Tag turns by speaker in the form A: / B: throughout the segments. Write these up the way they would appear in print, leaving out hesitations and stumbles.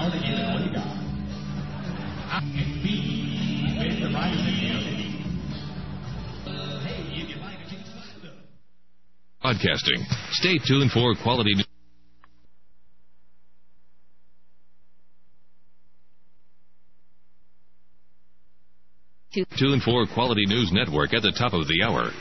A: Podcasting. Stay tuned for quality news. Tune for Quality News Network at the top of the hour.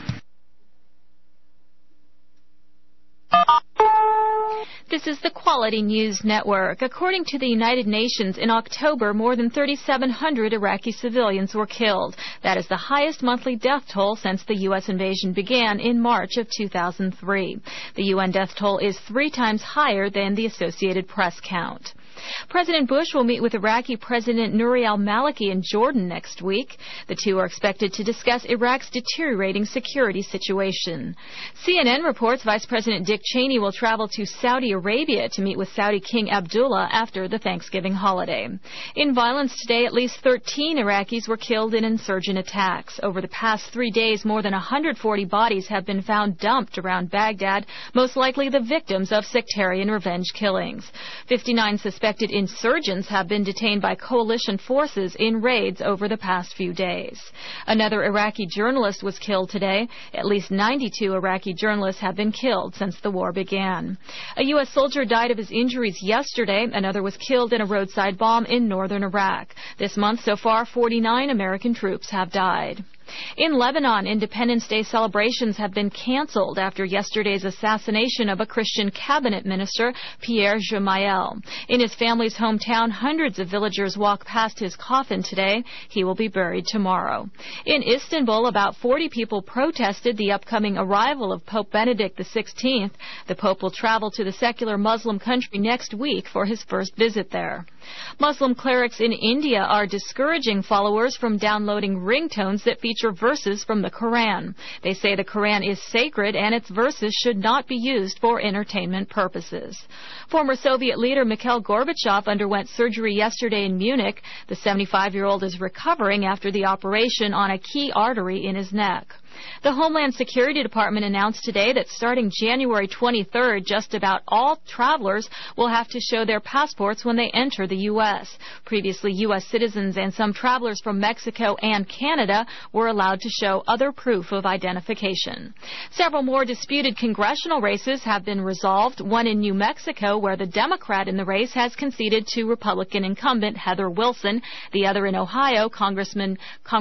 B: This is the Quality News Network. According to the United Nations, in October, more than 3,700 Iraqi civilians were killed. That is the highest monthly death toll since the U.S. invasion began in March of 2003. The UN death toll is 3 times higher than the Associated Press count. President Bush will meet with Iraqi President Nouri al-Maliki in Jordan next week. The two are expected to discuss Iraq's deteriorating security situation. CNN reports Vice President Dick Cheney will travel to Saudi Arabia to meet with Saudi King Abdullah after the Thanksgiving holiday. In violence today, at least 13 Iraqis were killed in insurgent attacks. Over the past 3 days, more than 140 bodies have been found dumped around Baghdad, most likely the victims of sectarian revenge killings. 59 suspected insurgents have been detained by coalition forces in raids over the past few days. Another Iraqi journalist was killed today. At least 92 Iraqi journalists have been killed since the war began. A U.S. soldier died of his injuries yesterday. Another was killed in a roadside bomb in northern Iraq. This month so far, 49 American troops have died. In Lebanon, Independence Day celebrations have been canceled after yesterday's assassination of a Christian cabinet minister, Pierre Gemayel. In his family's hometown, hundreds of villagers walk past his coffin today. He will be buried tomorrow. In Istanbul, about 40 people protested the upcoming arrival of Pope Benedict XVI. The Pope will travel to the secular Muslim country next week for his first visit there. Muslim clerics in India are discouraging followers from downloading ringtones that feature verses from the Quran. They say the Quran is sacred and its verses should not be used for entertainment purposes. Former Soviet leader Mikhail Gorbachev underwent surgery yesterday in Munich. The 75-year-old is recovering after the operation on a key artery in his neck. The Homeland Security Department announced today that starting January 23rd, just about all travelers will have to show their passports when they enter the U.S. Previously, U.S. citizens and some travelers from Mexico and Canada were allowed to show other proof of identification. Several more disputed congressional races have been resolved, one in New Mexico where the Democrat in the race has conceded to Republican incumbent Heather Wilson. The other in Ohio, Congresswoman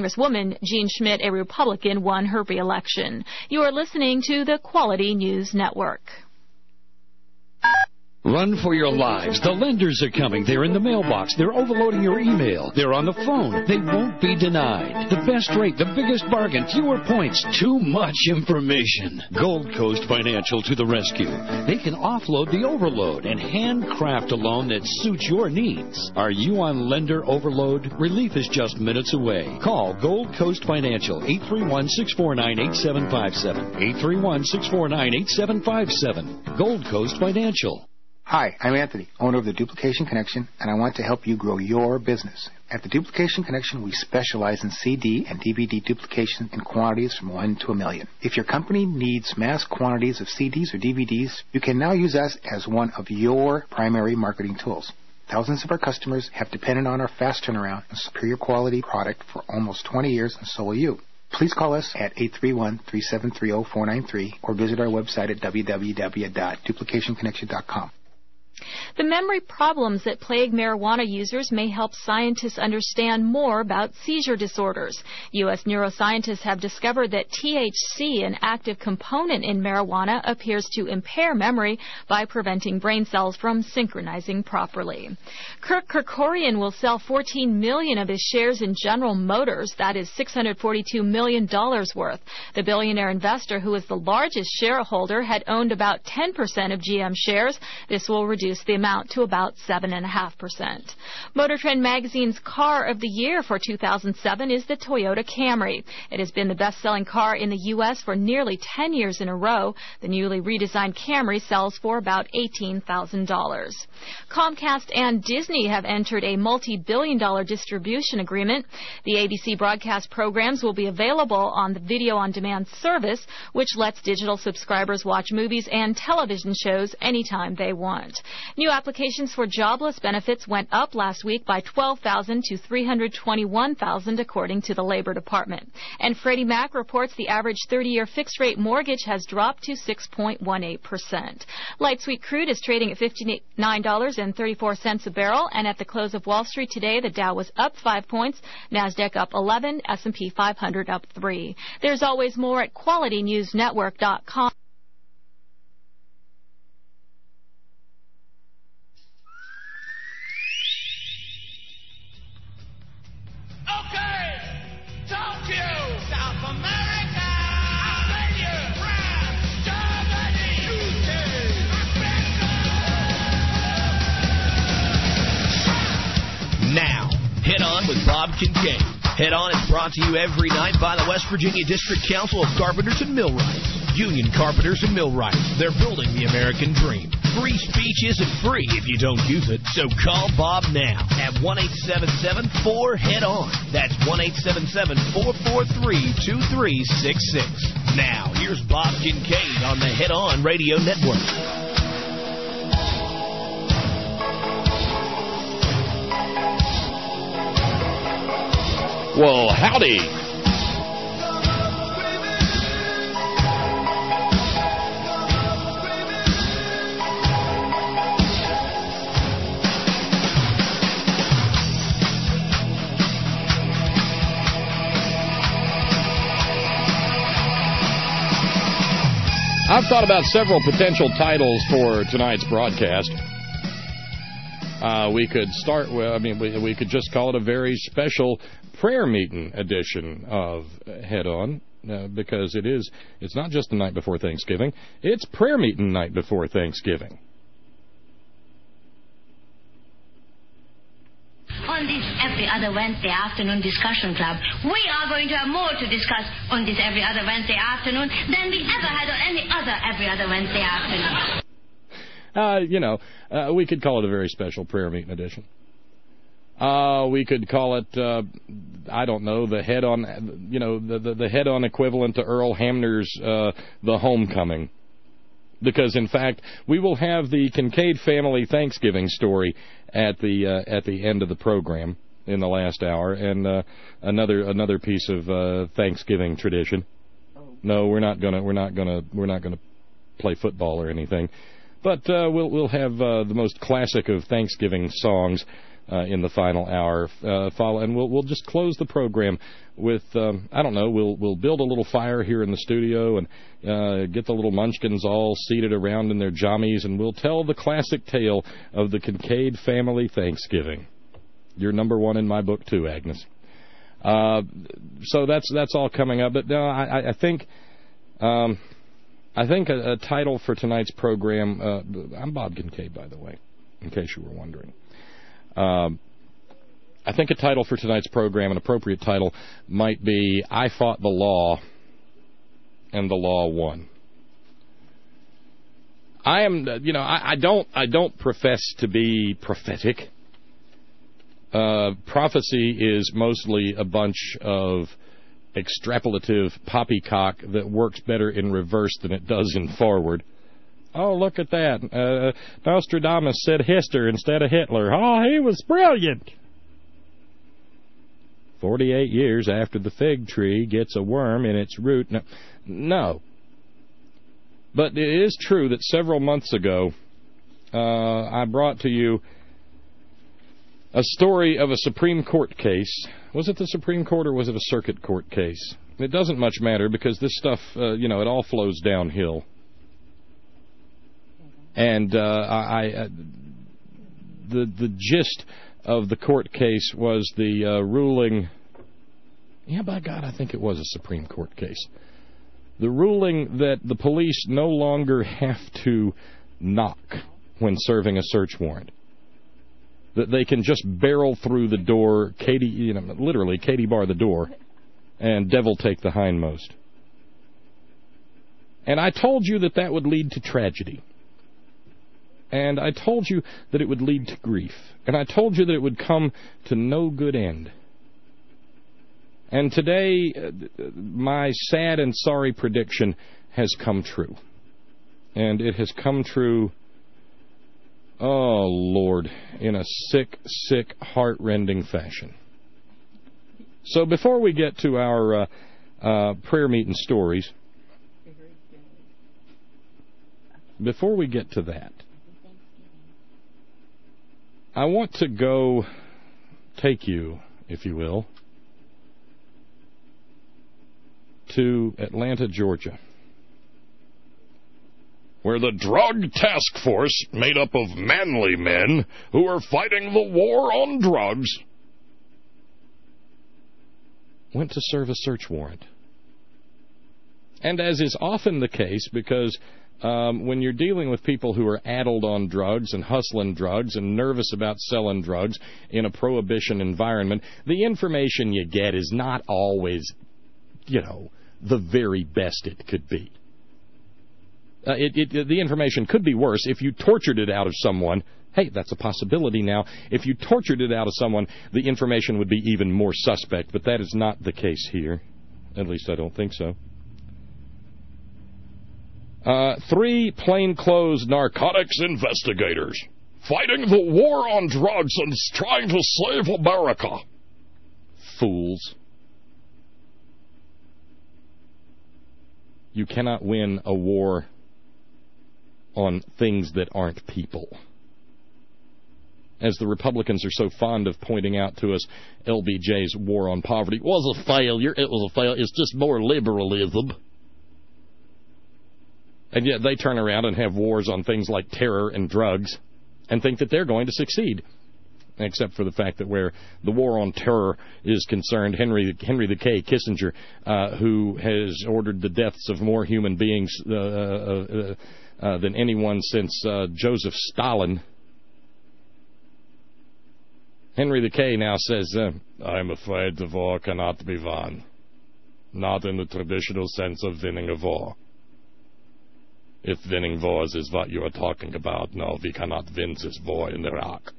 B: Jean Schmidt, a Republican, won her re-election. You are listening to the Quality News Network.
C: Run for your lives. The lenders are coming. They're in the mailbox. They're overloading your email. They're on the phone. They won't be denied. The best rate, the biggest bargain, fewer points, too much information. Gold Coast Financial to the rescue. They can offload the overload and handcraft a loan that suits your needs. Are you on lender overload? Relief is just minutes away. Call Gold Coast Financial, 831-649-8757. 831-649-8757. Gold Coast Financial.
D: Hi, I'm Anthony, owner of the Duplication Connection, and I want to help you grow your business. At the Duplication Connection, we specialize in CD and DVD duplication in quantities from 1 to 1 million. If your company needs mass quantities of CDs or DVDs, you can now use us as one of your primary marketing tools. Thousands of our customers have depended on our fast turnaround and superior quality product for almost 20 years, and so will you. Please call us at 831-373-0493 or visit our website at www.duplicationconnection.com.
B: The memory problems that plague marijuana users may help scientists understand more about seizure disorders. U.S. neuroscientists have discovered that THC, an active component in marijuana, appears to impair memory by preventing brain cells from synchronizing properly. Kirk Kerkorian will sell $14 million of his shares in General Motors. That is $642 million worth. The billionaire investor, who is the largest shareholder, had owned about 10% of GM shares. This will reduce the amount to about 7.5%. Motor Trend magazine's car of the year for 2007 is the Toyota Camry. It has been the best-selling car in the U.S. for nearly 10 years in a row. The newly redesigned Camry sells for about $18,000. Comcast and Disney have entered a multi-billion-dollar distribution agreement. The ABC broadcast programs will be available on the video-on-demand service, which lets digital subscribers watch movies and television shows anytime they want. New applications for jobless benefits went up last week by 12,000 to 321,000, according to the Labor Department. And Freddie Mac reports the average 30-year fixed-rate mortgage has dropped to 6.18%. Light sweet crude is trading at $59.34 a barrel, and at the close of Wall Street today, the Dow was up 5 points, NASDAQ up 11, S&P 500 up 3. There's always more at QualityNewsNetwork.com.
E: Now, Head On with Bob Kincaid. Head On is brought to you every night by the West Virginia District Council of Carpenters and Millwrights. Union Carpenters and Millwrights. They're building the American dream. Free speech isn't free if you don't use it, so call Bob now at 1-877-4-HEAD-ON. That's 1-877-443-2366. Now, here's Bob Kincaid on the Head On Radio Network.
F: Well, howdy. I've thought about several potential titles for tonight's broadcast. We could start with, we could just call it a very special prayer meeting edition of Head On, because it's not just the night before Thanksgiving, it's prayer meeting night before Thanksgiving.
G: On this every other Wednesday afternoon discussion club, we are going to have more to discuss on this every other Wednesday afternoon than we ever had on any other every other Wednesday afternoon.
F: We could call it a very special prayer meeting edition. We could call it, I don't know, the Head On, the Head On equivalent to Earl Hamner's The Homecoming. Because, in fact, we will have the Kincaid family Thanksgiving story at the end of the program in the last hour, and another piece of Thanksgiving tradition. No, we're not gonna play football or anything, but we'll have the most classic of Thanksgiving songs in the final hour follow, and we'll just close the program with we'll build a little fire here in the studio and get the little munchkins all seated around in their jammies, and we'll tell the classic tale of the Kincaid family Thanksgiving. You're number one in my book too, Agnes. So that's all coming up. But no, I think a title for tonight's program. I'm Bob Kincaid, by the way, in case you were wondering. I think a title for tonight's program, an appropriate title, might be "I Fought the Law, and the Law Won." I don't profess to be prophetic. Prophecy is mostly a bunch of extrapolative poppycock that works better in reverse than it does in forward. Oh, look at that. Nostradamus said Hister instead of Hitler. Oh, he was brilliant. 48 years after the fig tree gets a worm in its root. No. But it is true that several months ago, I brought to you a story of a Supreme Court case. Was it the Supreme Court or was it a circuit court case? It doesn't much matter because this stuff, it all flows downhill. And the gist of the court case was the ruling. Yeah, by God, I think it was a Supreme Court case. The ruling that the police no longer have to knock when serving a search warrant. That they can just barrel through the door, literally Katie bar the door, and devil take the hindmost. And I told you that would lead to tragedy. And I told you that it would lead to grief. And I told you that it would come to no good end. And today, my sad and sorry prediction has come true. And it has come true Oh, Lord, in a sick, sick, heart-rending fashion. So before we get to our prayer meeting stories, before we get to that, I want to take you, if you will, to Atlanta, Georgia, where the Drug Task Force, made up of manly men who are fighting the war on drugs, went to serve a search warrant. And as is often the case, because when you're dealing with people who are addled on drugs and hustling drugs and nervous about selling drugs in a prohibition environment, the information you get is not always, the very best it could be. The information could be worse. If you tortured it out of someone, hey, that's a possibility now. If you tortured it out of someone, the information would be even more suspect, but that is not the case here. At least I don't think so. 3 plainclothes narcotics investigators fighting the war on drugs and trying to save America. Fools. You cannot win a war on things that aren't people. As the Republicans are so fond of pointing out to us, LBJ's war on poverty was a failure. It was a failure. It's just more liberalism. And yet they turn around and have wars on things like terror and drugs and think that they're going to succeed. Except for the fact that where the war on terror is concerned, Henry the K. Kissinger, who has ordered the deaths of more human beings than anyone since Joseph Stalin, Henry the K. now says, I'm afraid the war cannot be won. Not in the traditional sense of winning a war. If winning wars is what you are talking about, no, we cannot win this war in Iraq.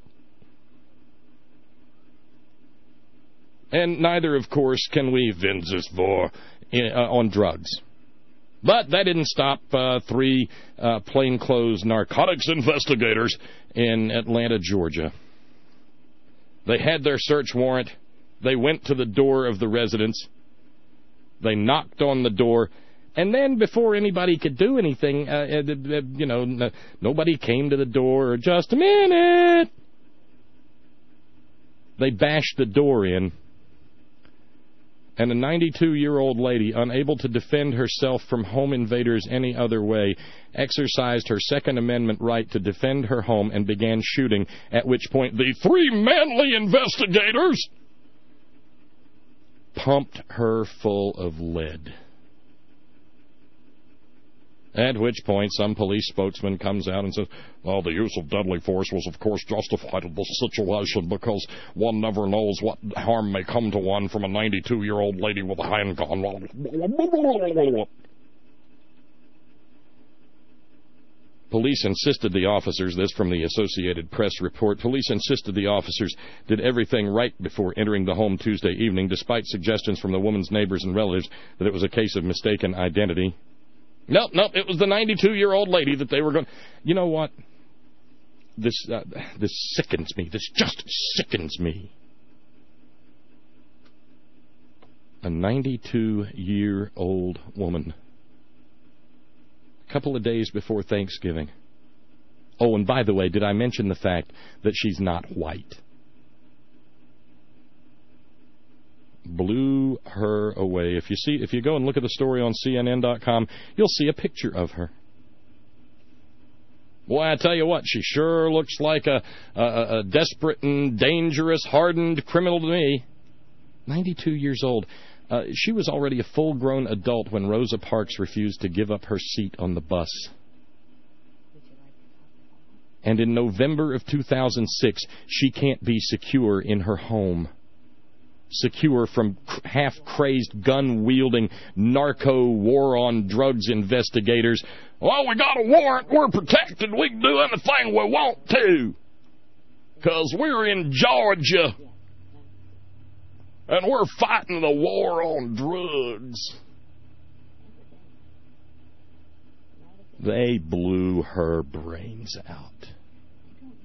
F: And neither, of course, can we win this war on drugs. But that didn't stop 3 plainclothes narcotics investigators in Atlanta, Georgia. They had their search warrant. They went to the door of the residence. They knocked on the door. And then before anybody could do anything, nobody came to the door. Just a minute. They bashed the door in. And a 92-year-old lady, unable to defend herself from home invaders any other way, exercised her Second Amendment right to defend her home and began shooting, at which point the 3 manly investigators pumped her full of lead. At which point some police spokesman comes out and says, well, the use of deadly force was, of course, justified in this situation because one never knows what harm may come to one from a 92-year-old lady with a handgun. Police insisted the officers, this from the Associated Press report, police insisted the officers did everything right before entering the home Tuesday evening, despite suggestions from the woman's neighbors and relatives that it was a case of mistaken identity. Nope, it was the 92-year-old lady that they were going... You know what? This sickens me. This just sickens me. A 92-year-old woman. A couple of days before Thanksgiving. Oh, and by the way, did I mention the fact that she's not white? Blew her away. If you go and look at the story on CNN.com, you'll see a picture of her. Boy, I tell you what, she sure looks like a desperate and dangerous, hardened criminal to me. 92 years old. She was already a full-grown adult when Rosa Parks refused to give up her seat on the bus. And in November of 2006, she can't be secure in her home. Secure from half-crazed, gun-wielding, narco-war-on-drugs investigators. Well, we got a warrant. We're protected. We can do anything we want to. Because we're in Georgia. And we're fighting the war on drugs. They blew her brains out.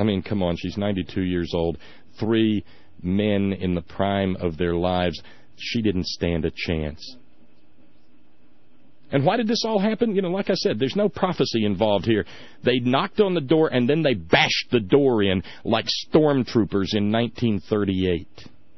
F: mean, come on, she's 92 years old. 3 men in the prime of their lives. She didn't stand a chance. And why did this all happen? Like I said, there's no prophecy involved here. They knocked on the door and then they bashed the door in like stormtroopers in 1938.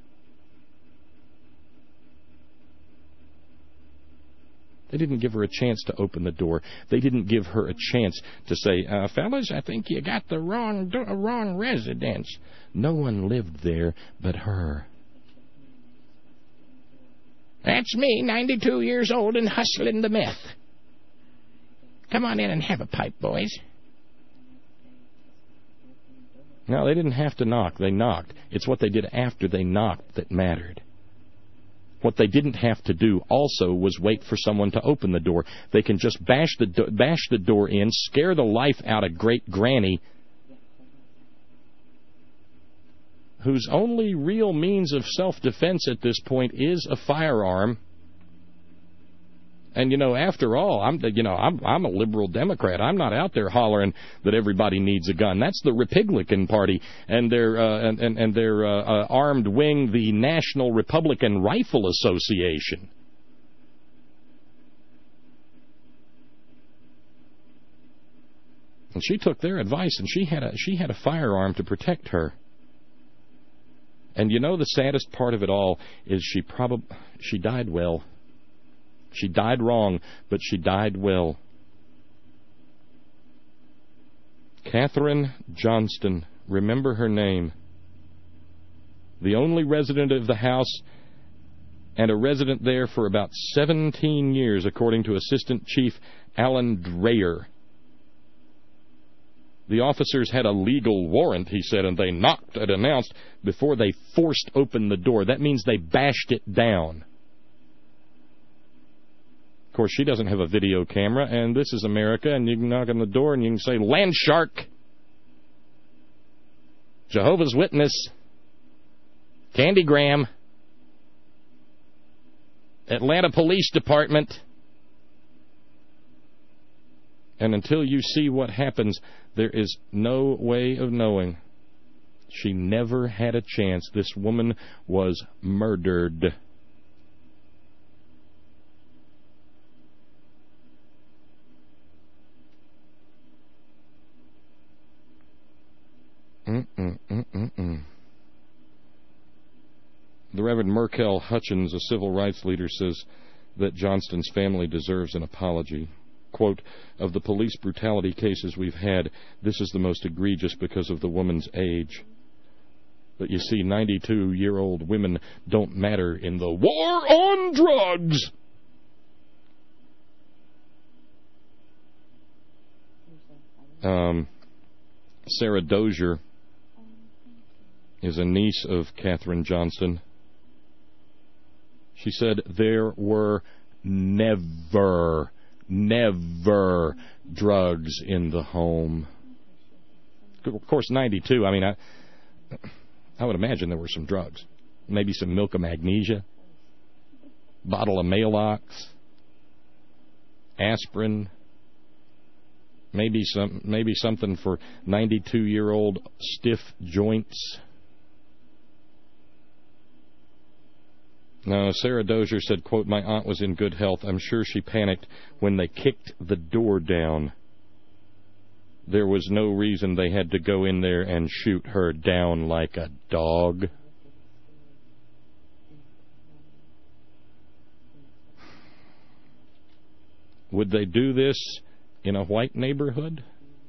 F: They didn't give her a chance to open the door. They didn't give her a chance to say, fellas, I think you got the wrong residence. No one lived there but her. That's me, 92 years old and hustling the meth. Come on in and have a pipe, boys. No, they didn't have to knock. They knocked. It's what they did after they knocked that mattered. What they didn't have to do also was wait for someone to open the door. They can just bash the door in, scare the life out of Great Granny, whose only real means of self-defense at this point is a firearm. And, after all, I'm a liberal Democrat. I'm not out there hollering that everybody needs a gun. That's the Republican Party and their armed wing, the National Republican Rifle Association. And she took their advice, and she had a firearm to protect her. And the saddest part of it all is she died well. She died wrong, but she died well. Kathryn Johnston, remember her name. The only resident of the house, and a resident there for about 17 years, according to Assistant Chief Alan Dreyer. The officers had a legal warrant, he said, and they knocked and announced before they forced open the door. That means they bashed it down. Of course, she doesn't have a video camera, and this is America, and you can knock on the door and you can say, Land Shark, Jehovah's Witness, Candygram, Atlanta Police Department. And until you see what happens, there is no way of knowing. She never had a chance. This woman was murdered. The Reverend Merkel Hutchins, a civil rights leader, says that Johnston's family deserves an apology. Quote, of the police brutality cases we've had, this is the most egregious because of the woman's age. But you see, 92-year-old women don't matter in the war on drugs. Sarah Dozier is a niece of Kathryn Johnston. She said there were never drugs in the home. Of course, 92, I mean, I would imagine there were some drugs. Maybe some milk of magnesia, bottle of Maalox, aspirin, maybe something for 92-year-old stiff joints. No, Sarah Dozier said, quote, my aunt was in good health. I'm sure she panicked when they kicked the door down. There was no reason they had to go in there and shoot her down like a dog. Would they do this in a white neighborhood?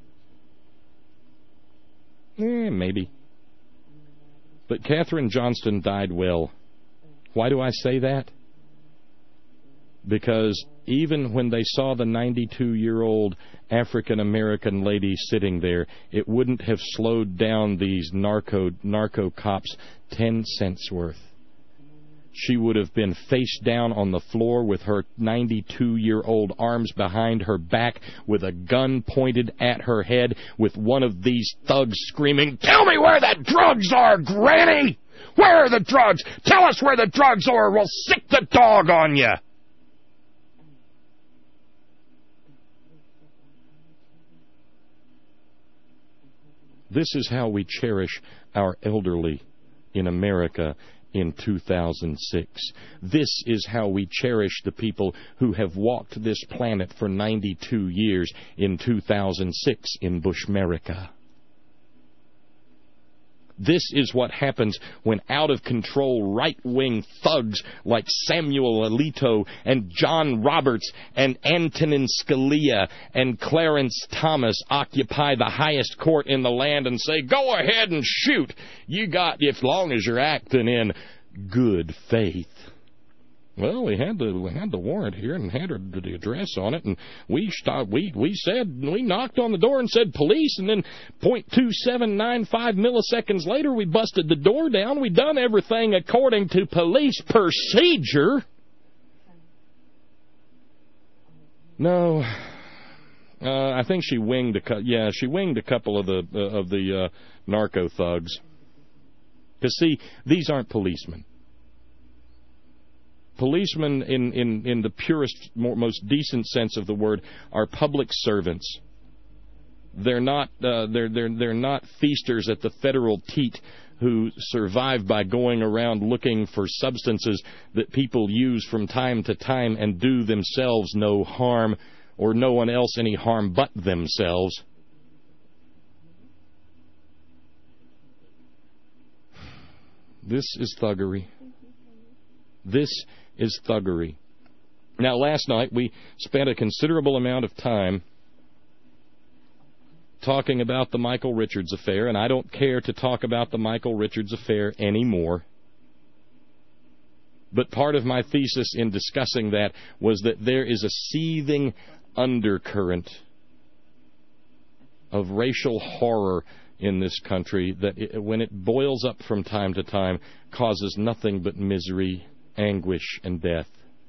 F: Maybe. But Kathryn Johnston died well. Why do I say that? Because even when they saw the 92-year-old African-American lady sitting there, it wouldn't have slowed down these narco cops 10 cents worth. She would have been face down on the floor with her 92-year-old arms behind her back, with a gun pointed at her head, with one of these thugs screaming, tell me where the drugs are, Granny! Where are the drugs? Tell us where the drugs are, or we'll sick the dog on you! This is how we cherish our elderly in America in 2006. This is how we cherish the people who have walked this planet for 92 years in 2006 in Bushmerica. This is what happens when out-of-control right-wing thugs like Samuel Alito and John Roberts and Antonin Scalia and Clarence Thomas occupy the highest court in the land and say, go ahead and shoot. You got, as long as you're acting in good faith. Well, we had the warrant here and had the address on it, and we knocked on the door and said police, and then 0.2795 milliseconds later we busted the door down. We done everything according to police procedure. No, I think she winged a couple of the narco thugs. Because see, these aren't policemen. Policemen, in the purest, most decent sense of the word, are public servants. They're not they're not feasters at the federal teat who survive by going around looking for substances that people use from time to time and do themselves no harm, or no one else any harm but themselves. This is thuggery. This is thuggery. Now, last night we spent a considerable amount of time talking about the Michael Richards affair, and I don't care to talk about the Michael Richards affair anymore. But part of my thesis in discussing that was that there is a seething undercurrent of racial horror in this country that, when it boils up from time to time, causes nothing but misery, anguish, and death.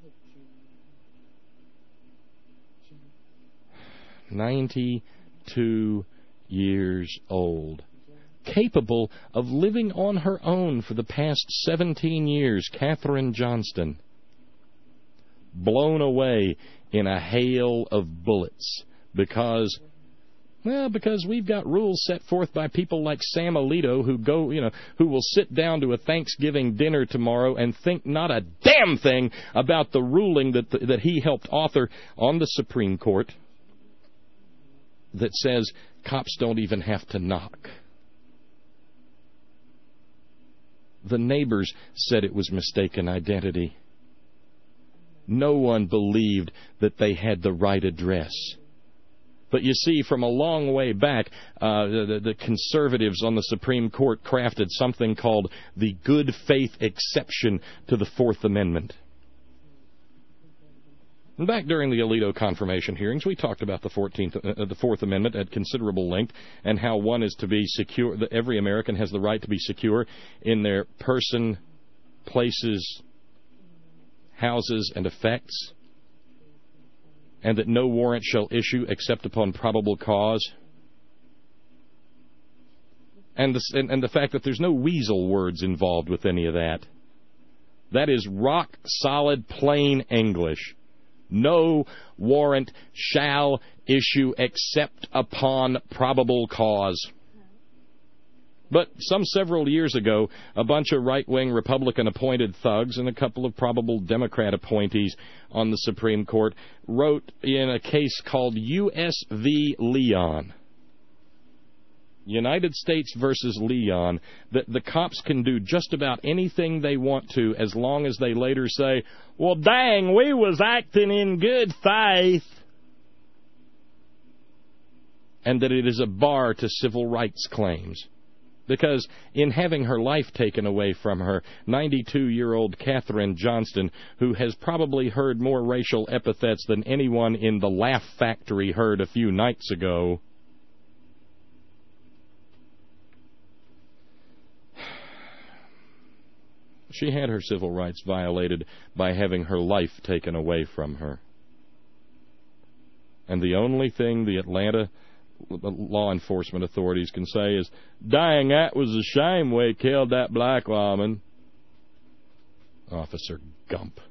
F: 92 years old. Capable of living on her own for the past 17 years, Kathryn Johnston. Blown away in a hail of bullets because we've got rules set forth by people like Sam Alito who will sit down to a Thanksgiving dinner tomorrow and think not a damn thing about the ruling that he helped author on the Supreme Court that says cops don't even have to knock. The neighbors said it was mistaken identity. No one believed that they had the right address. But you see, from a long way back, the conservatives on the Supreme Court crafted something called the good faith exception to the Fourth Amendment. And back during the Alito confirmation hearings, we talked about the Fourth Amendment at considerable length and how one is to be secure, that every American has the right to be secure in their person, places, houses, and effects, and that no warrant shall issue except upon probable cause. And the fact that there's no weasel words involved with any of that. That is rock-solid, plain English. No warrant shall issue except upon probable cause. But several years ago, a bunch of right-wing Republican-appointed thugs and a couple of probable Democrat appointees on the Supreme Court wrote in a case called U.S. v. Leon, United States versus Leon, that the cops can do just about anything they want to as long as they later say, well, dang, we was acting in good faith, and that it is a bar to civil rights claims. Because in having her life taken away from her, 92-year-old Kathryn Johnston, who has probably heard more racial epithets than anyone in the Laugh Factory heard a few nights ago, she had her civil rights violated by having her life taken away from her. And the only thing the Atlanta law enforcement authorities can say is, dang, that was a shame we killed that black woman. Officer Gump.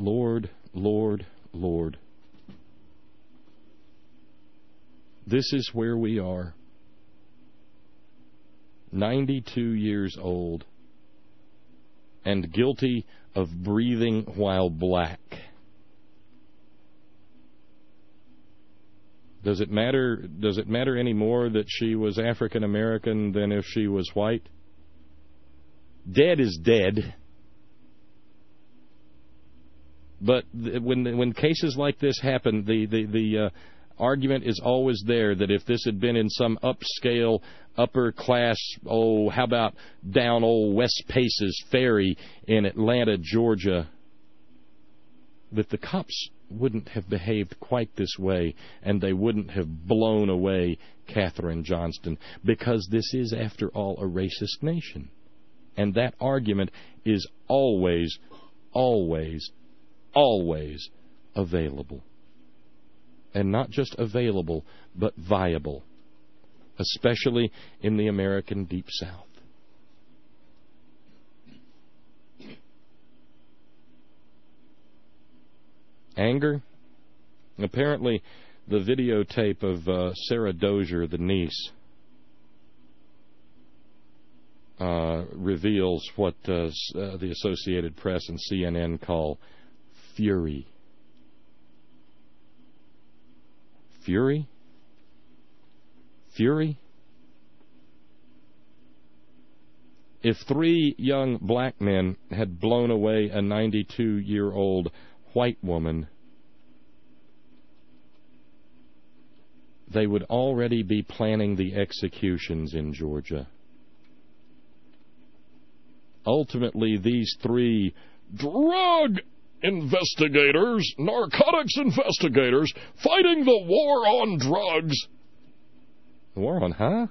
F: Lord, Lord, Lord. This is where we are. 92 years old and guilty of breathing while black. Does it matter any more that she was African American than if she was white? Dead is dead. But when cases like this happen, the argument is always there that if this had been in some upscale, upper class, how about down old West Paces Ferry in Atlanta, Georgia, that the cops wouldn't have behaved quite this way, and they wouldn't have blown away Kathryn Johnston, because this is, after all, a racist nation. And that argument is always, always, always available. And not just available, but viable, especially in the American Deep South. Anger? Apparently, the videotape of Sarah Dozier, the niece, reveals what the Associated Press and CNN call fury. Fury? Fury? If 3 young black men had blown away a 92-year-old white woman, they would already be planning the executions in Georgia. Ultimately, these 3 drug investigators, narcotics investigators, fighting the war on drugs. War on, huh?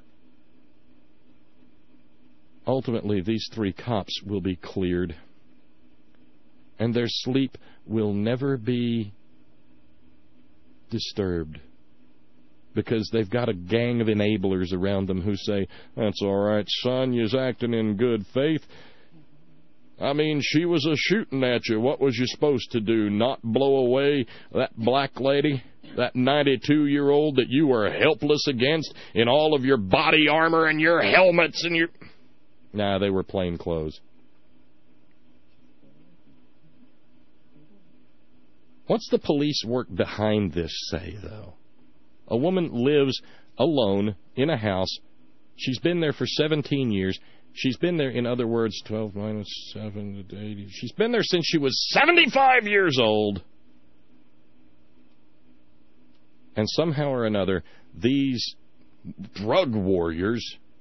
F: Ultimately, these 3 cops will be cleared, and their sleep will never be disturbed, because they've got a gang of enablers around them who say, "That's all right, son, you's acting in good faith. I mean, she was a-shooting at you. What was you supposed to do, not blow away that black lady, that 92-year-old that you were helpless against in all of your body armor and your helmets and your..." Nah, they were plain clothes. What's the police work behind this say, though? A woman lives alone in a house. She's been there for 17 years. She's been there, in other words, 12 minus 7 to 80. She's been there since she was 75 years old. And somehow or another, these drug warriors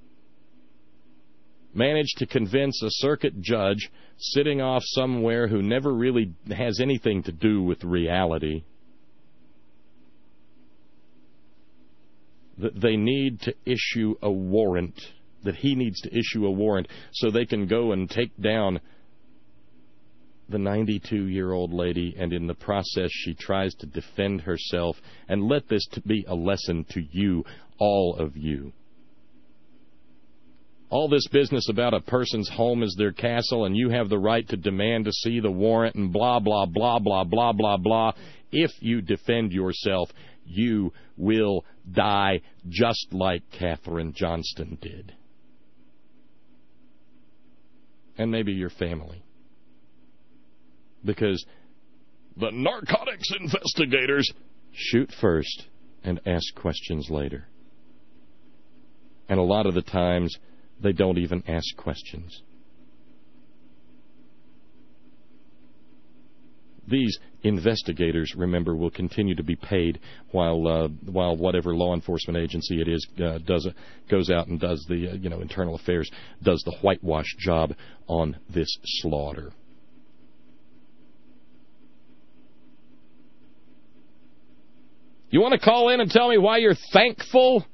F: managed to convince a circuit judge sitting off somewhere who never really has anything to do with reality that they need to issue a warrant, that he needs to issue a warrant so they can go and take down the 92-year-old lady, and in the process she tries to defend herself. And let this be a lesson to you, all of you. All this business about a person's home is their castle and you have the right to demand to see the warrant and blah, blah, blah, blah, blah, blah, blah. If you defend yourself, you will die just like Kathryn Johnston did. And maybe your family. Because the narcotics investigators shoot first and ask questions later. And a lot of the times, they don't even ask questions. These investigators, remember, will continue to be paid while whatever law enforcement agency it is goes out and does the internal affairs, does the whitewash job on this slaughter. You want to call in and tell me why you're thankful?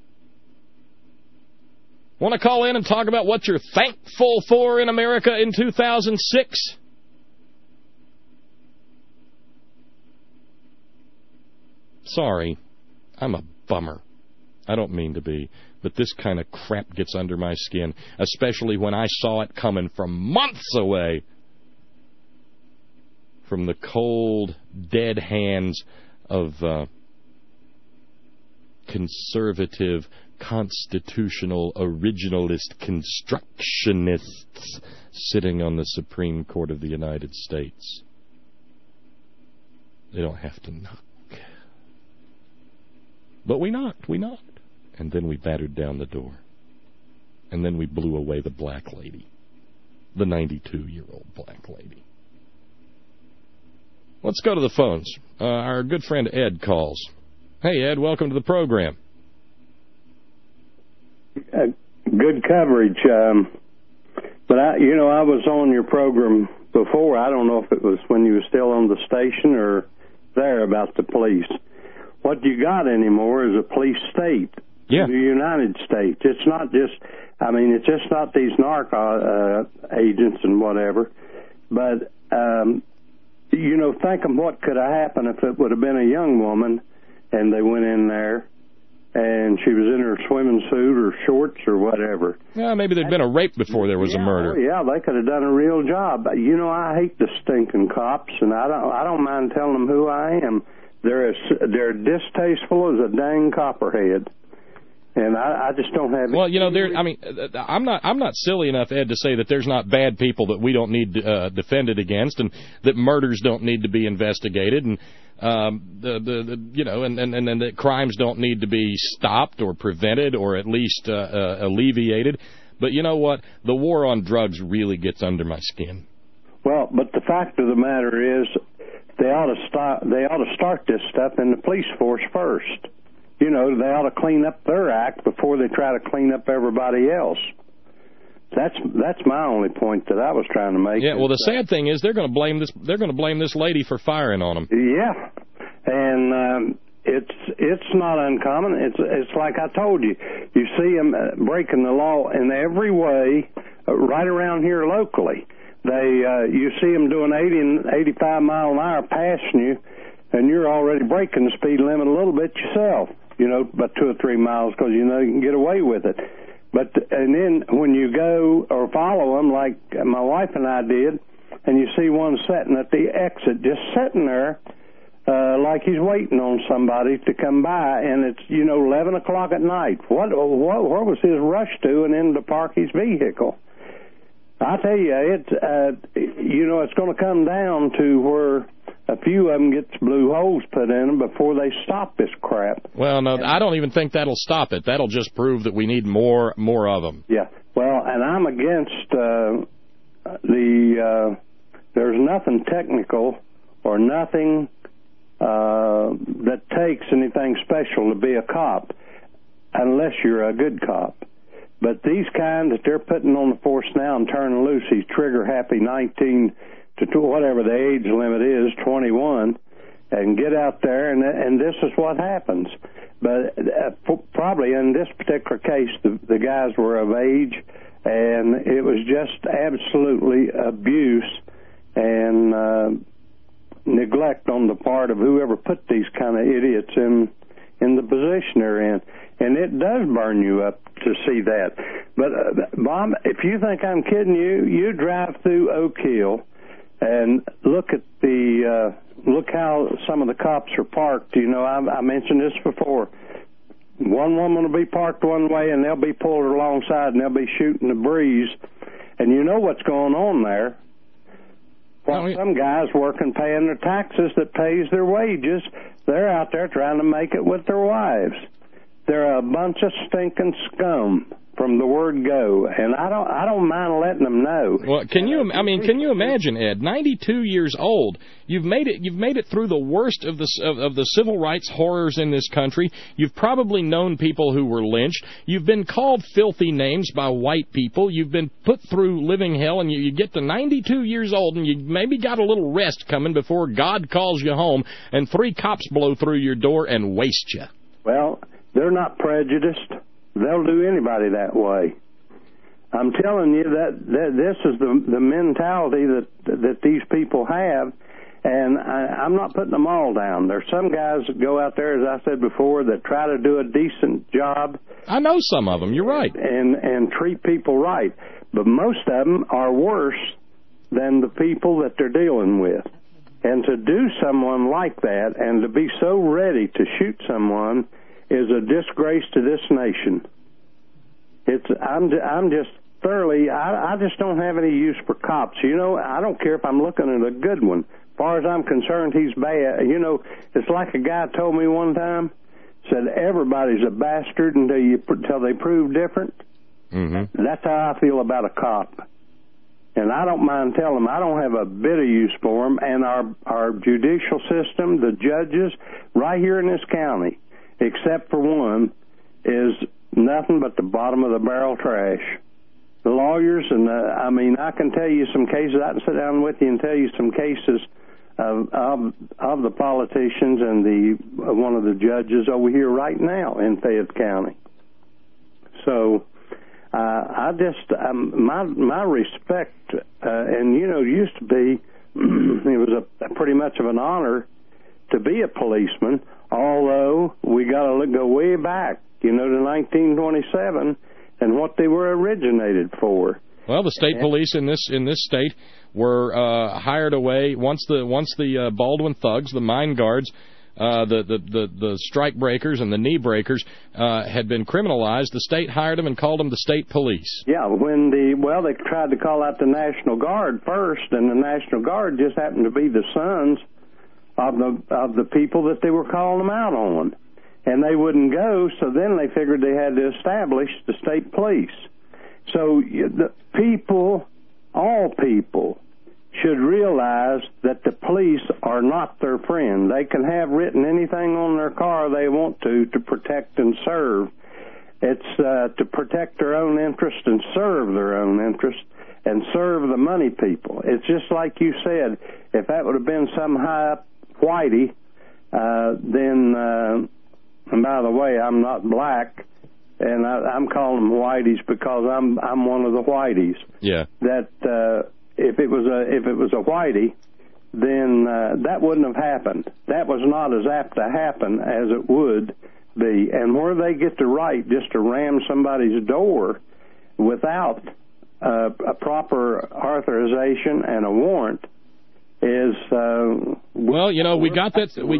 F: Want to call in and talk about what you're thankful for in America in 2006? Sorry, I'm a bummer. I don't mean to be, but this kind of crap gets under my skin, especially when I saw it coming from months away. from the cold, dead hands of conservative, constitutional, originalist constructionists sitting on the Supreme Court of the United States. They don't have to knock. But we knocked. And then we battered down the door. And then we blew away the black lady. The 92-year-old black lady. Let's go to the phones. Our good friend Ed calls. Hey, Ed, welcome to the program.
H: Good coverage. But, I was on your program before. I don't know if it was when you were still on the station or there about the police. What you got anymore is a police state.
F: Yeah.
H: The United States. It's not just, it's just not these narco agents and whatever. But, think of what could have happened if it would have been a young woman and they went in there and she was in her swimming suit or shorts or whatever.
F: Yeah, maybe there'd been a rape before there was a murder.
H: Yeah, they could have done a real job. I hate the stinking cops, and I don't mind telling them who I am. They're distasteful as a dang copperhead. And I just don't have.
F: Well, I'm not silly enough, Ed, to say that there's not bad people that we don't need defended against, and that murders don't need to be investigated, and and that crimes don't need to be stopped or prevented or at least alleviated. But you know what? The war on drugs really gets under my skin.
H: Well, but the fact of the matter is, they ought to start this stuff in the police force first. They ought to clean up their act before they try to clean up everybody else. That's my only point that I was trying to make.
F: Yeah, well, the sad thing is they're going to blame this lady for firing on them.
H: Yeah, and it's not uncommon. It's like I told you. You see them breaking the law in every way right around here locally. You see them doing 80 and 85 mile an hour passing you, and you're already breaking the speed limit a little bit yourself. About 2 or 3 miles because you can get away with it. And then when you go or follow them, like my wife and I did, and you see one sitting at the exit, just sitting there like he's waiting on somebody to come by, and it's 11 o'clock at night. What was his rush to and in to park his vehicle? I tell you, it's going to come down to where a few of them get blue holes put in them before they stop this crap.
F: Well, no, I don't even think that'll stop it. That'll just prove that we need more of them.
H: Yeah. Well, and I'm against there's nothing technical or nothing that takes anything special to be a cop unless you're a good cop. But these kind that they're putting on the force now and turning loose, these trigger-happy 19 to whatever the age limit is, 21, and get out there, and this is what happens. But probably in this particular case, the guys were of age, and it was just absolutely abuse and neglect on the part of whoever put these kind of idiots in the position they're in. And it does burn you up to see that. But, Bob, if you think I'm kidding you, you drive through Oak Hill and look how some of the cops are parked. I mentioned this before. One woman will be parked one way, and they'll be pulled alongside, and they'll be shooting the breeze. And you know what's going on there. Well, some guys working, paying their taxes that pays their wages, they're out there trying to make it with their wives. They're a bunch of stinking scum from the word go, and I don't mind letting them know.
F: Well, can you imagine, Ed? 92 years old. You've made it through the worst of the civil rights horrors in this country. You've probably known people who were lynched. You've been called filthy names by white people. You've been put through living hell, and you get to 92 years old, and you maybe got a little rest coming before God calls you home, and 3 cops blow through your door and waste you.
H: Well, they're not prejudiced. They'll do anybody that way. I'm telling you that this is the mentality that these people have, and I'm not putting them all down. There's some guys that go out there, as I said before, that try to do a decent job.
F: I know some of them. You're right.
H: And treat people right. But most of them are worse than the people that they're dealing with. And to do someone like that and to be so ready to shoot someone is a disgrace to this nation. I'm just thoroughly, I just don't have any use for cops. You know, I don't care if I'm looking at a good one. As far as I'm concerned, he's bad. You know, it's like a guy told me one time, said everybody's a bastard until they prove different.
F: Mm-hmm.
H: That's how I feel about a cop. And I don't mind telling them I don't have a bit of use for them. And our judicial system, the judges, right here in this county, except for one, is nothing but the bottom of the barrel trash. The lawyers, and I mean, I can tell you some cases. I can sit down with you and tell you some cases of the politicians and one of the judges over here right now in Fayette County. So I just my respect, and you know, it used to be it was pretty much of an honor to be a policeman. Although we got to go way back, you know, to 1927 and what they were originated for.
F: Well, the state police in this state were hired away once the Baldwin thugs, the mine guards, the strike breakers and the knee breakers had been criminalized. The state hired them and called them the state police.
H: Yeah, they tried to call out the National Guard first, and the National Guard just happened to be the sons of the people that they were calling them out on. And they wouldn't go, so then they figured they had to establish the state police. So the people, all people, should realize that the police are not their friend. They can have written anything on their car they want to protect and serve. It's to protect their own interest and serve their own interest and serve the money people. It's just like you said, if that would have been some high-up whitey, then... and by the way, I'm not black, and I'm calling them whiteys because I'm one of the whiteys.
F: Yeah.
H: That if it was a whitey, then that wouldn't have happened. That was not as apt to happen as it would be. And where they get the right just to ram somebody's door without a proper authorization and a warrant is
F: well, you know, we got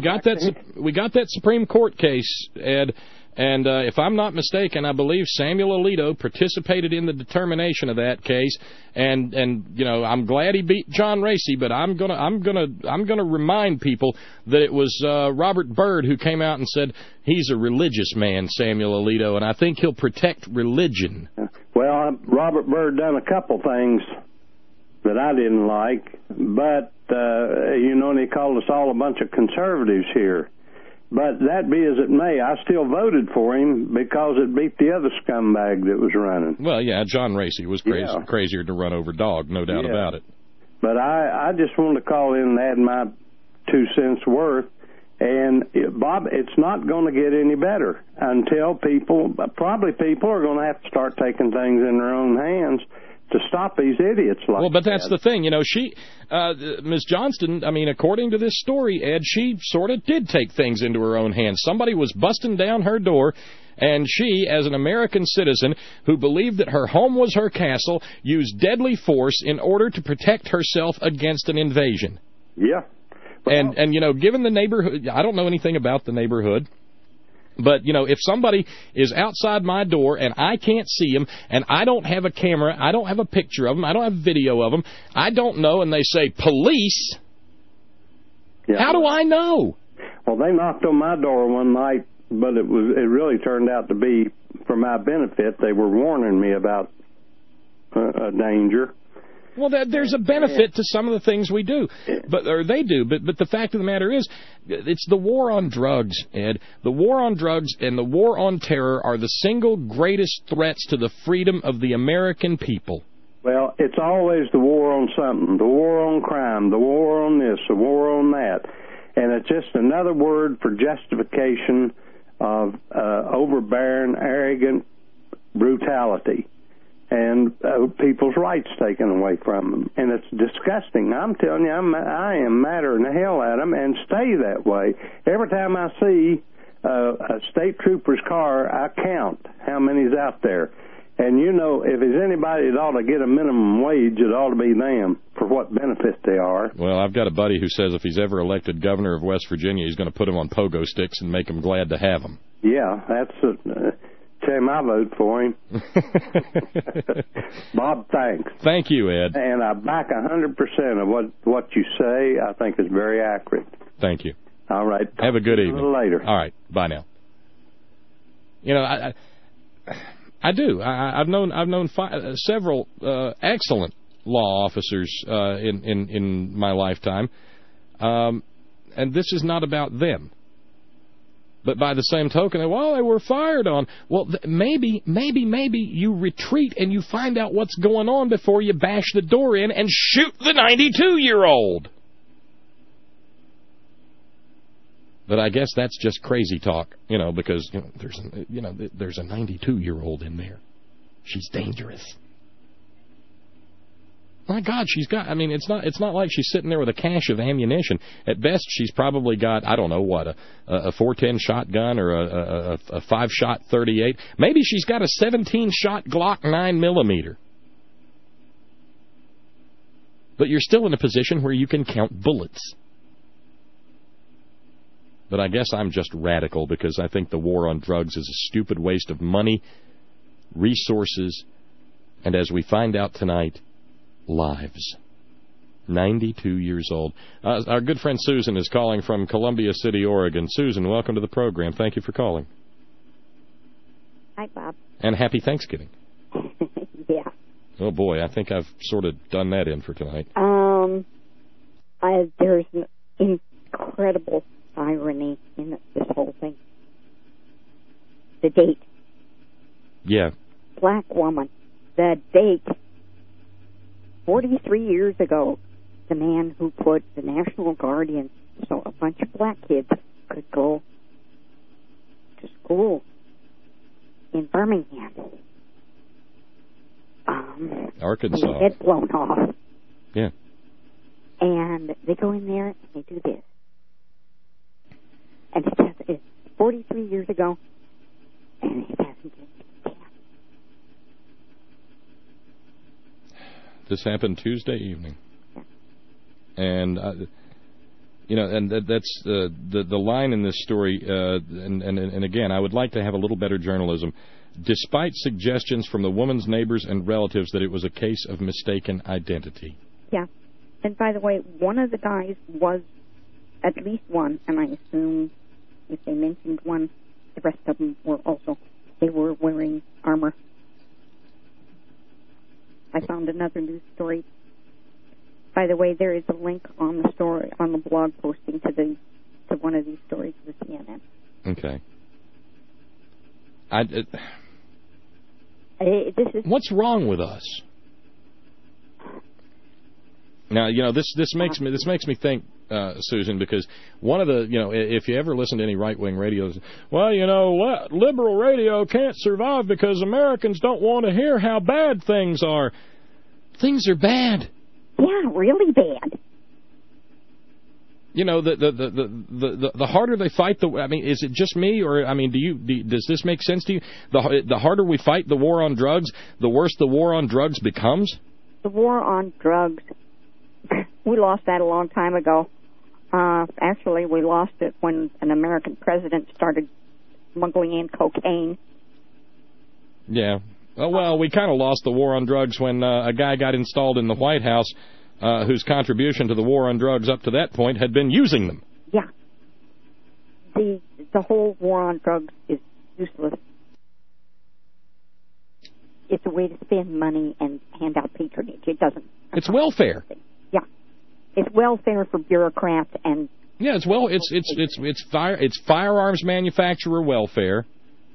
F: that Supreme Court case, Ed, and if I'm not mistaken, I believe Samuel Alito participated in the determination of that case, and you know, I'm glad he beat John Racy, but I'm gonna remind people that it was Robert Byrd who came out and said he's a religious man, Samuel Alito, and I think he'll protect religion.
H: Well, Robert Byrd done a couple things that I didn't like, but, you know, and he called us all a bunch of conservatives here. But that be as it may, I still voted for him because it beat the other scumbag that was running.
F: Well, yeah, John Racy was crazier to run over dog, no doubt about it.
H: But I just wanted to call in and add my 2 cents worth. And, Bob, it's not going to get any better until people are going to have to start taking things in their own hands to stop these idiots like that.
F: Well, but that's the thing. You know, Ms. Johnston, I mean, according to this story, Ed, she sort of did take things into her own hands. Somebody was busting down her door, and she, as an American citizen who believed that her home was her castle, used deadly force in order to protect herself against an invasion.
H: Yeah. Well,
F: and you know, given the neighborhood, I don't know anything about the neighborhood, but, you know, if somebody is outside my door and I can't see them and I don't have a camera, I don't have a picture of them, I don't have video of them, I don't know, and they say, police, how do I know?
H: Well, they knocked on my door one night, but it really turned out to be for my benefit. They were warning me about a danger.
F: Well, there's a benefit to some of the things we do, but the fact of the matter is, it's the war on drugs, Ed. The war on drugs and the war on terror are the single greatest threats to the freedom of the American people.
H: Well, it's always the war on something, the war on crime, the war on this, the war on that, and it's just another word for justification of overbearing, arrogant brutality. And people's rights taken away from them. And it's disgusting. I'm telling you, I am madder than hell at them and stay that way. Every time I see a state trooper's car, I count how many's out there. And, you know, if there's anybody that ought to get a minimum wage, it ought to be them for what benefits they are.
F: Well, I've got a buddy who says if he's ever elected governor of West Virginia, he's going to put him on pogo sticks and make him glad to have him.
H: Yeah, that's tell him I vote for him. Bob, thanks.
F: Thank you, Ed.
H: And I back 100% of what you say. I think is very accurate.
F: Thank you.
H: All right.
F: Have a good evening.
H: A little later.
F: All right. Bye now. You know, I do. I've known several excellent law officers in my lifetime, and this is not about them. But by the same token, they were fired on. Well, maybe you retreat and you find out what's going on before you bash the door in and shoot the 92-year-old. But I guess that's just crazy talk, you know, because there's a 92-year-old in there. She's dangerous. My God, she's got. I mean, it's not like she's sitting there with a cache of ammunition. At best, she's probably got, I don't know what, a 410 shotgun or a 5-shot 38. Maybe she's got a 17-shot Glock 9mm. But you're still in a position where you can count bullets. But I guess I'm just radical because I think the war on drugs is a stupid waste of money, resources, and as we find out tonight, lives. 92 years old. Our good friend Susan is calling from Columbia City, Oregon. Susan, welcome to the program. Thank you for calling.
I: Hi, Bob.
F: And happy Thanksgiving.
I: Yeah.
F: Oh, boy, I think I've sort of done that in for tonight.
I: There's an incredible irony in this whole thing. The date.
F: Yeah.
I: Black woman. The date. 43 years ago, the man who put the National Guardian so a bunch of black kids could go to school in Birmingham.
F: Arkansas.
I: Head blown off.
F: Yeah.
I: And they go in there and they do this. And it's 43 years ago, and it hasn't been condemned.
F: This happened Tuesday evening.
I: Yeah.
F: And, and that's the line in this story, and again, I would like to have a little better journalism. Despite suggestions from the woman's neighbors and relatives that it was a case of mistaken identity.
I: Yeah. And by the way, one of the guys was at least one, and I assume if they mentioned one, the rest of them were also, they were wearing armor. I found another news story. By the way, there is a link on the story, on the blog posting to one of these stories, the CNN.
F: Okay. What's wrong with us? Now, this makes me think, Susan, because one of the, if you ever listen to any right-wing radios, well, what, liberal radio can't survive because Americans don't want to hear how bad things are. Things are bad.
I: Yeah, really bad.
F: The harder they fight is it just me, or does this make sense to you? The harder we fight the war on drugs, the worse the war on drugs becomes.
I: The war on drugs, we lost that a long time ago. Actually, we lost it when an American president started smuggling in cocaine.
F: Yeah. Oh, well, we kind of lost the war on drugs when a guy got installed in the White House whose contribution to the war on drugs up to that point had been using them.
I: Yeah. The whole war on drugs is useless. It's a way to spend money and hand out patronage. It doesn't.
F: It's welfare.
I: Yeah. It's welfare for bureaucrats and.
F: Yeah, it's firearms manufacturer welfare.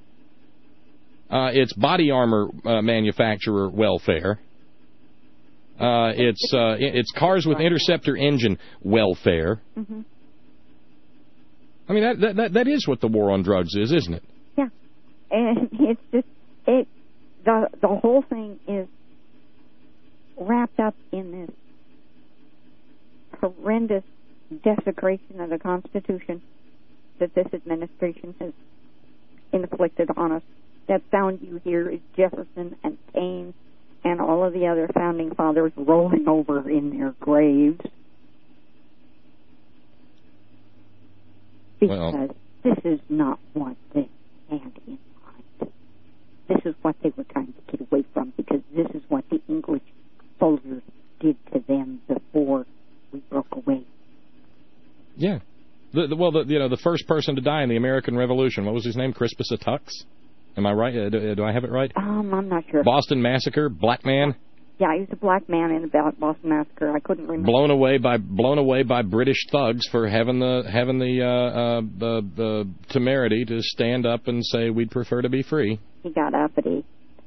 F: It's body armor manufacturer welfare. It's cars with interceptor engine welfare.
I: Mm-hmm.
F: I mean, that is what the war on drugs is, isn't it?
I: Yeah, and it's just the whole thing is wrapped up in this horrendous desecration of the Constitution that this administration has inflicted on us. That sound you hear is Jefferson and Paine and all of the other founding fathers rolling over in their graves. Because this is not what they had in mind. This is what they were trying to get away from, because this is what the English soldiers did to them before we broke away.
F: Yeah. The first person to die in the American Revolution, what was his name? Crispus Attucks? Am I right? Do I have it right?
I: I'm not sure.
F: Boston Massacre, black man.
I: Yeah, he was a black man in the Boston Massacre. I couldn't remember.
F: Blown away by British thugs for having the temerity to stand up and say we'd prefer to be free.
I: He got uppity.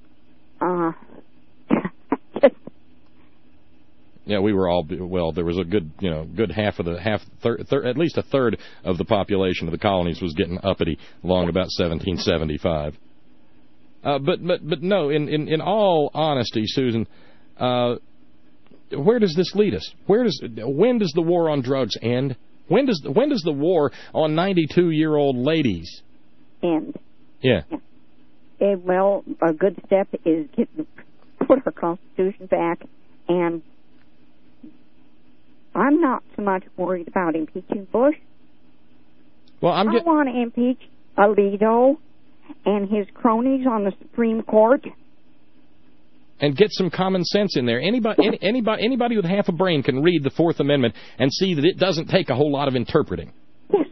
F: Yeah, we were all there was a good half of at least a third of the population of the colonies was getting uppity along about 1775. But no, in all honesty, Susan, where does this lead us? When does the war on drugs end? When does the war on 92-year-old ladies
I: end?
F: Yeah.
I: Well, a good step is put our Constitution back, and I'm not so much worried about impeaching Bush.
F: Well, I
I: want to impeach Alito and his cronies on the Supreme Court.
F: And get some common sense in there. Anybody with half a brain can read the Fourth Amendment and see that it doesn't take a whole lot of interpreting.
I: Yes.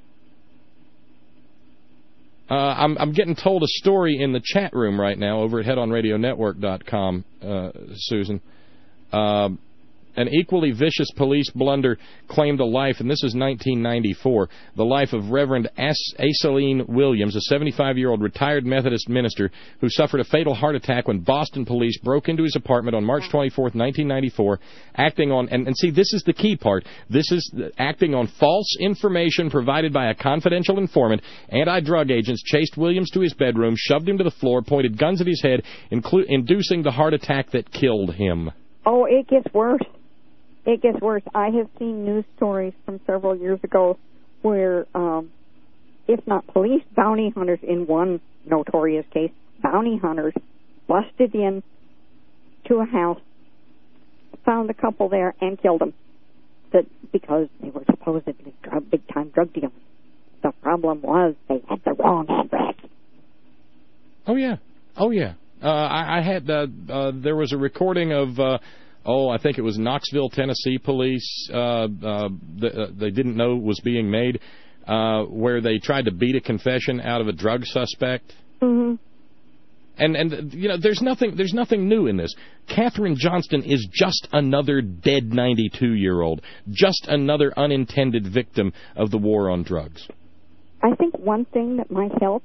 F: I'm getting told a story in the chat room right now over at headonradionetwork.com, Susan. An equally vicious police blunder claimed a life, and this is 1994, the life of Reverend Aiseline Williams, a 75-year-old retired Methodist minister who suffered a fatal heart attack when Boston police broke into his apartment on March 24th, 1994, acting on, and see, this is the key part, this is acting on false information provided by a confidential informant. Anti-drug agents chased Williams to his bedroom, shoved him to the floor, pointed guns at his head, inducing the heart attack that killed him.
I: Oh, it gets worse. It gets worse. I have seen news stories from several years ago where, if not police, bounty hunters, in one notorious case, bounty hunters busted in to a house, found the couple there, and killed them because they were supposedly big-time drug dealers. The problem was they had the wrong address.
F: Oh, yeah. I had, there was a recording of... I think it was Knoxville, Tennessee police. They didn't know was being made, where they tried to beat a confession out of a drug suspect.
I: Mm-hmm.
F: And there's nothing new in this. Katherine Johnston is just another dead 92-year-old, just another unintended victim of the war on drugs.
I: I think one thing that might help,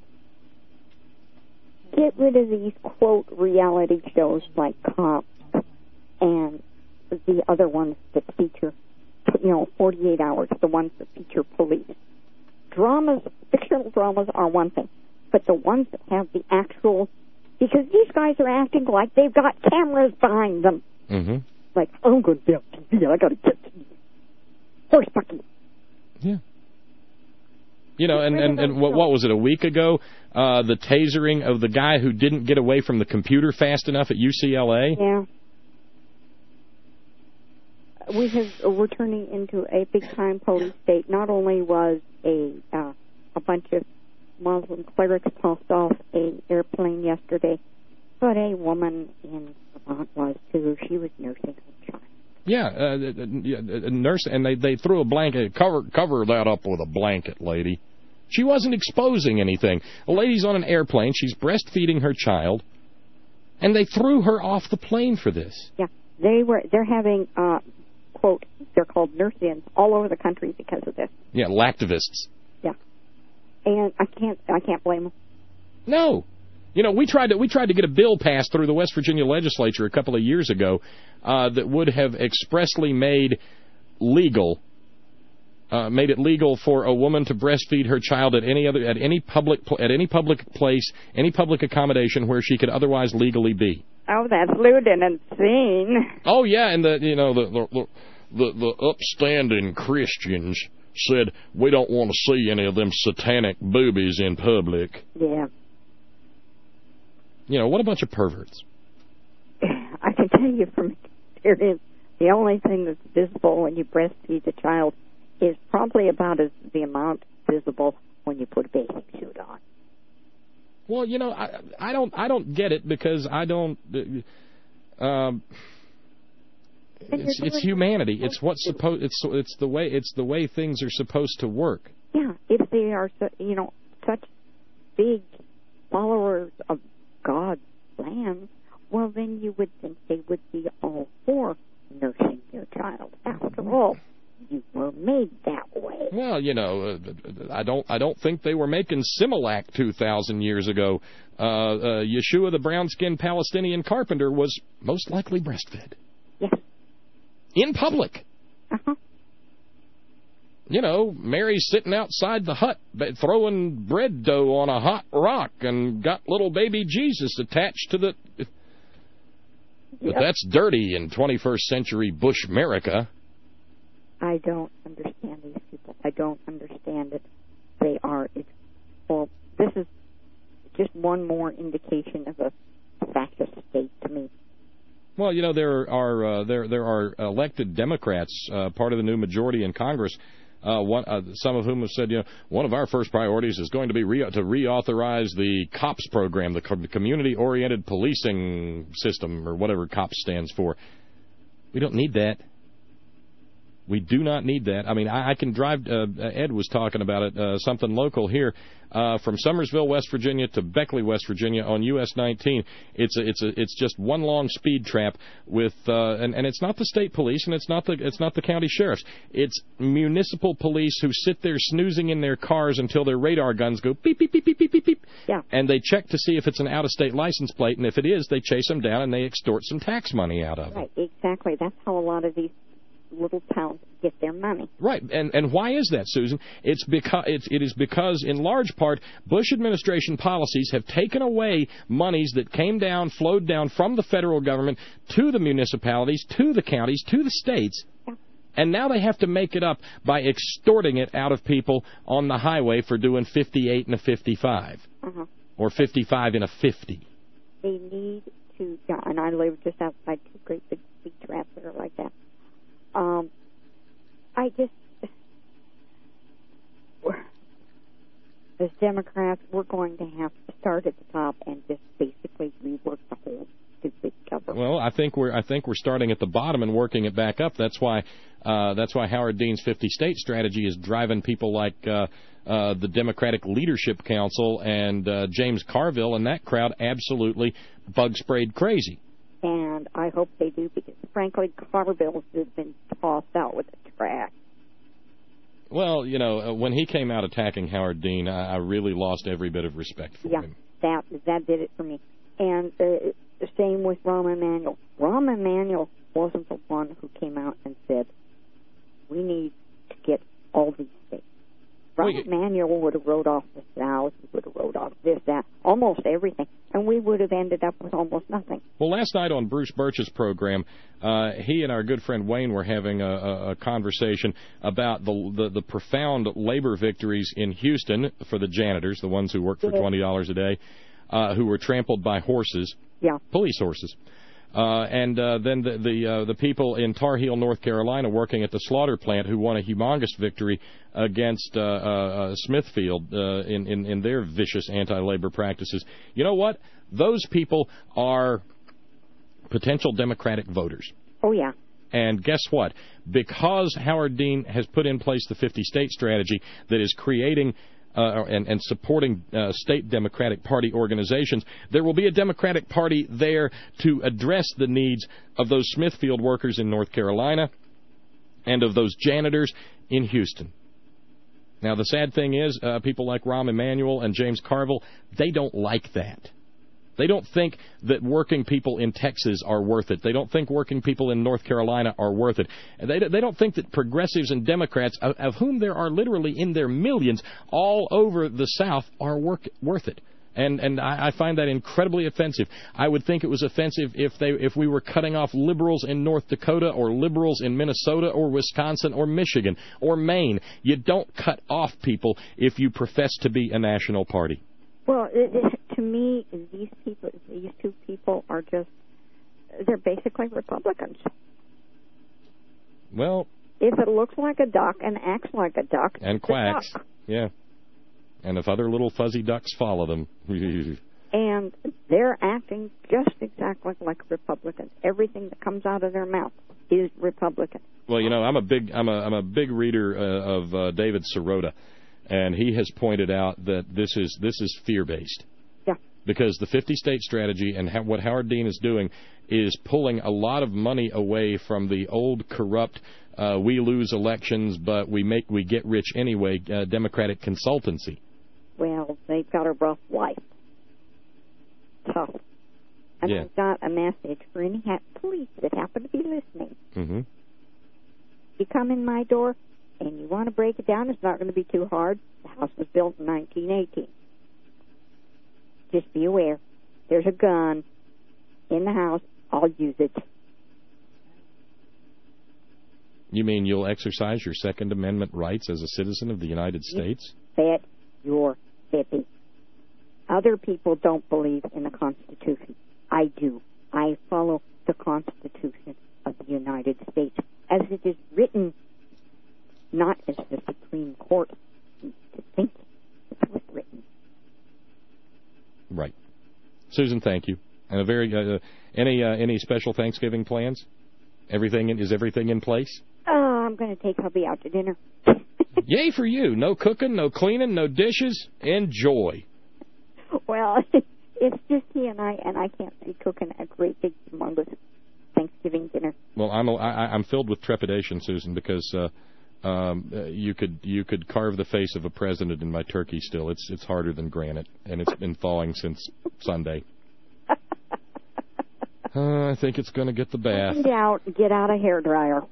I: get rid of these quote reality shows like Cops and the other ones that feature, 48 Hours, the ones that feature police. Fictional dramas are one thing, but the ones that have the actual, because these guys are acting like they've got cameras behind them.
F: Mm-hmm.
I: Like, I'm going to be on TV, I got to get to you. Horse bucky.
F: Yeah. And what was it, a week ago? The tasering of the guy who didn't get away from the computer fast enough at UCLA?
I: Yeah. We're turning into a big-time police state. Not only was a bunch of Muslim clerics tossed off an airplane yesterday, but a woman in Vermont was too. She was nursing her child.
F: Yeah, a nurse, and they threw a blanket. Cover that up with a blanket, lady. She wasn't exposing anything. A lady's on an airplane. She's breastfeeding her child, and they threw her off the plane for this.
I: Yeah, they're having. Quote, they're called nurse-ins all over the country because of this.
F: Yeah, lactivists.
I: Yeah, and I can't blame them.
F: No, we tried to get a bill passed through the West Virginia legislature a couple of years ago that would have expressly made it legal for a woman to breastfeed her child at any public place, any public accommodation where she could otherwise legally be.
I: Oh, that's lewd and obscene.
F: Oh yeah, and the upstanding Christians said we don't want to see any of them satanic boobies in public.
I: Yeah.
F: What a bunch of perverts.
I: I can tell you from experience, the only thing that's visible when you breastfeed a child is probably about the amount visible when you put a bathing suit on.
F: Well, I don't get it because I don't. It's humanity. It's what's supposed. It's the way things are supposed to work.
I: Yeah, if they are such big followers of God's plan, well, then you would think they would be all for nursing your child. After all, you were made that way.
F: Well, I don't think they were making Similac 2,000 years ago. Yeshua, the brown-skinned Palestinian carpenter, was most likely breastfed.
I: Yes.
F: In public.
I: Uh-huh.
F: Mary's sitting outside the hut throwing bread dough on a hot rock and got little baby Jesus attached to the... But that's dirty in 21st century Bush America.
I: I don't understand these people. I don't understand it. This is just one more indication of a fascist state to me.
F: Well, there are elected Democrats, part of the new majority in Congress, some of whom have said, one of our first priorities is going to be to reauthorize the COPS program, the Community-Oriented Policing System, or whatever COPS stands for. We don't need that. We do not need that. I mean, I can drive. Ed was talking about it. Something local here, from Summersville, West Virginia, to Beckley, West Virginia, on US 19. It's just one long speed trap with, and it's not the state police and it's not the county sheriffs. It's municipal police who sit there snoozing in their cars until their radar guns go beep beep beep beep beep beep beep.
I: Yeah.
F: And they check to see if it's an out-of-state license plate, and if it is, they chase them down and they extort some tax money out of them.
I: Right. Exactly. That's how a lot of these little towns get their money.
F: Right, and why is that, Susan? It is because, in large part, Bush administration policies have taken away monies that flowed down from the federal government to the municipalities, to the counties, to the states, and now they have to make it up by extorting it out of people on the highway for doing 58 and a 55, or 55 and a 50.
I: They need to, and I live just outside two great big speed traps that are like that. As Democrats, we're going to have to start at the top and just basically rework the whole stupid government.
F: Well, I think we're starting at the bottom and working it back up. That's why Howard Dean's 50-state strategy is driving people like the Democratic Leadership Council and James Carville and that crowd absolutely bug-sprayed crazy.
I: And I hope they do, because, frankly, Carville has been tossed out with the trash.
F: Well, when he came out attacking Howard Dean, I really lost every bit of respect for him.
I: Yeah, that did it for me. And the same with Rahm Emanuel. Rahm Emanuel wasn't the one who came out and said, we need to get all these states. Rahm Emanuel would have wrote off the South, he would have wrote off this, that, almost everything, and we would have ended up with almost nothing.
F: Well, last night on Bruce Birch's program, he and our good friend Wayne were having a conversation about the profound labor victories in Houston for the janitors, the ones who work for $20 a day, who were trampled by horses, police horses. And then the people in Tar Heel, North Carolina, working at the slaughter plant, who won a humongous victory against Smithfield in their vicious anti-labor practices. You know what? Those people are potential Democratic voters.
I: Oh, yeah.
F: And guess what? Because Howard Dean has put in place the 50-state strategy that is creating and supporting state Democratic Party organizations, there will be a Democratic Party there to address the needs of those Smithfield workers in North Carolina and of those janitors in Houston. Now, the sad thing is, people like Rahm Emanuel and James Carville, they don't like that. They don't think that working people in Texas are worth it. They don't think working people in North Carolina are worth it. They don't think that progressives and Democrats, of whom there are literally in their millions all over the South, are worth it. And I find that incredibly offensive. I would think it was offensive if we were cutting off liberals in North Dakota or liberals in Minnesota or Wisconsin or Michigan or Maine. You don't cut off people if you profess to be a national party.
I: Well, to me, these two people are they're basically Republicans.
F: Well,
I: if it looks like a duck and acts like a duck,
F: and quacks, yeah. And if other little fuzzy ducks follow them.
I: And they're acting just exactly like Republicans. Everything that comes out of their mouth is Republican.
F: Well, I'm a big reader of David Sirota, and he has pointed out that this is fear-based.
I: Yeah.
F: Because the 50-state strategy and what Howard Dean is doing is pulling a lot of money away from the old corrupt, we lose elections but we get rich anyway Democratic consultancy.
I: Well, they've got a rough life. Tough. And
F: yeah.
I: I've got a message for any police that happen to be listening.
F: Mm-hmm.
I: You come in my door and you want to break it down, it's not going to be too hard. The house was built in 1918. Just be aware. There's a gun in the house. I'll use it.
F: You mean you'll exercise your Second Amendment rights as a citizen of the United States?
I: Bet your hippie. Other people don't believe in the Constitution. I do. I follow the Constitution of the United States as it is written, not as the Supreme Court needs to think it was written.
F: Right. Susan, thank you. And any special Thanksgiving plans? Is everything in place?
I: I'm going to take hubby out to dinner.
F: Yay for you. No cooking, no cleaning, no dishes. Enjoy.
I: Well, it's just he and I can't see cooking a great big humongous Thanksgiving dinner.
F: Well, I'm filled with trepidation, Susan, because you could carve the face of a president in my turkey still. It's harder than granite, and it's been thawing since Sunday. I think it's going to get the bath.
I: Get out a hairdryer.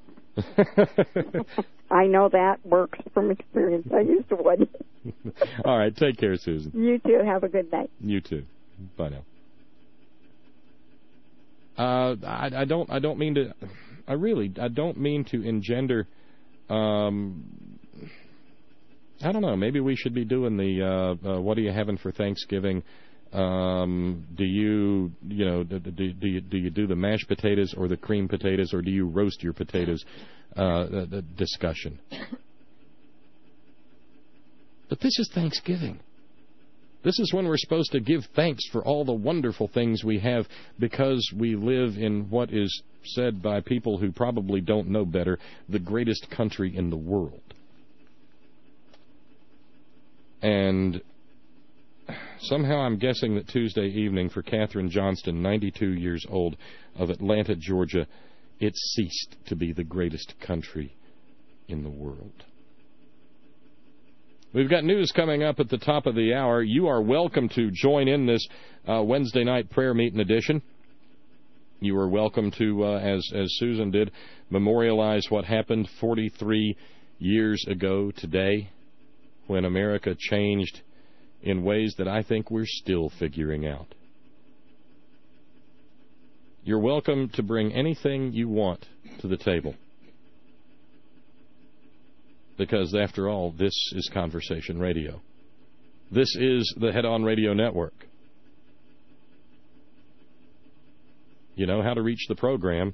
I: I know that works from experience. I used to one.
F: All right, take care, Susan.
I: You too. Have a good night.
F: You too. Bye now. I don't mean to engender. I don't know. Maybe we should be doing the what are you having for Thanksgiving? Do you do the mashed potatoes or the cream potatoes, or do you roast your potatoes? The discussion. But this is Thanksgiving. This is when we're supposed to give thanks for all the wonderful things we have, because we live in what is said by people who probably don't know better, the greatest country in the world. And somehow I'm guessing that Tuesday evening for Katherine Johnston, 92 years old, of Atlanta, Georgia, it ceased to be the greatest country in the world. We've got news coming up at the top of the hour. You are welcome to join in this Wednesday night prayer meeting edition. You are welcome to, as Susan did, memorialize what happened 43 years ago today, when America changed in ways that I think we're still figuring out. You're welcome to bring anything you want to the table, because, after all, this is Conversation Radio. This is the Head On Radio Network. You know how to reach the program.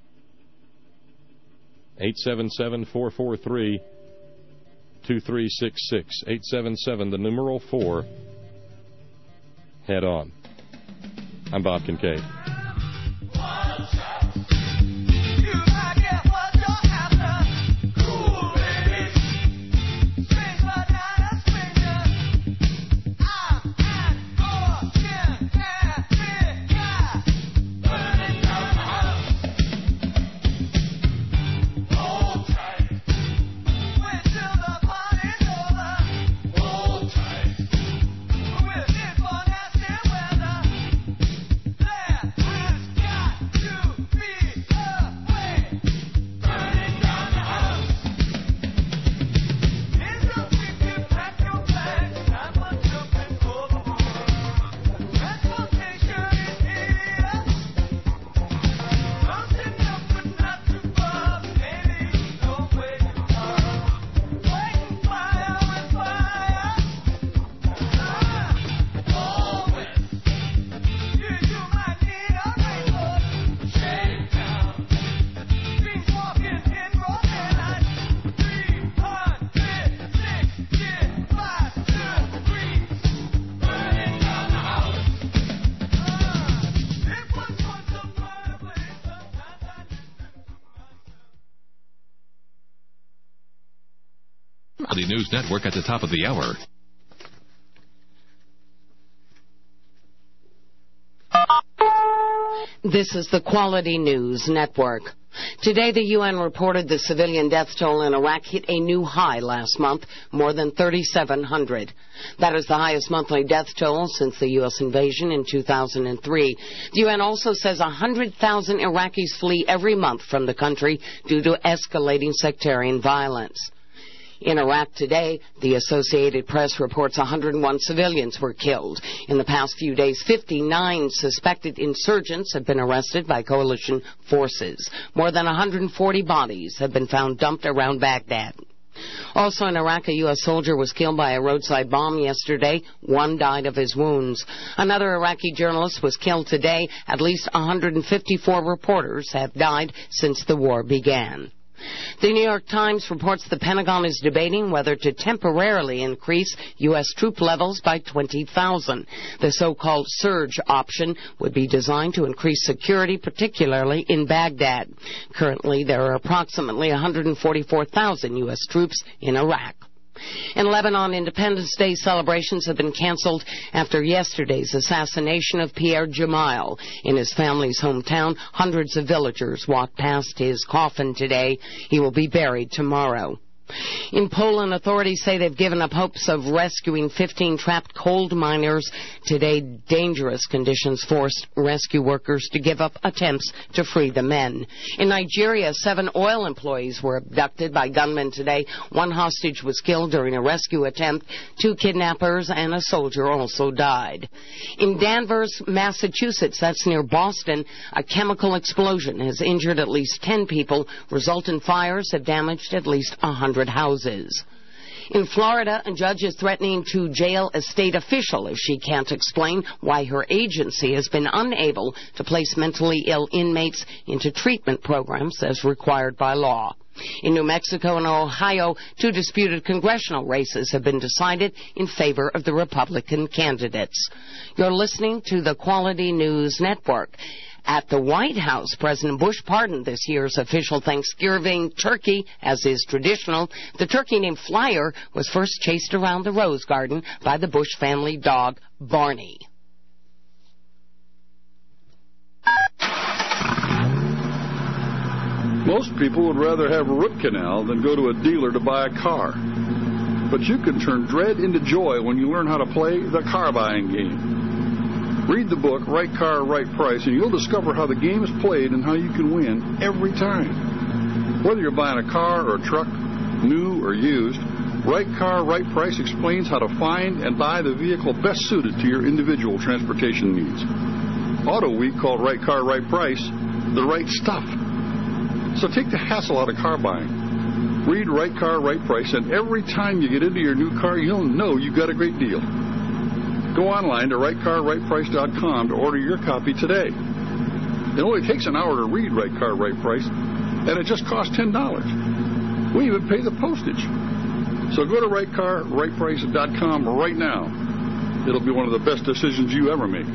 F: 877-443-2366. 877, the numeral 4. Head On. I'm Bob Kincaid.
A: Quality News Network at the top of the hour.
J: This is the Quality News Network. Today, the UN reported the civilian death toll in Iraq hit a new high last month, more than 3,700. That is the highest monthly death toll since the U.S. invasion in 2003. The UN also says 100,000 Iraqis flee every month from the country due to escalating sectarian violence. In Iraq today, the Associated Press reports 101 civilians were killed. In the past few days, 59 suspected insurgents have been arrested by coalition forces. More than 140 bodies have been found dumped around Baghdad. Also in Iraq, a U.S. soldier was killed by a roadside bomb yesterday. One died of his wounds. Another Iraqi journalist was killed today. At least 154 reporters have died since the war began. The New York Times reports the Pentagon is debating whether to temporarily increase U.S. troop levels by 20,000. The so-called surge option would be designed to increase security, particularly in Baghdad. Currently, there are approximately 144,000 U.S. troops in Iraq. In Lebanon, Independence Day celebrations have been canceled after yesterday's assassination of Pierre Gemayel. In his family's hometown, hundreds of villagers walked past his coffin today. He will be buried tomorrow. In Poland, authorities say they've given up hopes of rescuing 15 trapped coal miners. Today, dangerous conditions forced rescue workers to give up attempts to free the men. In Nigeria, 7 oil employees were abducted by gunmen today. 1 hostage was killed during a rescue attempt. 2 kidnappers and a soldier also died. In Danvers, Massachusetts, that's near Boston, a chemical explosion has injured at least 10 people. Resultant fires have damaged at least 100 houses. In Florida, a judge is threatening to jail a state official if she can't explain why her agency has been unable to place mentally ill inmates into treatment programs as required by law. In New Mexico and Ohio, 2 disputed congressional races have been decided in favor of the Republican candidates. You're listening to the Quality News Network. At the White House, President Bush pardoned this year's official Thanksgiving turkey, as is traditional. The turkey named Flyer was first chased around the Rose Garden by the Bush family dog, Barney.
K: Most people would rather have a root canal than go to a dealer to buy a car. But you can turn dread into joy when you learn how to play the car buying game. Read the book, Right Car, Right Price, and you'll discover how the game is played and how you can win every time. Whether you're buying a car or a truck, new or used, Right Car, Right Price explains how to find and buy the vehicle best suited to your individual transportation needs. Auto Week called Right Car, Right Price the right stuff. So take the hassle out of car buying. Read Right Car, Right Price, and every time you get into your new car, you'll know you got a great deal. Go online to rightcarrightprice.com to order your copy today. It only takes an hour to read Right Car, Right Price, and it just costs $10. We even pay the postage. So go to rightcarrightprice.com right now. It'll be one of the best decisions you ever make.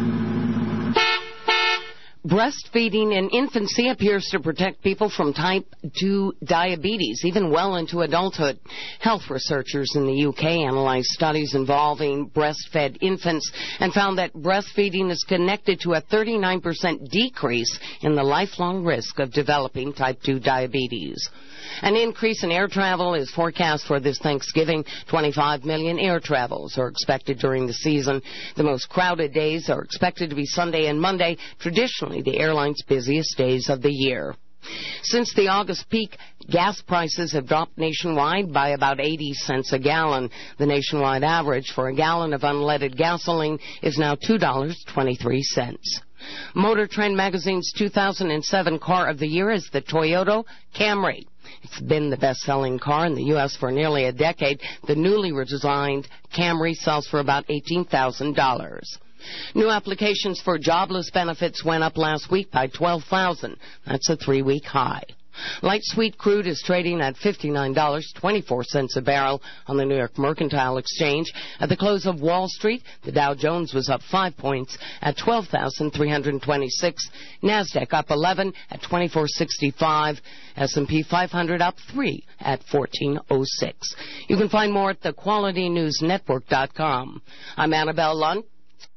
J: Breastfeeding in infancy appears to protect people from type 2 diabetes, even well into adulthood. Health researchers in the UK analyzed studies involving breastfed infants and found that breastfeeding is connected to a 39% decrease in the lifelong risk of developing type 2 diabetes. An increase in air travel is forecast for this Thanksgiving. 25 million air travels are expected during the season. The most crowded days are expected to be Sunday and Monday, traditionally the airline's busiest days of the year. Since the August peak, gas prices have dropped nationwide by about 80 cents a gallon. The nationwide average for a gallon of unleaded gasoline is now $2.23. Motor Trend magazine's 2007 Car of the Year is the Toyota Camry. It's been the best-selling car in the U.S. for nearly a decade. The newly redesigned Camry sells for about $18,000. New applications for jobless benefits went up last week by 12,000. That's a 3-week high. Light sweet crude is trading at $59.24 a barrel on the New York Mercantile Exchange. At the close of Wall Street, the Dow Jones was up 5 points at 12,326. NASDAQ up 11 at 2465. S&P 500 up 3 at 1406. You can find more at thequalitynewsnetwork.com. I'm Annabelle Lunt.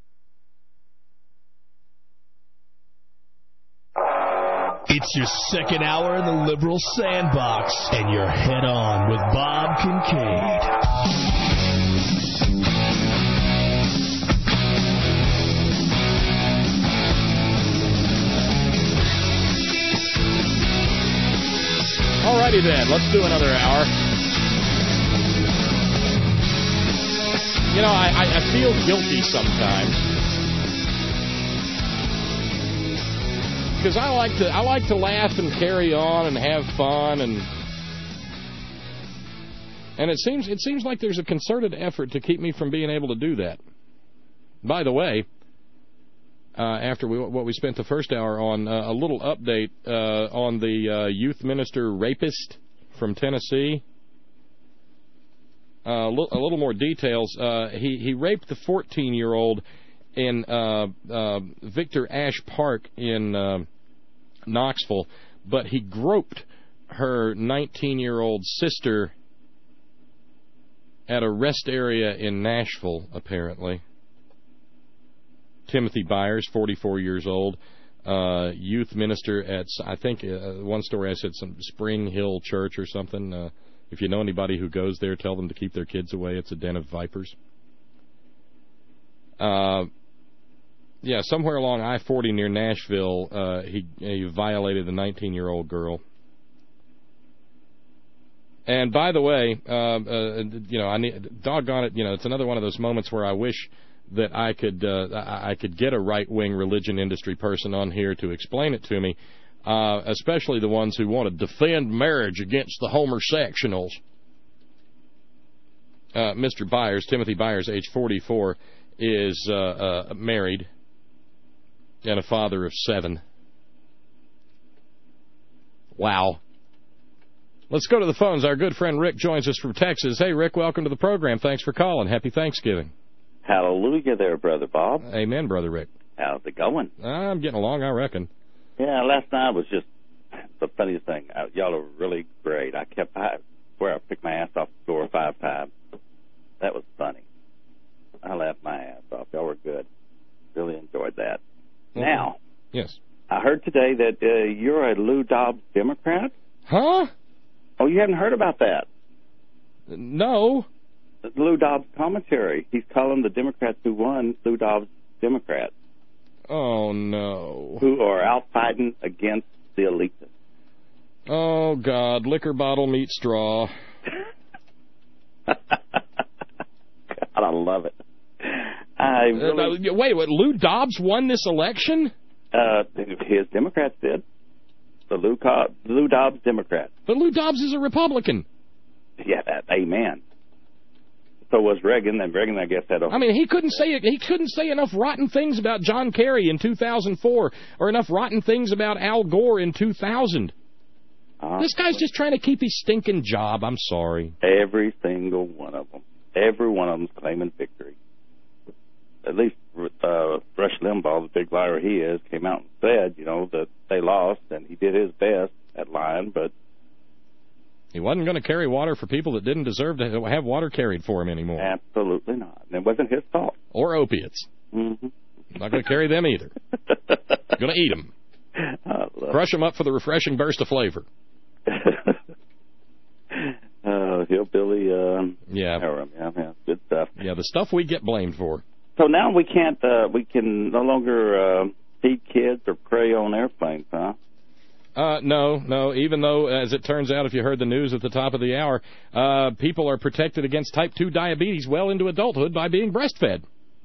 E: It's your second hour in the Liberal Sandbox, and you're head on with Bob Kincaid.
F: Alrighty then, let's do another hour. You know, I feel guilty sometimes. Because I like to laugh and carry on and have fun, and it seems like there's a concerted effort to keep me from being able to do that. By the way, after what we spent the first hour on, a little update on the youth minister rapist from Tennessee. A little more details. He raped the 14-year-old in Victor Ash Park in Knoxville, but he groped her 19-year-old sister at a rest area in Nashville, apparently. Timothy Byers, 44 years old, youth minister at, I think, one story I said some Spring Hill Church or something. If you know anybody who goes there, tell them to keep their kids away. It's a den of vipers. Yeah, somewhere along I-40 near Nashville, he violated the 19-year-old girl. And by the way, doggone it, it's another one of those moments where I wish that I could get a right-wing religion industry person on here to explain it to me, especially the ones who want to defend marriage against the homosexuals. Mr. Byers, Timothy Byers, age 44, is married and a father of 7. Wow. Let's go to the phones. Our good friend Rick joins us from Texas. Hey, Rick, welcome to the program. Thanks for calling. Happy Thanksgiving.
L: Hallelujah there, Brother Bob.
F: Amen, Brother Rick.
L: How's it going?
F: I'm getting along, I reckon.
L: Yeah, last night was just the funniest thing. Y'all are really great. I picked my ass off the floor 5 times. That was funny. I laughed my ass off. Y'all were good. Really enjoyed that. Okay. Now,
F: yes,
L: I heard today that you're a Lou Dobbs Democrat.
F: Huh?
L: Oh, you haven't heard about that?
F: No.
L: Lou Dobbs commentary. He's calling the Democrats who won Lou Dobbs Democrats.
F: Oh, no.
L: Who are out fighting against the elitists.
F: Oh, God. Liquor bottle meets straw.
L: God, I love it.
F: Wait, what? Lou Dobbs won this election?
L: His Democrats did. The Lou Dobbs Democrats.
F: But Lou Dobbs is a Republican.
L: Yeah, amen. So was Reagan, and Reagan, I guess, had a...
F: I mean, he couldn't say enough rotten things about John Kerry in 2004, or enough rotten things about Al Gore in 2000. This guy's just trying to keep his stinking job. I'm sorry.
L: Every single one of them. Every one of them's claiming victory. At least Rush Limbaugh, the big liar he is, came out and said, that they lost, and he did his best at lying, but...
F: He wasn't going to carry water for people that didn't deserve to have water carried for him anymore.
L: Absolutely not. And it wasn't his fault.
F: Or opiates.
L: Mm-hmm.
F: Not going to carry them either. Going to eat them. Crush them up for the refreshing burst of flavor.
L: Hillbilly.
F: Yeah.
L: Good stuff.
F: Yeah, the stuff we get blamed for.
L: So now we can no longer feed kids or prey on airplanes, huh?
F: No. Even though, as it turns out, if you heard the news at the top of the hour, people are protected against type 2 diabetes well into adulthood by being breastfed.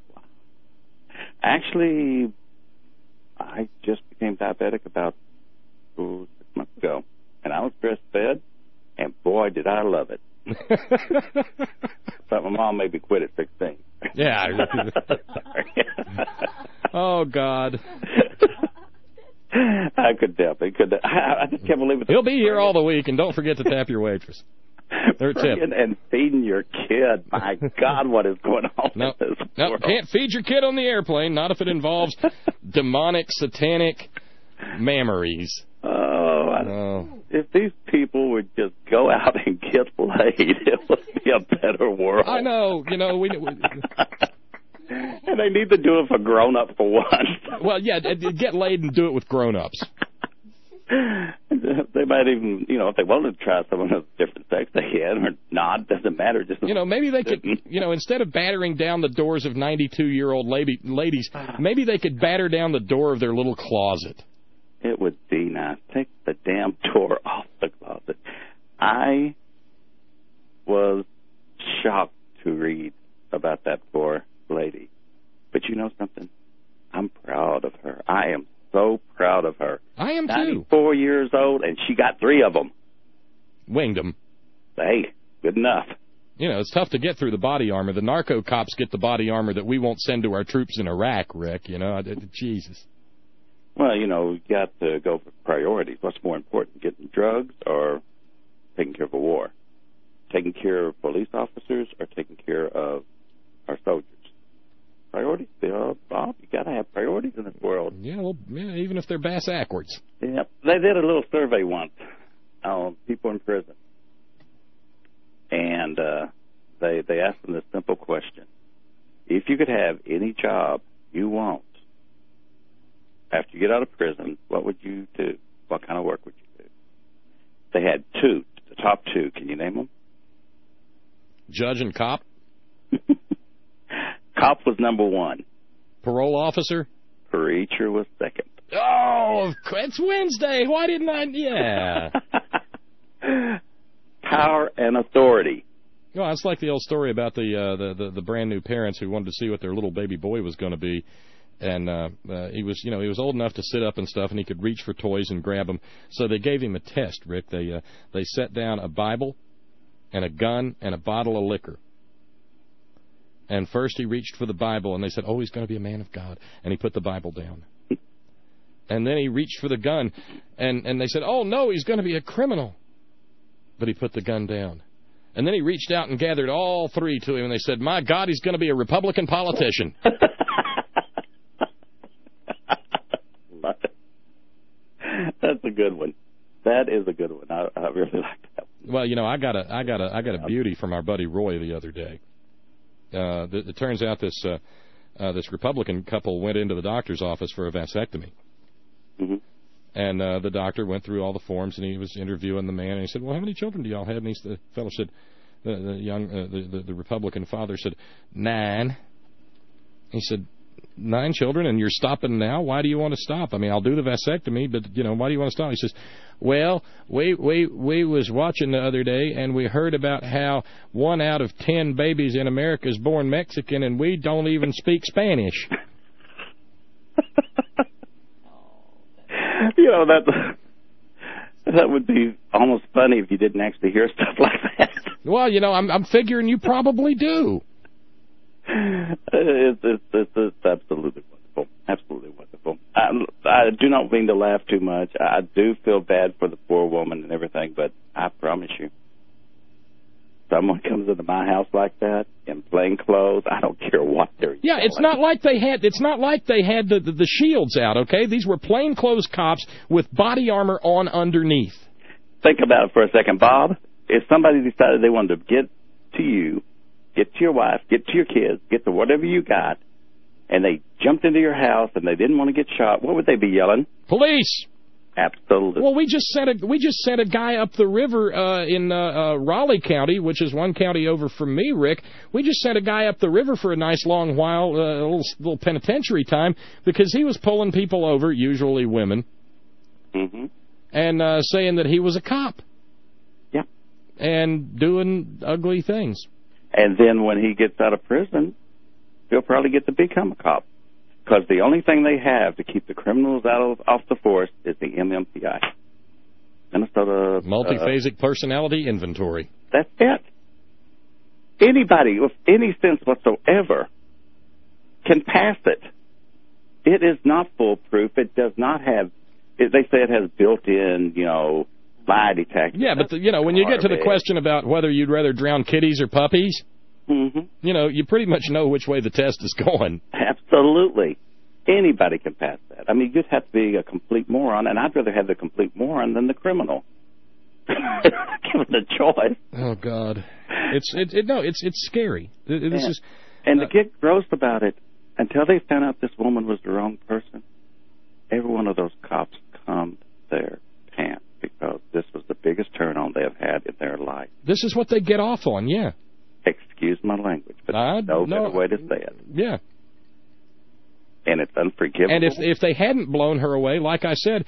L: Actually, I just became diabetic about 6 months ago, and I was breastfed, and boy, did I love it. But my mom made me quit at 16.
F: Yeah. Oh, God.
L: I could definitely. I just can't believe it.
F: He'll be here all the week, and don't forget to tap your waitress. Their tip.
L: And feeding your kid. My God, what is going on in this world?
F: Can't feed your kid on the airplane, not if it involves demonic, satanic mammaries.
L: If these people would just go out and get laid, it would be a better world.
F: I know. You know, we
L: and they need to do it for grown-ups for once.
F: Well, yeah, get laid and do it with grown-ups.
L: They might even, if they wanted to try someone of different sex, they can or not. Doesn't matter. Just
F: maybe they could, instead of battering down the doors of 92-year-old ladies, maybe they could batter down the door of their little closet.
L: It would be nice. Take the damn door off the closet. I was shocked to read about that poor lady. But you know something? I'm proud of her. I am so proud of her.
F: I am too.
L: 94 years old, and she got 3 of them.
F: Winged them.
L: Hey, good enough.
F: It's tough to get through the body armor. The narco cops get the body armor that we won't send to our troops in Iraq, Rick. Jesus.
L: Well, you got to go for priorities. What's more important, getting drugs or taking care of a war? Taking care of police officers or taking care of our soldiers? Priorities, Bob. You got to have priorities in this world.
F: Yeah, well, even if they're bass backwards.
L: Yeah, they did a little survey once on people in prison, and they asked them this simple question: if you could have any job you want after you get out of prison, what would you do? What kind of work would you do? They had 2, the top 2. Can you name them?
F: Judge and cop.
L: Cop was number 1.
F: Parole officer?
L: Preacher was second.
F: Oh, it's Wednesday. Why didn't I? Yeah.
L: Power and authority.
F: Well, it's like the old story about the brand new parents who wanted to see what their little baby boy was going to be. And he was old enough to sit up and stuff, and he could reach for toys and grab them. So they gave him a test, Rick. They set down a Bible and a gun and a bottle of liquor. And first he reached for the Bible, and they said, he's going to be a man of God. And he put the Bible down. And then he reached for the gun, and they said, no, he's going to be a criminal. But he put the gun down. And then he reached out and gathered all 3 to him, and they said, my God, he's going to be a Republican politician.
L: That's a good one. That is a good one. I really like that one.
F: Well, I got a beauty from our buddy Roy the other day. It turns out this Republican couple went into the doctor's office for a vasectomy.
L: Mm-hmm.
F: And the doctor went through all the forms, and he was interviewing the man, and he said, well, how many children do y'all have? And the fellow said, the Republican father said, 9. He said, 9 children, and you're stopping now? Why do you want to stop? I mean, I'll do the vasectomy, but, why do you want to stop? He says, well, we was watching the other day, and we heard about how 1 out of 10 babies in America is born Mexican, and we don't even speak Spanish.
L: That would be almost funny if you didn't actually hear stuff like that.
F: Well, I'm figuring you probably do.
L: It's absolutely wonderful. Absolutely wonderful. I do not mean to laugh too much. I do feel bad for the poor woman and everything, but I promise you, someone comes into my house like that in plain clothes, I don't care what they're
F: Yeah, it's not like they had the shields out, okay? These were plain clothes cops with body armor on underneath.
L: Think about it for a second, Bob. If somebody decided they wanted to get to you, get to your wife, get to your kids, get to whatever you got, and they jumped into your house and they didn't want to get shot, what would they be yelling?
F: Police!
L: Absolutely.
F: Well, we just sent a guy up the river in Raleigh County, which is 1 county over from me, Rick. We just sent a guy up the river for a nice long while, a little penitentiary time, because he was pulling people over, usually women, and saying that he was a cop.
L: Yeah.
F: And doing ugly things.
L: And then when he gets out of prison, he'll probably get to become a cop. Because the only thing they have to keep the criminals off the force is the MMPI. Minnesota...
F: Multiphasic Personality Inventory.
L: That's it. Anybody with any sense whatsoever can pass it. It is not foolproof. It does not have They say it has built-in, lie detector.
F: Yeah, but when you get to the question about whether you'd rather drown kitties or puppies, you pretty much know which way the test is going.
L: Absolutely. Anybody can pass that. I mean, you just have to be a complete moron, and I'd rather have the complete moron than the criminal. Given the choice.
F: Oh God, it's scary. This is,
L: and to get gross about it, until they found out this woman was the wrong person, every one of those cops combed their pants because this was the biggest turn on they have had in their life.
F: This is what they get off on, yeah.
L: Excuse my language, but no better way to say it.
F: Yeah.
L: And it's unforgivable.
F: And if they hadn't blown her away, like I said,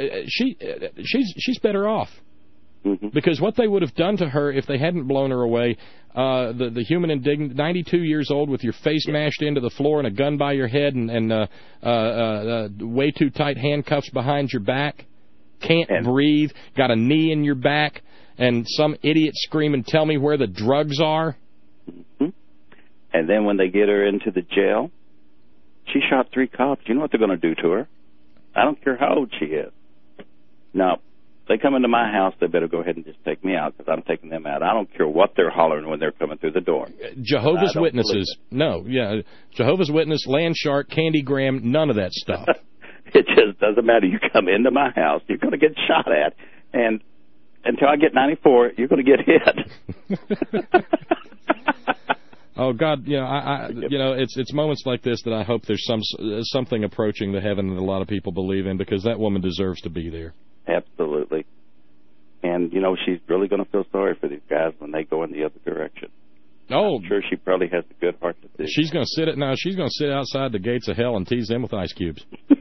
F: she's better off. Because what they would have done to her if they hadn't blown her away, the human indignant, 92 years old with your face mashed into the floor and a gun by your head and way too tight handcuffs behind your back, can't breathe, got a knee in your back, and some idiot screaming, "Tell me where the drugs are."
L: And then when they get her into the jail, she shot 3 cops. You know what they're going to do to her? I don't care how old she is. No. They come into my house, they better go ahead and just take me out because I'm taking them out. I don't care what they're hollering when they're coming through the door.
F: Jehovah's Witnesses, Jehovah's Witness, Land Shark, Candy Graham, none of that stuff.
L: It just doesn't matter. You come into my house, you're going to get shot at. And until I get 94, you're going to get hit.
F: Oh God, it's moments like this that I hope there's something approaching the heaven that a lot of people believe in because that woman deserves to be there.
L: Absolutely. And, she's really going to feel sorry for these guys when they go in the other direction.
F: Oh,
L: I'm sure she probably has a good heart to do.
F: She's going to sit outside the gates of hell and tease them with ice cubes.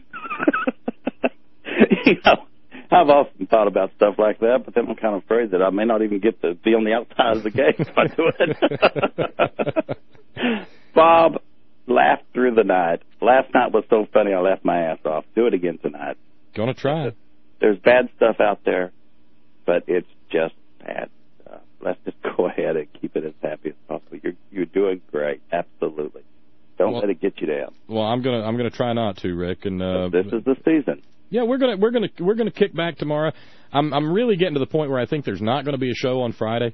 L: I've often thought about stuff like that, but then I'm kind of afraid that I may not even get to be on the outside of the gate if I do it. Bob laughed through the night. Last night was so funny I laughed my ass off. Do it again tonight.
F: Gonna try it.
L: There's bad stuff out there, but it's just bad stuff. Let's just go ahead and keep it as happy as possible. You're doing great. Absolutely. Don't let it get you down.
F: Well, I'm gonna try not to, Rick. And
L: this is the season.
F: Yeah, we're gonna kick back tomorrow. I'm really getting to the point where I think there's not going to be a show on Friday.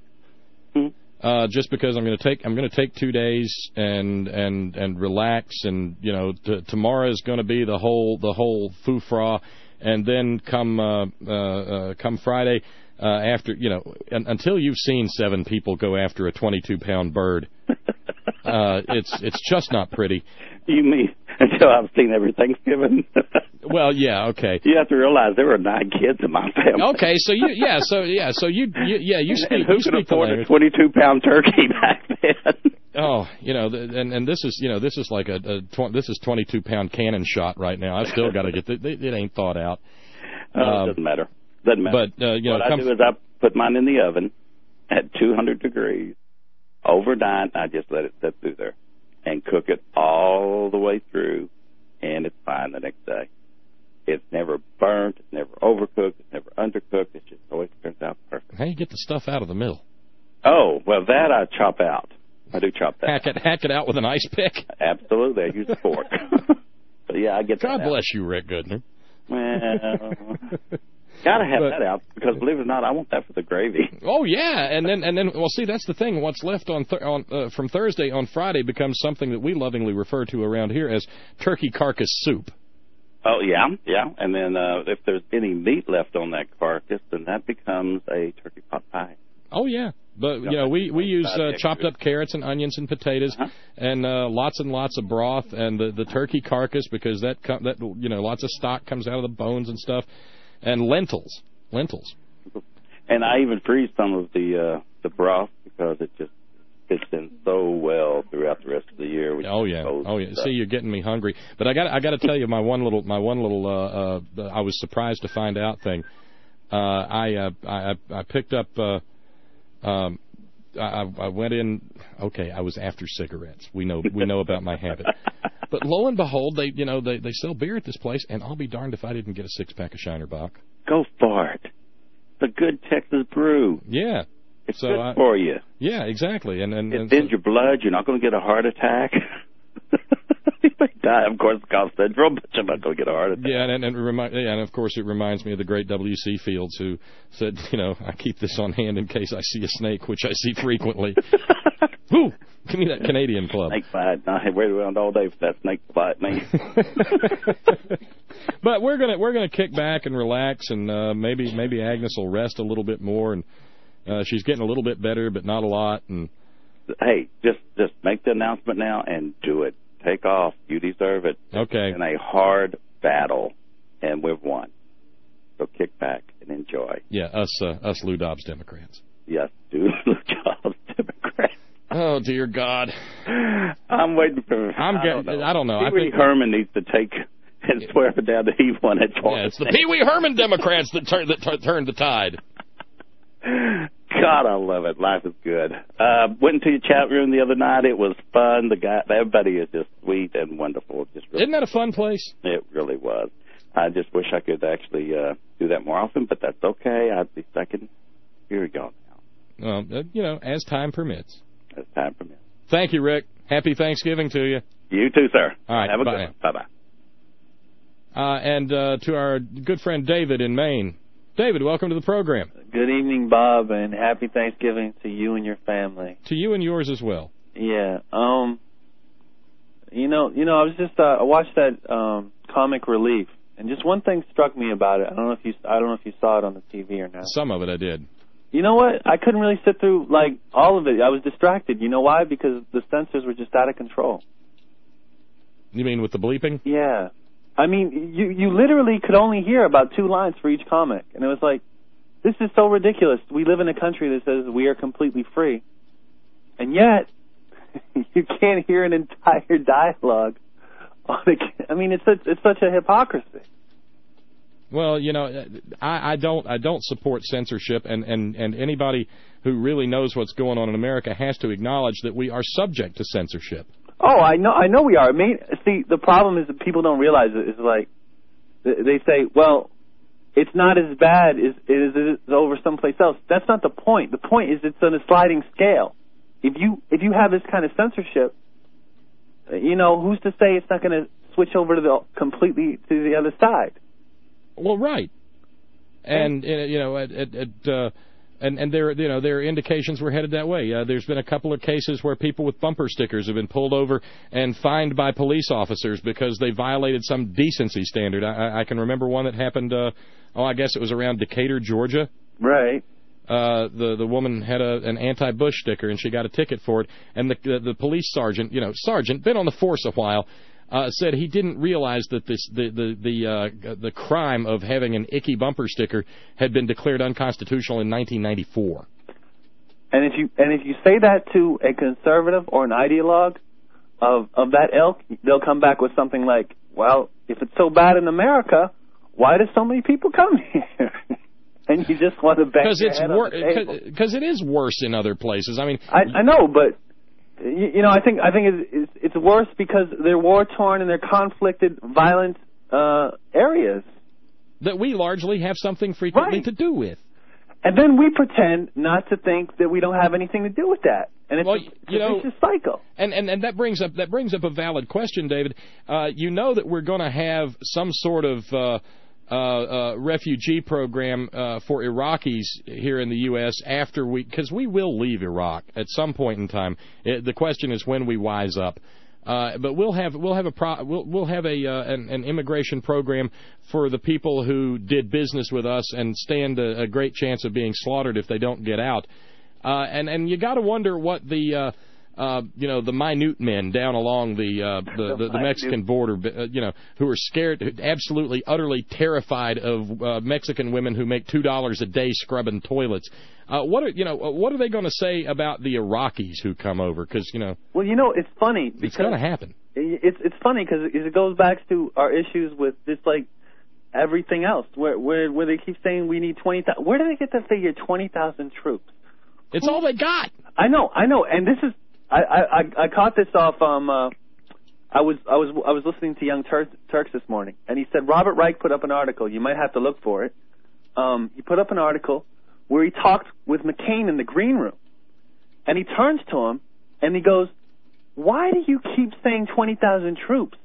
F: Just because I'm going to take 2 days and relax, and tomorrow is going to be the whole foo-fra, and then come Friday after until you've seen 7 people go after a 22-pound bird, it's just not pretty.
L: You mean until I've seen every Thanksgiving?
F: Well, yeah, okay.
L: You have to realize there were 9 kids in my family.
F: Okay, so you speak.
L: And who
F: you
L: could
F: speak
L: afford a 22-pound turkey back then?
F: Oh, and this is like this is 22-pound cannon shot right now. I still got to get it ain't thought out.
L: It doesn't matter. Doesn't matter.
F: But
L: what I do is I put mine in the oven at 200 degrees overnight. I just let it sit through there and cook it all the way through, and it's fine the next day. It's never burnt, it's never overcooked, it's never undercooked. It just always turns out perfect.
F: How do you get the stuff out of the middle?
L: Oh, well, that I chop out. I do chop that.
F: Hack it out with an ice pick?
L: Absolutely. I use a fork. So, yeah, I get that
F: God bless you, Rick Goodner.
L: Well, gotta have that out because, believe it or not, I want that for the gravy.
F: Oh yeah, and then well, see, that's the thing. What's left from Thursday on Friday becomes something that we lovingly refer to around here as turkey carcass soup.
L: Oh yeah. And then if there's any meat left on that carcass, then that becomes a turkey pot pie.
F: Oh yeah, but we use chopped up carrots and onions and potatoes, and lots and lots of broth and the turkey carcass because that lots of stock comes out of the bones and stuff. And lentils.
L: And I even freeze some of the broth because it just fits in so well throughout the rest of the year.
F: Oh yeah. See, you're getting me hungry. But I got to tell you my one little I was surprised to find out thing. I picked up. I went in. Okay, I was after cigarettes. We know about my habit. But lo and behold, they sell beer at this place, and I'll be darned if I didn't get a 6-pack of Shiner Bock.
L: Go for it. The good Texas brew.
F: Yeah.
L: It's good for you.
F: Yeah, exactly. And
L: it thins your blood. You're not going to get a heart attack. die, of course, because Central, but I'm not going to get a heart attack.
F: Yeah, and of course it reminds me of the great W.C. Fields, who said, I keep this on hand in case I see a snake, which I see frequently. Woo! Give me that Canadian club.
L: Snake bite. I wait around all day for that snake to bite me.
F: But we're gonna kick back and relax, and maybe Agnes will rest a little bit more, and she's getting a little bit better, but not a lot. And
L: hey, just make the announcement now and do it. Take off. You deserve it.
F: Okay.
L: It's been a hard battle, and we've won. So kick back and enjoy.
F: Yeah, us Lou Dobbs Democrats.
L: Yes, Lou Dobbs Democrats.
F: Oh dear God.
L: I'm waiting for.
F: I don't know.
L: Pee Wee Herman needs to take and swear down that he won it.
F: Yeah, it's the Pee Wee Herman Democrats that turned the tide.
L: God, I love it. Life is good. Went into your chat room the other night. It was fun. Everybody is just sweet and wonderful.
F: Isn't that a fun place?
L: It really was. I just wish I could actually do that more often, but that's okay. At least I can. Here we go now.
F: Well, as time permits.
L: As time permits.
F: Thank you, Rick. Happy Thanksgiving to you.
L: You too, sir.
F: All right.
L: Have a good one. Bye-bye.
F: And to our good friend David in Maine. David, welcome to the program.
M: Good evening, Bob, and happy Thanksgiving to you and your family.
F: To you and yours as well.
M: Yeah. I was just I watched that Comic Relief, and just one thing struck me about it. I don't know if you saw it on the TV or not.
F: Some of it I did.
M: You know what? I couldn't really sit through all of it. I was distracted. You know why? Because the censors were just out of control.
F: You mean with the bleeping?
M: Yeah. I mean, you literally could only hear about 2 lines for each comic. And it was like, this is so ridiculous. We live in a country that says we are completely free. And yet, you can't hear an entire dialogue. I mean, it's such a hypocrisy.
F: Well, I don't support censorship, and anybody who really knows what's going on in America has to acknowledge that we are subject to censorship.
M: Oh, I know we are. I mean, see, the problem is that people don't realize it. It's like they say, well, it's not as bad as it is over someplace else. That's not the point. The point is it's on a sliding scale. If you have this kind of censorship, who's to say it's not going to switch over to completely to the other side?
F: Well, right. And And there are indications we're headed that way. There's been a couple of cases where people with bumper stickers have been pulled over and fined by police officers because they violated some decency standard. I can remember one that happened, I guess it was around Decatur, Georgia.
M: Right.
F: The woman had an anti-Bush sticker, and she got a ticket for it. And the police sergeant, sergeant, been on the force a while, said he didn't realize that the crime of having an icky bumper sticker had been declared unconstitutional in 1994.
M: And if you say that to a conservative or an ideologue of that ilk, they'll come back with something like, well, if it's so bad in America, why do so many people come here? And you just want to bang your head on the table.
F: Because it is worse in other places. I mean,
M: I know, but I think it's worse because they're war-torn and they're conflicted, violent areas
F: that we largely have something frequently to do with.
M: And then we pretend not to think that we don't have anything to do with that, and it's a vicious cycle.
F: And that brings up a valid question, David. That we're going to have some sort of refugee program for Iraqis here in the U.S. because we will leave Iraq at some point in time. The question is when we wise up. But we'll have an immigration program for the people who did business with us and stand a great chance of being slaughtered if they don't get out. And you got to wonder what the minute men down along the Mexican border, who are scared, absolutely, utterly terrified of Mexican women who make $2 a day scrubbing toilets. What are they going to say about the Iraqis who come over? Because
M: well, it's funny because
F: it's going to happen.
M: It's funny because it goes back to our issues with just like everything else, where they keep saying we need 20,000. Where do they get the figure 20,000 troops?
F: It's all they got.
M: I know, and this is. I caught this off. I was listening to Young Turks this morning, and he said Robert Reich put up an article. You might have to look for it. He put up an article where he talked with McCain in the green room, and he turns to him and he goes, "Why do you keep saying 20,000 troops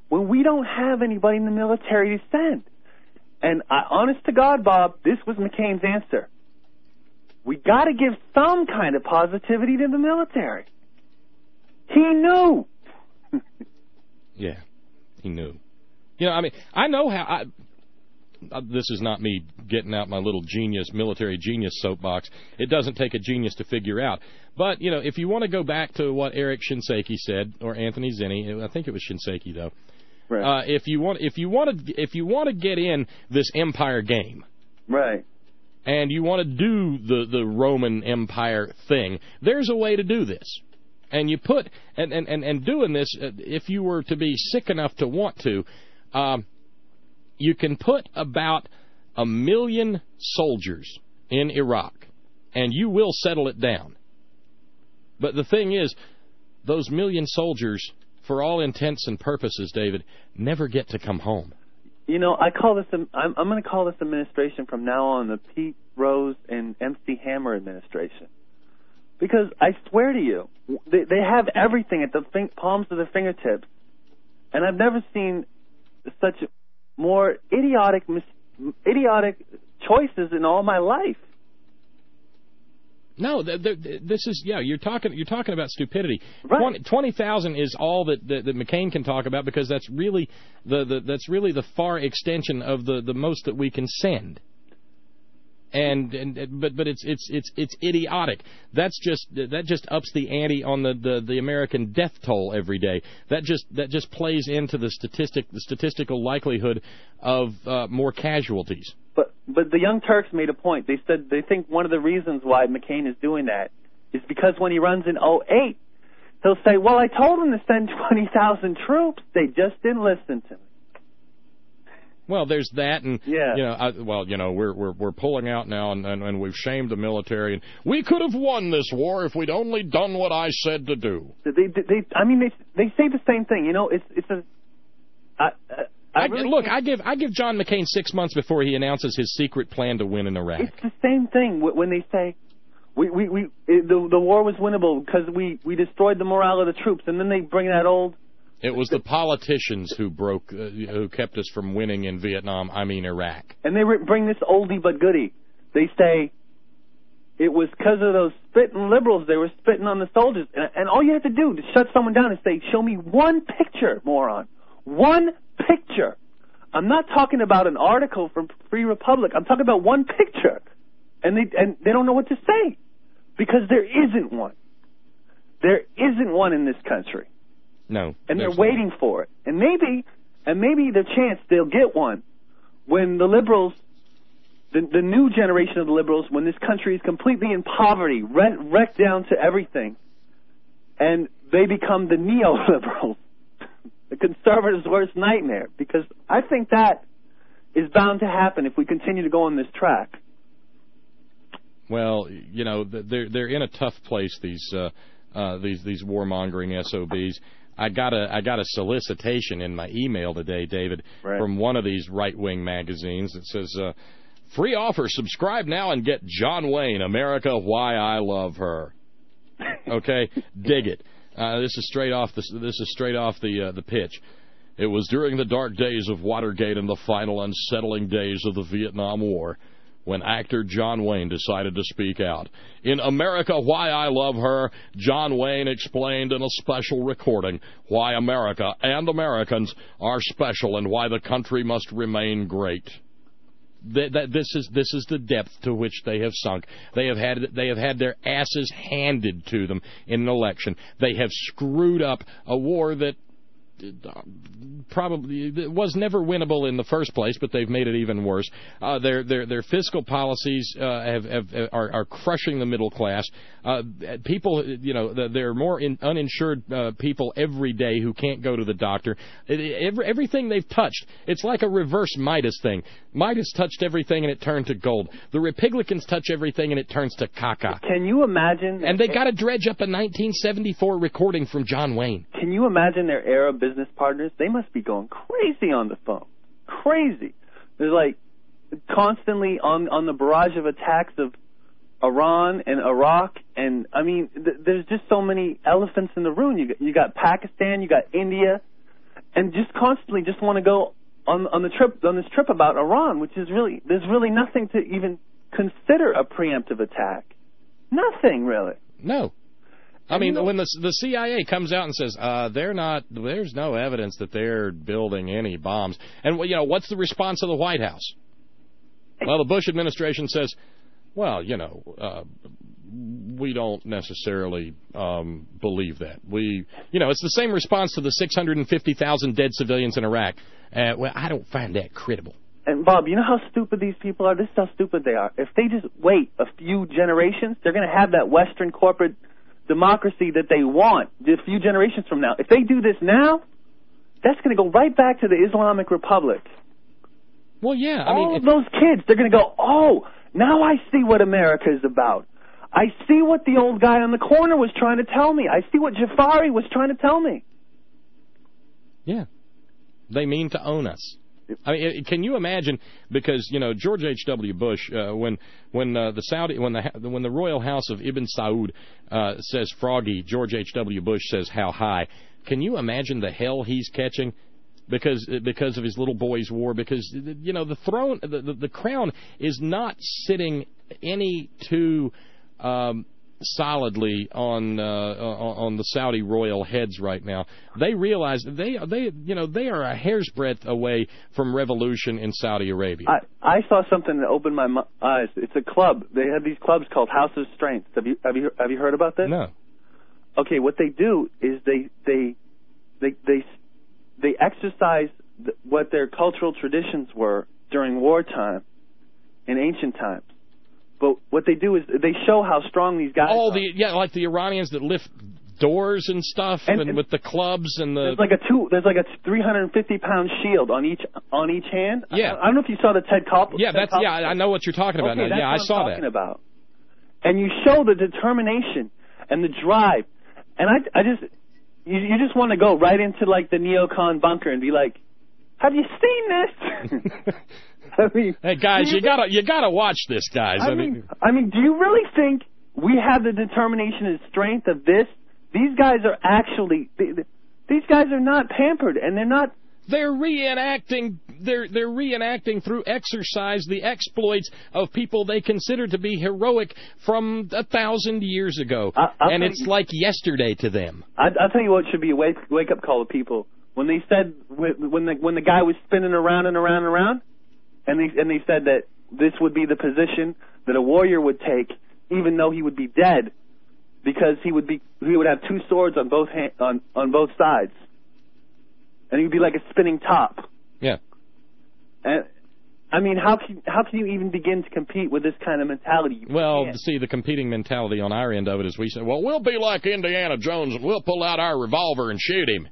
M: when we don't have anybody in the military to send? And honest to God, Bob, this was McCain's answer. We got to give some kind of positivity to the military. He knew.
F: Yeah, he knew. You know, I mean, I know how. This is not me getting out my little military genius soapbox. It doesn't take a genius to figure out. But, you know, if you want to go back to what Eric Shinseki said, or Anthony Zinni, I think it was Shinseki, though. Right. If you want to get in this empire game,
M: right,
F: and you want to do the Roman Empire thing, there's a way to do this. And you put and doing this, if you were to be sick enough to want to, you can put about 1 million soldiers in Iraq, and you will settle it down. But the thing is, those 1 million soldiers, for all intents and purposes, David, never get to come home.
M: You know, I'm going to call this administration from now on the Pete Rose and MC Hammer administration. Because I swear to you, they have everything at the palms of their fingertips. And I've never seen such more idiotic choices in all my life.
F: No, this is you're talking about stupidity.
M: Right.
F: 20,000 is all that McCain can talk about, because that's really the far extension of the most that we can send. But it's idiotic. That just ups the ante on the American death toll every day. That just plays into the statistical likelihood of more casualties.
M: But the Young Turks made a point. They said they think one of the reasons why McCain is doing that is because when he runs in 2008, he'll say, "Well, I told them to send 20,000 troops. They just didn't listen to me."
F: Well, there's that, and
M: yeah.
F: We're pulling out now, and we've shamed the military, and we could have won this war if we'd only done what I said to do.
M: They say the same thing. You know,
F: I give John McCain 6 months before he announces his secret plan to win in Iraq.
M: It's the same thing when they say the war was winnable because we destroyed the morale of the troops, and then they bring that old.
F: It was the politicians who kept us from winning in Vietnam. I mean Iraq.
M: And they bring this oldie but goodie. They say it was because of those spitting liberals. They were spitting on the soldiers, and all you have to do to shut someone down is say, "Show me one picture, moron. One picture." I'm not talking about an article from Free Republic. I'm talking about one picture, and they don't know what to say because there isn't one. There isn't one in this country.
F: No.
M: And they're waiting for it. And maybe the chance they'll get one when the liberals, the new generation of the liberals, when this country is completely in poverty, wrecked down to everything, and they become the neoliberals, the conservatives' worst nightmare. Because I think that is bound to happen if we continue to go on this track.
F: Well, you know, they're in a tough place, these warmongering SOBs. I got a solicitation in my email today, David, from one of these right-wing magazines that says, "Free offer, subscribe now and get John Wayne, America, Why I Love Her." Okay, dig it. This is straight off the pitch. It was during the dark days of Watergate and the final unsettling days of the Vietnam War when actor John Wayne decided to speak out. In America, Why I Love Her, John Wayne explained in a special recording why America and Americans are special and why the country must remain great. This is the depth to which they have sunk. They have had their asses handed to them in an election. They have screwed up a war that probably was never winnable in the first place, but they've made it even worse. Their fiscal policies are crushing the middle class. People, you know, there are more uninsured people every day who can't go to the doctor. Everything they've touched, it's like a reverse Midas thing. Midas touched everything and it turned to gold. The Republicans touch everything and it turns to caca.
M: Can you imagine?
F: And they got to dredge up a 1974 recording from John Wayne.
M: Can you imagine their Arab business partners? They must be going crazy on the phone. Crazy. There's like constantly on the barrage of attacks of Iran and Iraq, and I mean, there's just so many elephants in the room. You got Pakistan, you got India, and just constantly just want to go on this trip about Iran, which is really, there's really nothing to even consider a preemptive attack. Nothing really.
F: No. I mean, when the CIA comes out and says there's no evidence that they're building any bombs, and what's the response of the White House? Well, the Bush administration says, well, we don't necessarily believe that. It's the same response to the 650,000 dead civilians in Iraq. Well, I don't find that credible.
M: And Bob, you know how stupid these people are? This is how stupid they are. If they just wait a few generations, they're going to have that Western corporate democracy that they want a few generations from now. If they do this now, that's going to go right back to the Islamic Republic.
F: Well, yeah.
M: All of those kids, they're going to go, oh, now I see what America is about. I see what the old guy on the corner was trying to tell me. I see what Jafari was trying to tell me.
F: Yeah. They mean to own us. I mean, can you imagine? Because George H.W. Bush, when the royal house of Ibn Saud says froggy, George H.W. Bush says how high. Can you imagine the hell he's catching because of his little boy's war? Because the throne, the crown is not sitting any too solidly on the Saudi royal heads right now. They realize they are a hair's breadth away from revolution in Saudi Arabia.
M: I saw something that opened my eyes. It's a club. They have these clubs called House of Strength. Have you heard about this?
F: No.
M: Okay, what they do is they exercise what their cultural traditions were during wartime in ancient times. But what they do is they show how strong these guys are.
F: Like the Iranians that lift doors and stuff, and with the clubs and the.
M: There's like a 350-pound shield on each hand.
F: Yeah.
M: I don't know if you saw the Ted Koppel.
F: Yeah, I know what you're talking about
M: now.
F: Yeah, I saw that.
M: Talking about. And you show the determination and the drive, and you just want to go right into like the neocon bunker and be like, have you seen this? I mean,
F: hey guys, you gotta watch this, guys.
M: I mean, do you really think we have the determination and strength of this? These guys are actually these guys are not pampered, and they're not.
F: They're reenacting. They're reenacting through exercise the exploits of people they consider to be heroic from 1,000 years ago, and it's like yesterday to them.
M: I'll tell you what should be a wake up call to people when they said when the guy was spinning around and around and around. And they said that this would be the position that a warrior would take, even though he would be dead, because he would have two swords on both on both sides, and he would be like a spinning top.
F: Yeah.
M: And I mean, how can you even begin to compete with this kind of mentality?
F: See, the competing mentality on our end of it is we say, well, we'll be like Indiana Jones and we'll pull out our revolver and shoot him.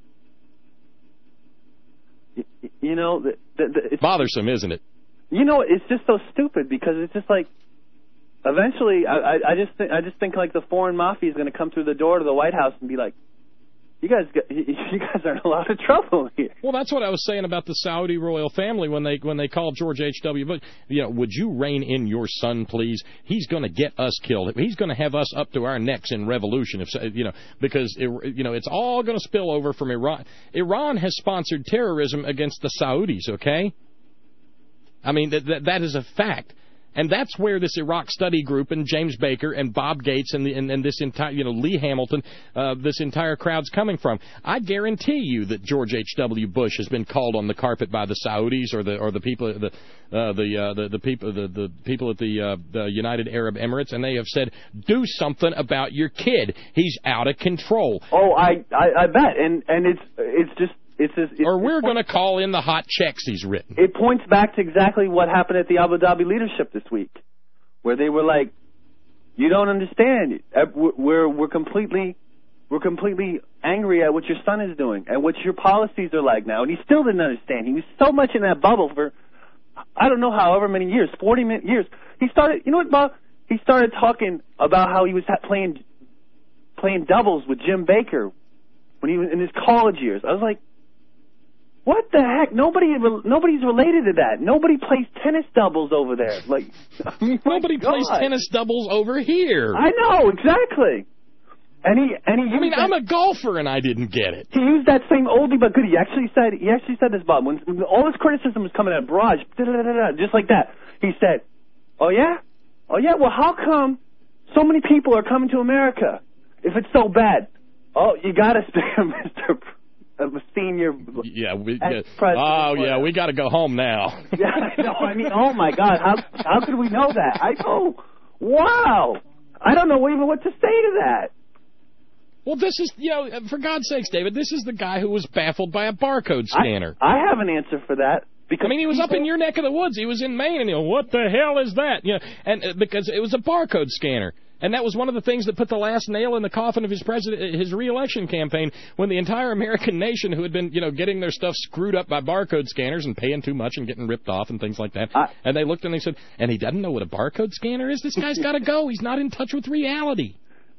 F: It's bothersome, isn't it?
M: It's just so stupid because it's just like, eventually, I just think like the foreign mafia is going to come through the door to the White House and be like, you guys are in a lot of trouble here.
F: Well, that's what I was saying about the Saudi royal family when they called George H.W. Bush. Would you rein in your son, please? He's going to get us killed. He's going to have us up to our necks in revolution. Because it's all going to spill over from Iran. Iran has sponsored terrorism against the Saudis. Okay. I mean, that is a fact. And that's where this Iraq study group and James Baker and Bob Gates and this entire, Lee Hamilton, this entire crowd's coming from. I guarantee you that George H.W. Bush has been called on the carpet by the Saudis or the people the people at the United Arab Emirates, and they have said, do something about your kid. He's out of control.
M: Oh, I bet, and it's just.
F: Or we're going to call in the hot checks he's written.
M: It points back to exactly what happened at the Abu Dhabi leadership this week, where they were like, "You don't understand. We're completely angry at what your son is doing and what your policies are like now." And he still didn't understand. He was so much in that bubble for I don't know however many years, 40 years. He started. You know what, Bob? He started talking about how he was playing doubles with Jim Baker when he was in his college years. I was like, what the heck? Nobody's related to that. Nobody plays tennis doubles over there. Nobody
F: plays tennis doubles over here.
M: I know, exactly. And he
F: I'm a golfer, and I didn't get it.
M: He used that same oldie but goodie. He actually said this, Bob. When all this criticism was coming at Barrage, just like that, he said, "Oh yeah, well, how come so many people are coming to America if it's so bad? Oh, you got to spare Mr. Senior.
F: We got to go home now."
M: Oh my God, how could we know that? Wow, I don't know even what to say to that.
F: Well, this is, for God's sakes, David, this is the guy who was baffled by a barcode scanner.
M: I have an answer for that. Because
F: he was up in your neck of the woods. He was in Maine, and what the hell is that? And because it was a barcode scanner. And that was one of the things that put the last nail in the coffin of his re-election campaign, when the entire American nation, who had been, getting their stuff screwed up by barcode scanners and paying too much and getting ripped off and things like that. And they looked and they said, and he doesn't know what a barcode scanner is? This guy's got to go. He's not in touch with reality.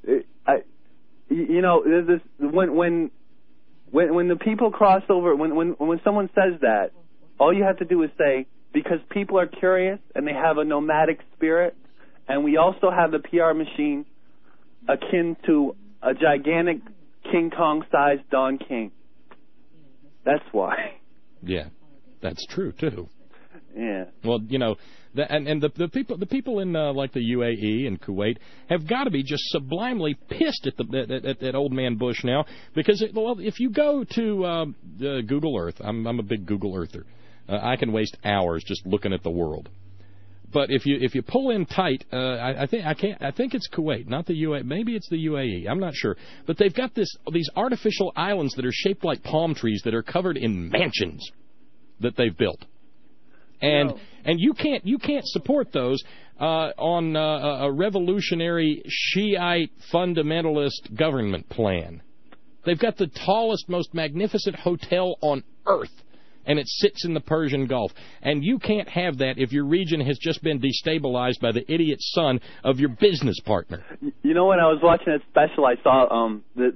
M: When the people cross over, when someone says that, all you have to do is say, because people are curious and they have a nomadic spirit, and we also have the PR machine akin to a gigantic King Kong-sized Don King. That's why.
F: Yeah, that's true too.
M: Yeah.
F: Well, the people in like the UAE and Kuwait have got to be just sublimely pissed at old man Bush now, because if you go to Google Earth, I'm a big Google Earther. I can waste hours just looking at the world. But if you pull in tight, I think it's Kuwait, not the UAE. Maybe it's the UAE. I'm not sure. But they've got these artificial islands that are shaped like palm trees that are covered in mansions that they've built. And you can't support those on a revolutionary Shiite fundamentalist government plan. They've got the tallest, most magnificent hotel on earth, and it sits in the Persian Gulf. And you can't have that if your region has just been destabilized by the idiot son of your business partner.
M: When I was watching that special, I saw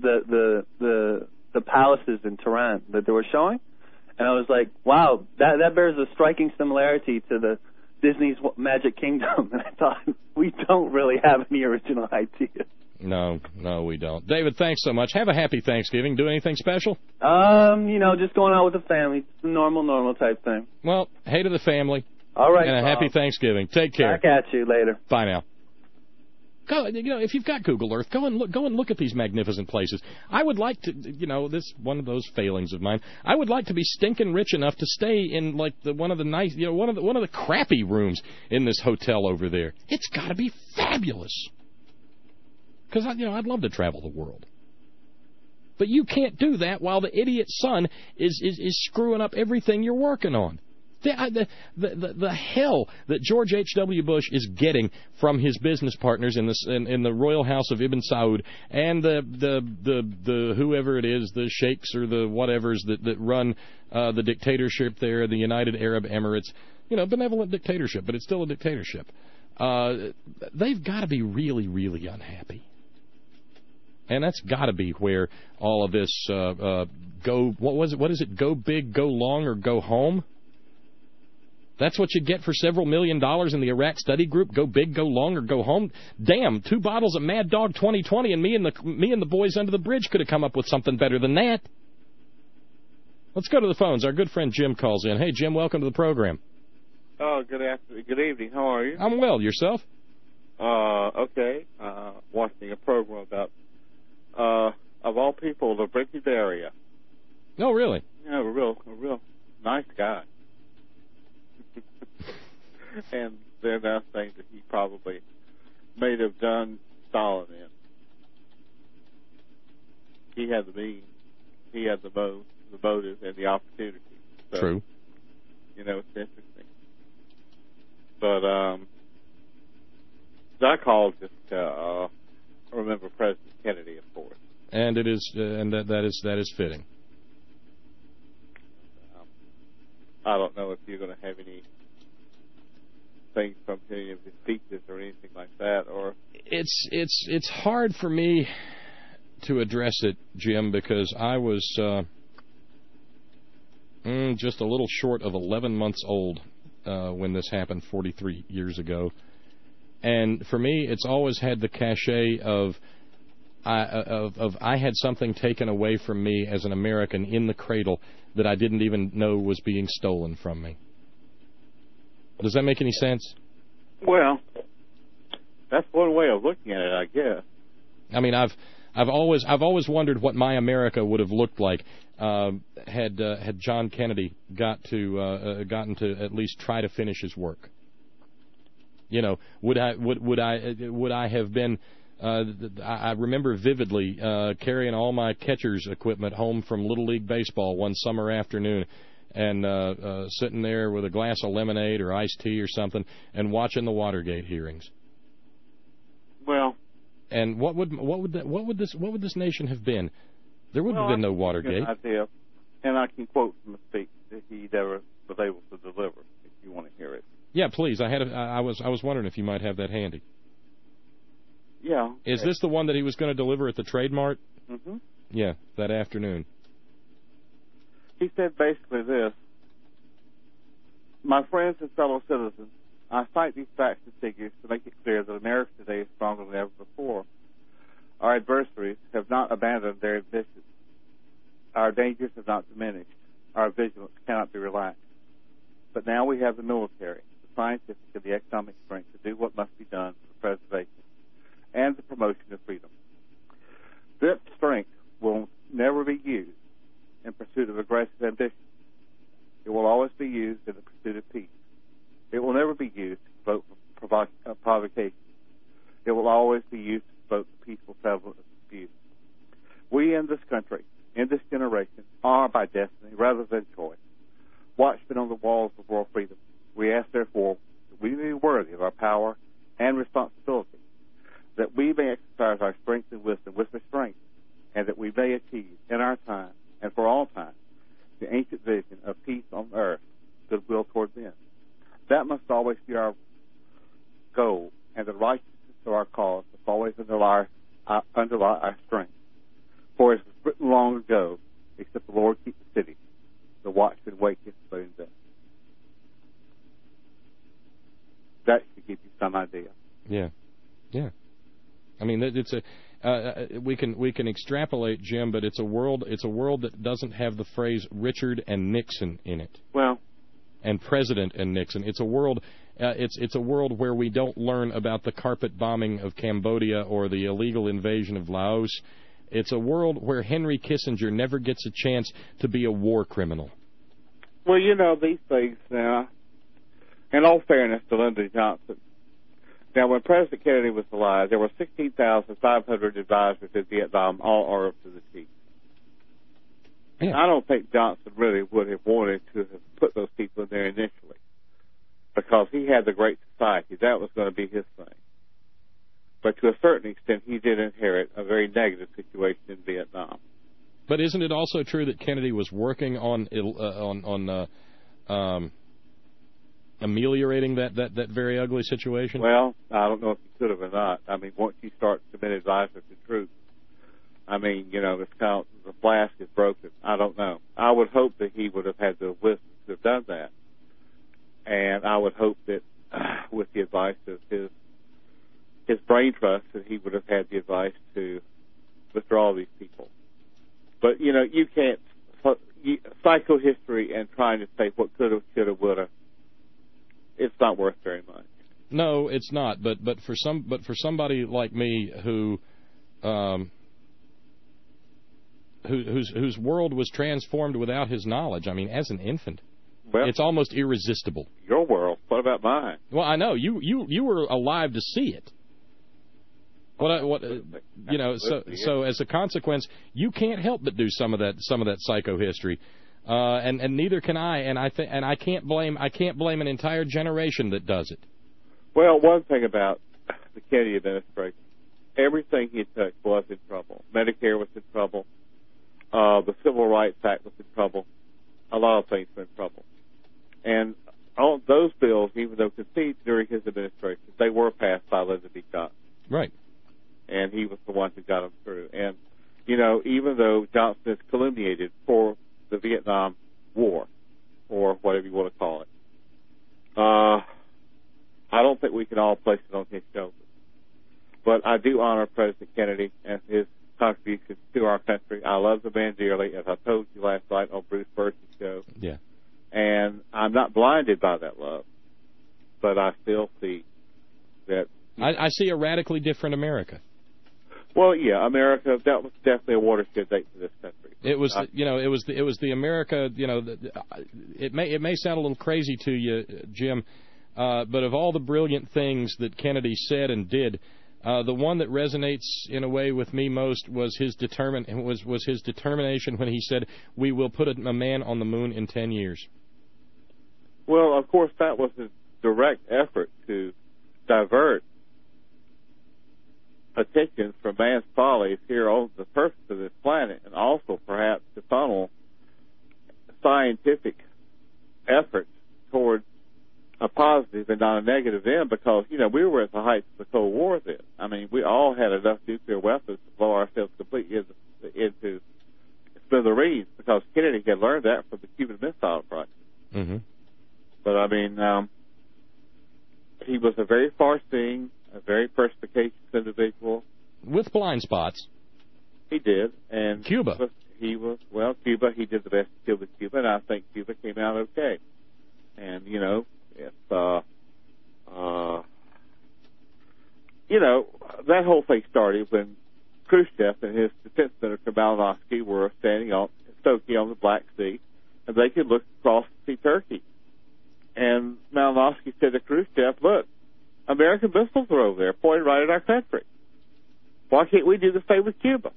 M: the palaces in Tehran that they were showing. And I was like, wow, that bears a striking similarity to the Disney's Magic Kingdom. And I thought, we don't really have any original ideas.
F: No, we don't. David, thanks so much. Have a happy Thanksgiving. Do anything special?
M: Just going out with the family. It's a normal type thing.
F: Well, hey to the family.
M: All right,
F: and a happy Thanksgiving. Take care.
M: Back at you later.
F: Bye now. Go, if you've got Google Earth, go and look at these magnificent places. I would like to, this one of those failings of mine. I would like to be stinking rich enough to stay in like one of the crappy rooms in this hotel over there. It's got to be fabulous. Because I'd love to travel the world. But you can't do that while the idiot son is screwing up everything you're working on. The hell that George H.W. Bush is getting from his business partners in the royal house of Ibn Saud and the whoever it is, the sheikhs or the whatevers that run the dictatorship there, the United Arab Emirates, benevolent dictatorship, but it's still a dictatorship. They've got to be really, really unhappy. And that's got to be where all of this what is it? Go big, go long, or go home? That's what you get for several $1 million in the Iraq study group. Go big, go long, or go home. Damn, 2 bottles of Mad Dog 2020, and me and the boys under the bridge could have come up with something better than that. Let's go to the phones. Our good friend Jim calls in. Hey, Jim, welcome to the program.
N: Oh, good afternoon. Good evening. How are you?
F: I'm well. Yourself?
N: Okay. Watching a program about, of all people, the Ricky Daria.
F: Oh, really?
N: Yeah, a real nice guy. And they're now saying that he probably may have done Stalin in. He had the means, he had the motive, and the opportunity. So,
F: true.
N: It's interesting. But I called just to remember President Kennedy, of course.
F: And it is, and that is fitting.
N: I don't know if you're going to have any things from any of his speeches or anything like that, or
F: it's hard for me to address it, Jim, because I was just a little short of 11 months old when this happened 43 years ago, and for me, it's always had the cachet of I had something taken away from me as an American in the cradle that I didn't even know was being stolen from me. Does that make any sense?
N: Well, that's one way of looking at it, I guess.
F: I mean, I've always wondered what my America would have looked like had John Kennedy gotten to at least try to finish his work. You know, would I have been? I remember vividly carrying all my catcher's equipment home from Little League Baseball one summer afternoon, and sitting there with a glass of lemonade or iced tea or something, and watching the Watergate hearings.
N: Well,
F: and what would this nation have been? There would have been no Watergate.
N: Idea, and I can quote from a speech that he never was able to deliver. If you want to hear it.
F: Yeah, please. I was wondering if you might have that handy.
N: Yeah.
F: Is this the one that he was going to deliver at the Trade Mart?
N: Mm-hmm.
F: Yeah, that afternoon.
N: He said basically this: my friends and fellow citizens, I cite these facts and figures to make it clear that America today is stronger than ever before. Our adversaries have not abandoned their ambitions. Our dangers have not diminished. Our vigilance cannot be relaxed. But now we have the military, the scientific, and the economic strength to do what must be done for the preservation and the promotion of freedom. This strength will never be used in pursuit of aggressive ambition. It will always be used in the pursuit of peace. It will never be used to provoke provocation. It will always be used to promote the peaceful settlement of disputes. We in this country, in this generation, are by destiny rather than choice watchmen on the walls of world freedom. We ask, therefore, that we may be worthy of our power and responsibility, that we may exercise our strength and wisdom with restraint, and that we may achieve in our time and for all time the ancient vision of peace on earth, goodwill toward men. That must always be our goal, and the righteousness of our cause must always underlie our strength. For as was written long ago, except the Lord keep the city, the watchman waketh but in vain. That should give you some idea.
F: Yeah. I mean, it's we can extrapolate, Jim, but it's a world that doesn't have the phrase Richard and Nixon in it.
N: Well,
F: and President and Nixon. It's a world. It's a world where we don't learn about the carpet bombing of Cambodia or the illegal invasion of Laos. It's a world where Henry Kissinger never gets a chance to be a war criminal.
N: Well, you know, these things now, in all fairness to Lyndon Johnson, now when President Kennedy was alive, there were 16,500 advisors in Vietnam, all armed to the teeth. Yeah. I don't think Johnson really would have wanted to have put those people in there initially, because he had the Great Society. That was going to be his thing. But to a certain extent, he did inherit a very negative situation in Vietnam.
F: But isn't it also true that Kennedy was working on ameliorating that very ugly situation?
N: Well, I don't know if he could have or not. I mean, once you start to commit advisors to troops, I mean, you know, it's kind of, the flask is broken. I don't know. I would hope that he would have had the wisdom to have done that. And I would hope that with the advice of his brain trust, that he would have had the advice to withdraw these people. But, you know, you can't psychohistory and trying to say what could have, should have, would have, it's not worth very much.
F: No, it's not. But for somebody like me whose world was transformed without his knowledge, I mean, as an infant, well, it's almost irresistible.
N: Your world. What about mine?
F: Well, I know you were alive to see it. You know, so as a consequence, you can't help but do some of that psychohistory, and neither can I, and I can't blame an entire generation that does it.
N: Well, one thing about the Kennedy administration, everything he touched was in trouble. Medicare was in trouble. The Civil Rights Act was in trouble. A lot of things were in trouble, and all those bills, even though conceived during his administration, they were passed by Lyndon B. Johnson.
F: Right.
N: And he was the one who got them through. And, you know, even though Johnson is calumniated for the Vietnam War, or whatever you want to call it, I don't think we can all place it on his shoulders. But I do honor President Kennedy and his contributions to our country. I love the man dearly, as I told you last night on Bruce Percy's show.
F: Yeah.
N: And I'm not blinded by that love, but I still see that.
F: I see a radically different America.
N: Well, yeah, America, that was definitely a watershed date for this country.
F: It was, it was the America, it may sound a little crazy to you, Jim, but of all the brilliant things that Kennedy said and did, the one that resonates in a way with me most was his his determination when he said, "We will put a man on the moon in 10 years."
N: Well, of course, that was a direct effort to divert attention from man's follies here on the surface of this planet, and also perhaps to funnel scientific efforts towards a positive and not a negative end, because, we were at the height of the Cold War then. I mean, we all had enough nuclear weapons to blow ourselves completely into smithereens, because Kennedy had learned that from the Cuban Missile Crisis.
F: Mm-hmm.
N: But, I mean, he was a very far-seeing, a very perspicacious individual.
F: With blind spots.
N: He did. And
F: Cuba.
N: Cuba, he did the best he could with Cuba, and I think Cuba came out okay. And, that whole thing started when Khrushchev and his defense minister Malinowski were standing on Stokie on the Black Sea, and they could look across to see Turkey. And Malinowski said to Khrushchev, "Look, American missiles are over there, pointed right at our country. Why can't we do the same with Cuba?"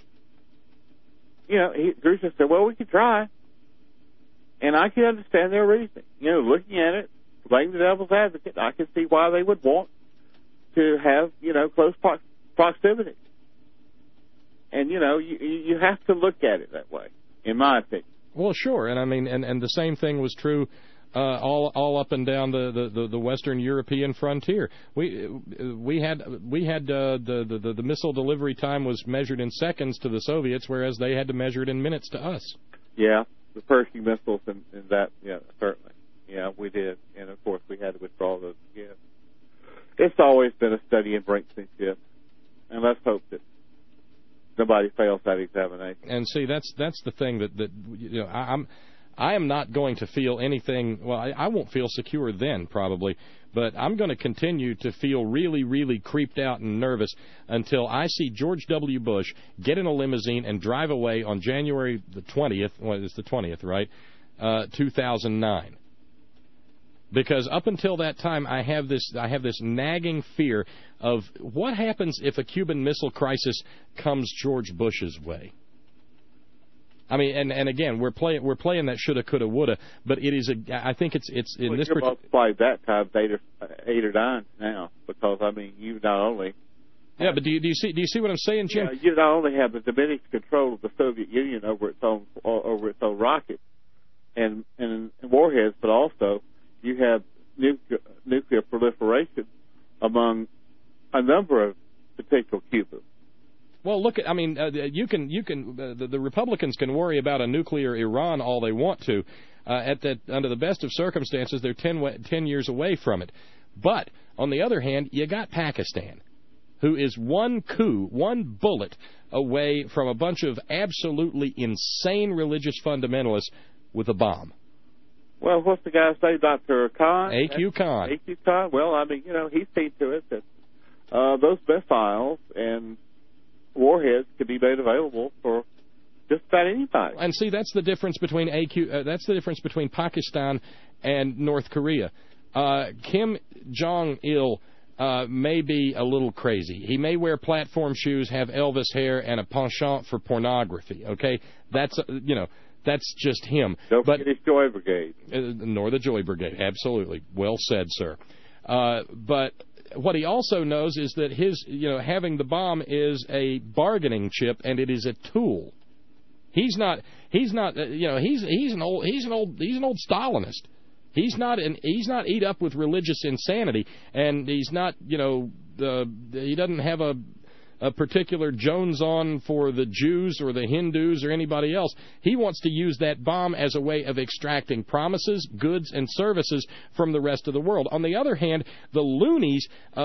N: Khrushchev said, "Well, we could try." And I can understand their reasoning. Looking at it, playing the devil's advocate, I can see why they would want to have, close proximity. And, you have to look at it that way, in my opinion.
F: Well, sure. And I mean, and the same thing was true all up and down the Western European frontier. We had the missile delivery time was measured in seconds to the Soviets, whereas they had to measure it in minutes to us.
N: Yeah. The Pershing missiles and that, certainly. Yeah, we did. And, of course, we had to withdraw those again. It's always been a study in brinksmanship. And let's hope that nobody fails that examination.
F: And, see, that's the thing that I am not going to feel anything. Well, I won't feel secure then, probably. But I'm going to continue to feel really, really creeped out and nervous until I see George W. Bush get in a limousine and drive away on January the 20th. Well, it's the 20th, right? 2009. Because up until that time, I have this nagging fear of what happens if a Cuban Missile Crisis comes George Bush's way. I mean, and again, we're playing that shoulda, coulda, woulda, but it is I think it's in this particular.
N: Multiply that times 8 or 9 now, because I mean, you not only.
F: Yeah, but do you see what I'm saying, Jim?
N: Yeah, you not only have the diminished control of the Soviet Union over its own rockets and warheads, but also you have nuclear proliferation among a number of potential Cubans.
F: Well, look, I mean, the Republicans can worry about a nuclear Iran all they want to. Under the best of circumstances, they're 10 years away from it. But, on the other hand, you got Pakistan, who is one bullet away from a bunch of absolutely insane religious fundamentalists with a bomb.
N: Well, what's the guy's name, Dr. Khan?
F: A.Q. Khan.
N: A.Q. Khan. Well, I mean, he's seen to it that those missiles and warheads could be made available for just about anybody.
F: And see, that's the difference between that's the difference between Pakistan and North Korea. Kim Jong-il may be a little crazy. He may wear platform shoes, have Elvis hair, and a penchant for pornography. Okay, that's that's just him.
N: Don't forget his Joy Brigade.
F: Nor the Joy Brigade. Absolutely, well said, sir. But what he also knows is that his, having the bomb is a bargaining chip, and it is a tool. He's not he's an old Stalinist. He's not eat up with religious insanity, and he's not, he doesn't have a a particular Jones on for the Jews or the Hindus or anybody else. He wants to use that bomb as a way of extracting promises, goods, and services from the rest of the world. On the other hand, the loonies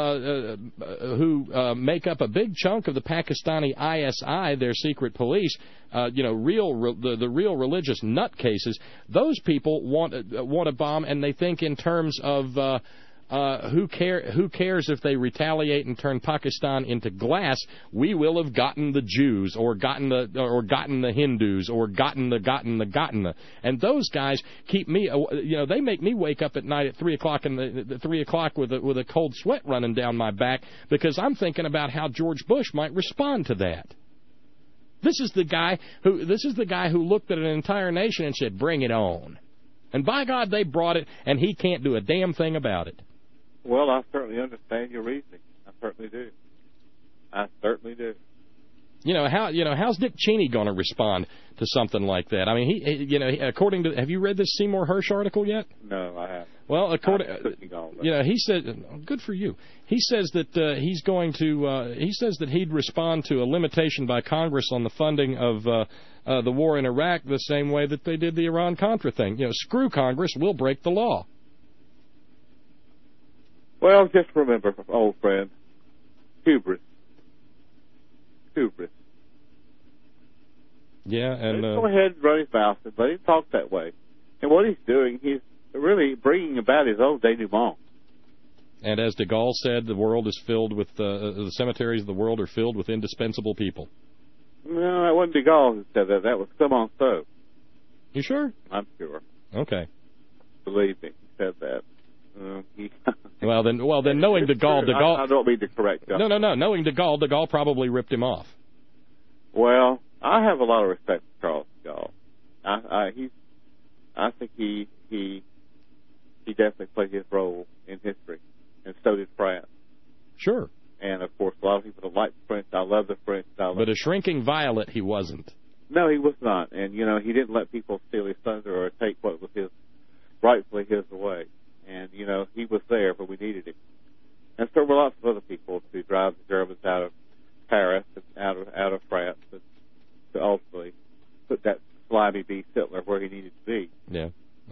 F: who make up a big chunk of the Pakistani ISI, their secret police, the real religious nutcases, those people want a bomb, and they think in terms of who cares if they retaliate and turn Pakistan into glass? We will have gotten the Jews, or gotten the Hindus, or gotten the. And those guys keep me. They make me wake up at night at 3 o'clock with a cold sweat running down my back, because I'm thinking about how George Bush might respond to that. This is the guy who looked at an entire nation and said, "Bring it on." And by God, they brought it, and he can't do a damn thing about it.
N: Well, I certainly understand your reasoning. I certainly do.
F: How's Dick Cheney going to respond to something like that? I mean, according to, have you read this Seymour Hersh article yet?
N: No, I haven't.
F: Well, he said, good for you. He says that he says that he'd respond to a limitation by Congress on the funding of the war in Iraq the same way that they did the Iran-Contra thing. Screw Congress, we'll break the law.
N: Well, just remember, old friend, hubris.
F: Yeah, and
N: go ahead and run his mouth and let him talk that way. And what he's doing, he's really bringing about his own denouement.
F: And as de Gaulle said, the world is filled with the cemeteries of the world are filled with indispensable people.
N: No, that wasn't de Gaulle who said that. That was Clemenceau.
F: You sure?
N: I'm sure.
F: Okay.
N: Believe me, he said that.
F: Well, then, knowing de Gaulle,
N: I don't mean to correct you.
F: No. Knowing de Gaulle probably ripped him off.
N: Well, I have a lot of respect for Charles de Gaulle. I think he definitely played his role in history, and so did France.
F: Sure.
N: And of course, a lot of people don't like the French. I love the French.
F: But a shrinking violet, he wasn't.
N: No, he was not. And he didn't let people steal his thunder or take what was rightfully his away. And, he was there, but we needed him. And so were lots of other people to drive the Germans out of Paris and out of France, and to ultimately put that slimy beast Hitler where he needed to be.
F: Yeah,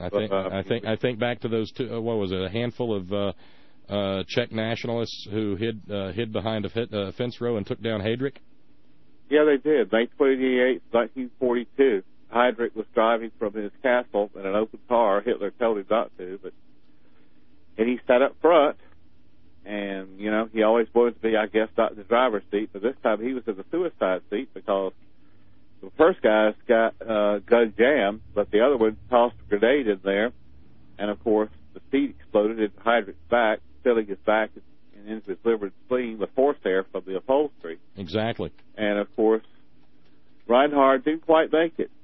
F: I think back to those two. What was it? A handful of Czech nationalists who hid behind a fence row and took down Heydrich.
N: Yeah, they did. May 28, 1942. Heydrich was driving from his castle in an open car. Hitler told him not to, and he sat up front, and, he always wanted to be, I guess, not in the driver's seat, but this time he was in the suicide seat because the first guy's got gun jammed, but the other one tossed a grenade in there, and, of course, the seat exploded into Heydrich's back, filling his back and into his liver and spleen with forced air from the upholstery.
F: Exactly.
N: And, of course, Reinhard didn't quite make it.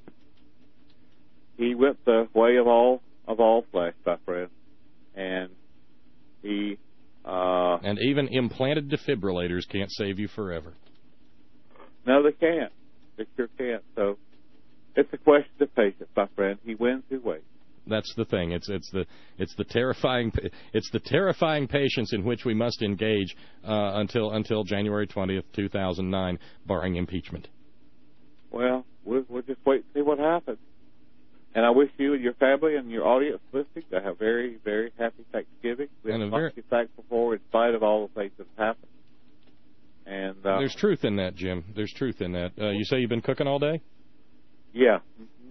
N: He went the way of all flesh, my friend. And he
F: and even implanted defibrillators can't save you forever.
N: No, they can't. They sure can't. So it's a question of patience, my friend. He wins who waits.
F: That's the thing. It's the terrifying patience in which we must engage until January 20th, 2009, barring impeachment.
N: Well, we'll just wait and see what happens. And I wish you and your family and your audience listening to have very, very happy Thanksgiving. We have to be thankful for in spite of all the things that have happened. And
F: there's truth in that, Jim. There's truth in that. You say you've been cooking all day?
N: Yeah.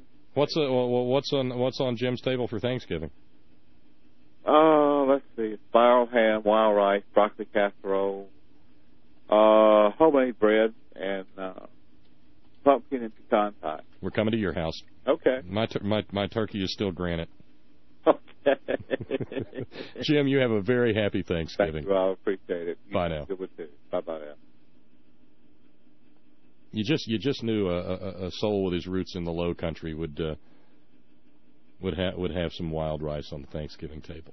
F: Mm-hmm. What's on Jim's table for Thanksgiving?
N: Let's see. Spiral ham, wild rice, broccoli casserole, homemade bread, and pumpkin and pecan pie.
F: We're coming to your house.
N: Okay.
F: My turkey is still granite.
N: Okay.
F: Jim, you have a very happy Thanksgiving.
N: Thank you. I appreciate it.
F: Bye now.
N: Bye-bye now.
F: You just knew a soul with his roots in the Low Country would have some wild rice on the Thanksgiving table.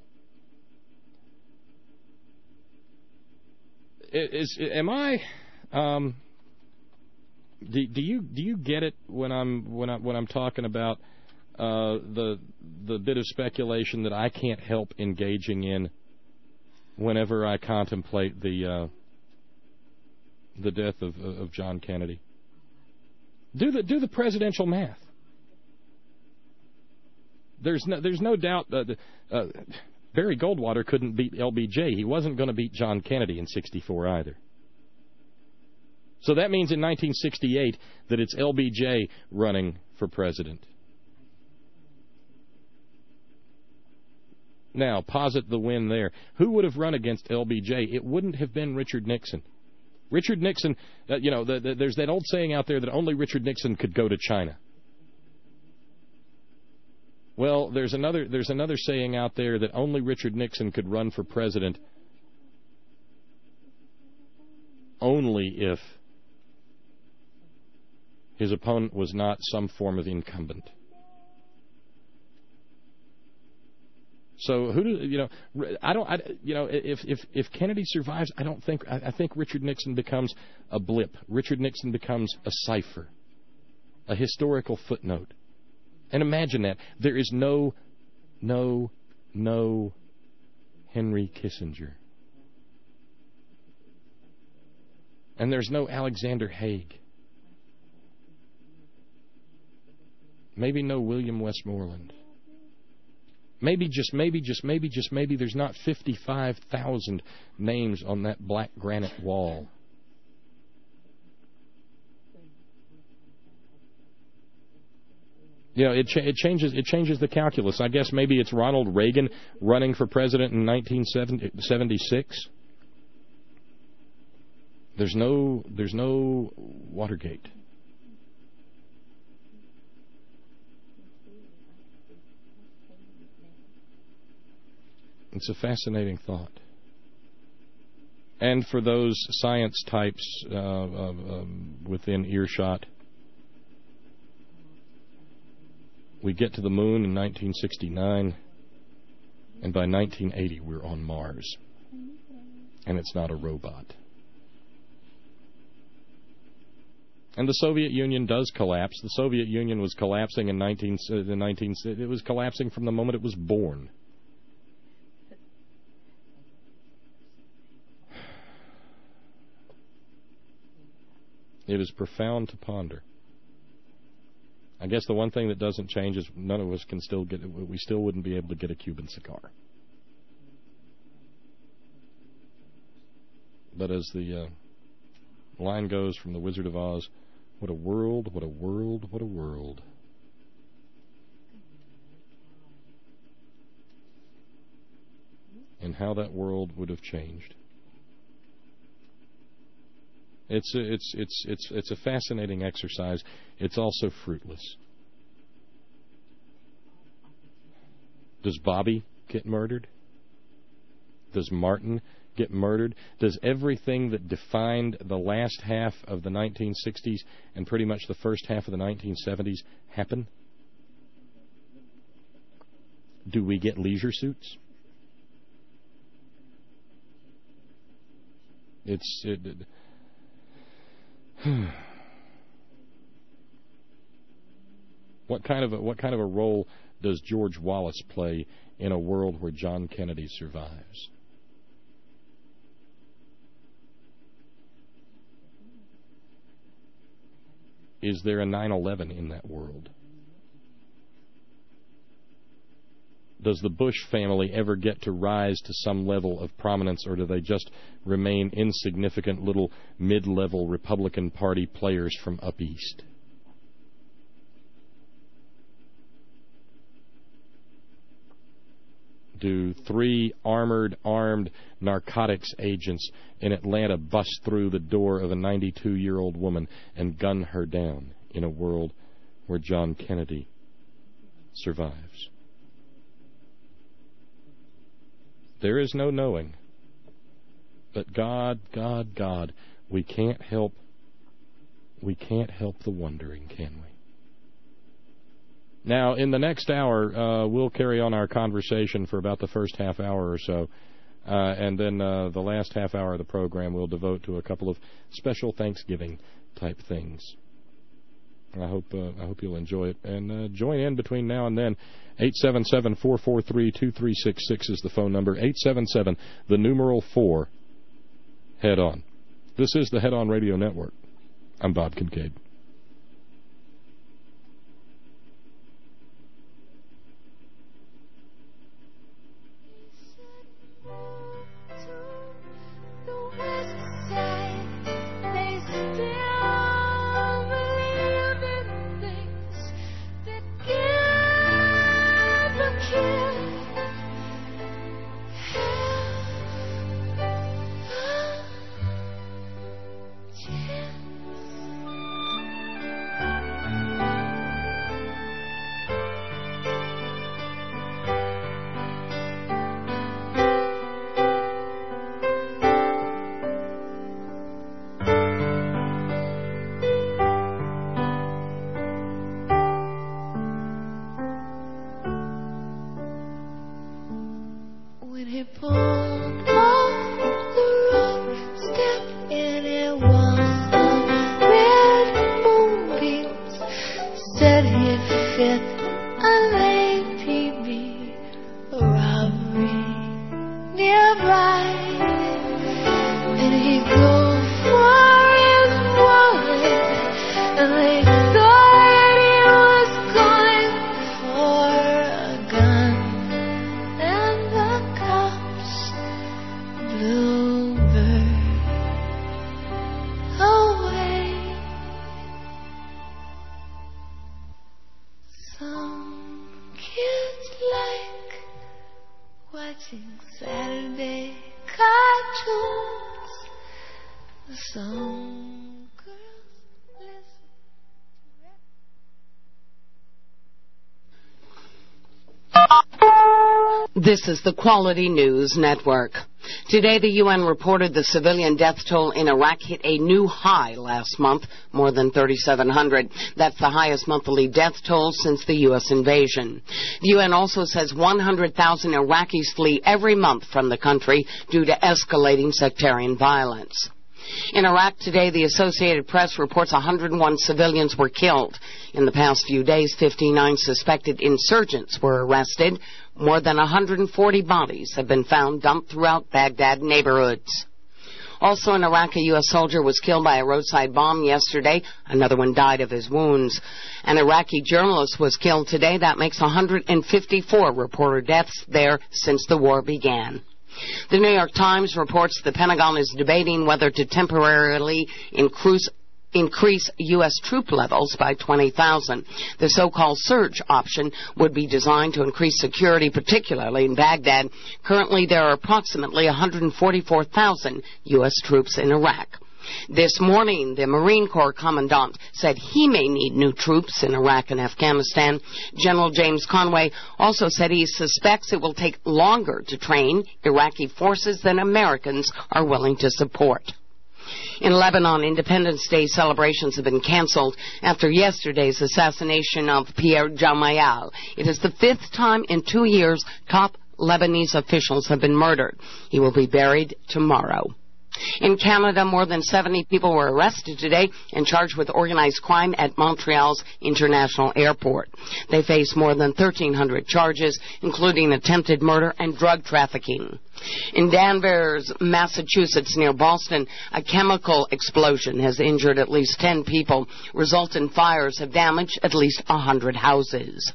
F: Do you get it when I'm talking about the bit of speculation that I can't help engaging in whenever I contemplate the the death of John Kennedy. Do the presidential math. There's no doubt Barry Goldwater couldn't beat LBJ. He wasn't going to beat John Kennedy in '64 either. So that means in 1968 that it's LBJ running for president. Now, posit the win there. Who would have run against LBJ? It wouldn't have been Richard Nixon. Richard Nixon, there's that old saying out there that only Richard Nixon could go to China. Well, there's another saying out there that only Richard Nixon could run for president only if his opponent was not some form of incumbent. So if Kennedy survives, I think Richard Nixon becomes a blip. Richard Nixon becomes a cipher, a historical footnote. And imagine that. There is no Henry Kissinger. And there's no Alexander Haig. Maybe no William Westmoreland. Maybe, just maybe, there's not 55,000 names on that black granite wall. It changes the calculus. I guess maybe it's Ronald Reagan running for president in 1976. There's no Watergate. It's a fascinating thought. And for those science types within earshot, we get to the moon in 1969, and by 1980 we're on Mars. And it's not a robot. And the Soviet Union does collapse. The Soviet Union was collapsing it was collapsing from the moment it was born. It is profound to ponder. I guess the one thing that doesn't change is none of us can we still wouldn't be able to get a Cuban cigar. But as the line goes from The Wizard of Oz, what a world, what a world, what a world. And how that world would have changed. It's a fascinating exercise. It's also fruitless. Does Bobby get murdered? Does Martin get murdered? Does everything that defined the last half of the 1960s and pretty much the first half of the 1970s happen? Do we get leisure suits? What kind of a role does George Wallace play in a world where John Kennedy survives? Is there a 9/11 in that world? Does the Bush family ever get to rise to some level of prominence, or do they just remain insignificant little mid-level Republican Party players from up east? Do 3 armed narcotics agents in Atlanta bust through the door of a 92-year-old woman and gun her down in a world where John Kennedy survives? There is no knowing. But God, we can't help the wondering, can we? Now, in the next hour, we'll carry on our conversation for about the first half hour or so, and then the last half hour of the program we'll devote to a couple of special Thanksgiving-type things. I hope you'll enjoy it. And join in between now and then. 877-443-2366 is the phone number. 877, the numeral 4, head on. This is the Head On Radio Network. I'm Bob Kincaid.
J: This is the Quality News Network. Today, the UN reported the civilian death toll in Iraq hit a new high last month, more than 3,700. That's the highest monthly death toll since the U.S. invasion. The UN also says 100,000 Iraqis flee every month from the country due to escalating sectarian violence. In Iraq today, the Associated Press reports 101 civilians were killed. In the past few days, 59 suspected insurgents were arrested. More than 140 bodies have been found dumped throughout Baghdad neighborhoods. Also in Iraq, a U.S. soldier was killed by a roadside bomb yesterday. Another one died of his wounds. An Iraqi journalist was killed today. That makes 154 reported deaths there since the war began. The New York Times reports the Pentagon is debating whether to temporarily increase U.S. troop levels by 20,000. The so-called surge option would be designed to increase security, particularly in Baghdad. Currently, there are approximately 144,000 U.S. troops in Iraq. This morning, the Marine Corps Commandant said he may need new troops in Iraq and Afghanistan. General James Conway also said he suspects it will take longer to train Iraqi forces than Americans are willing to support. In Lebanon, Independence Day celebrations have been canceled after yesterday's assassination of Pierre Gemayel. It is the 5th time in 2 years top Lebanese officials have been murdered. He will be buried tomorrow. In Canada, more than 70 people were arrested today and charged with organized crime at Montreal's International Airport. They face more than 1,300 charges, including attempted murder and drug trafficking. In Danvers, Massachusetts, near Boston, a chemical explosion has injured at least 10 people. Resultant fires have damaged at least 100 houses.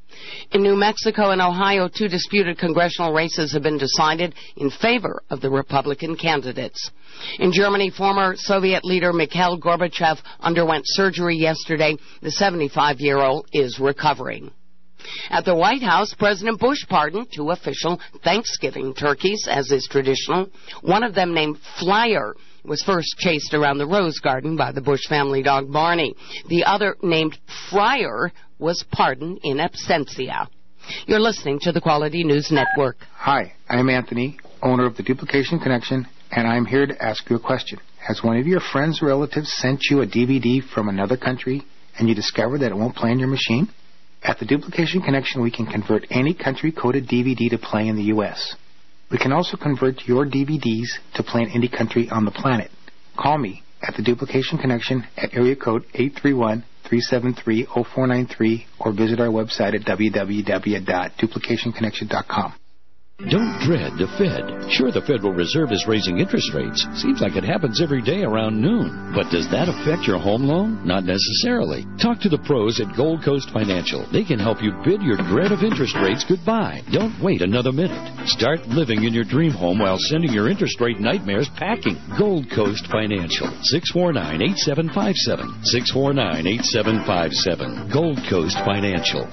J: In New Mexico and Ohio, 2 disputed congressional races have been decided in favor of the Republican candidates. In Germany, former Soviet leader Mikhail Gorbachev underwent surgery yesterday. The 75-year-old is recovering. At the White House, President Bush pardoned 2 official Thanksgiving turkeys, as is traditional. One of them, named Flyer, was first chased around the Rose Garden by the Bush family dog Barney. The other, named Fryer, was pardoned in absentia. You're listening to the Quality News Network.
D: Hi, I'm Anthony, owner of the Duplication Connection, and I'm here to ask you a question. Has one of your friends or relatives sent you a DVD from another country and you discovered that it won't play on your machine? At the Duplication Connection, we can convert any country-coded DVD to play in the U.S. We can also convert your DVDs to play in any country on the planet. Call me at the Duplication Connection at area code 831-373-0493 or visit our website at www.duplicationconnection.com.
C: Don't dread the Fed. Sure, the Federal Reserve is raising interest rates. Seems like it happens every day around noon. But does that affect your home loan? Not necessarily. Talk to the pros at Gold Coast Financial. They can help you bid your dread of interest rates goodbye. Don't wait another minute. Start living in your dream home while sending your interest rate nightmares packing. Gold Coast Financial. 649-8757. 649-8757. Gold Coast Financial.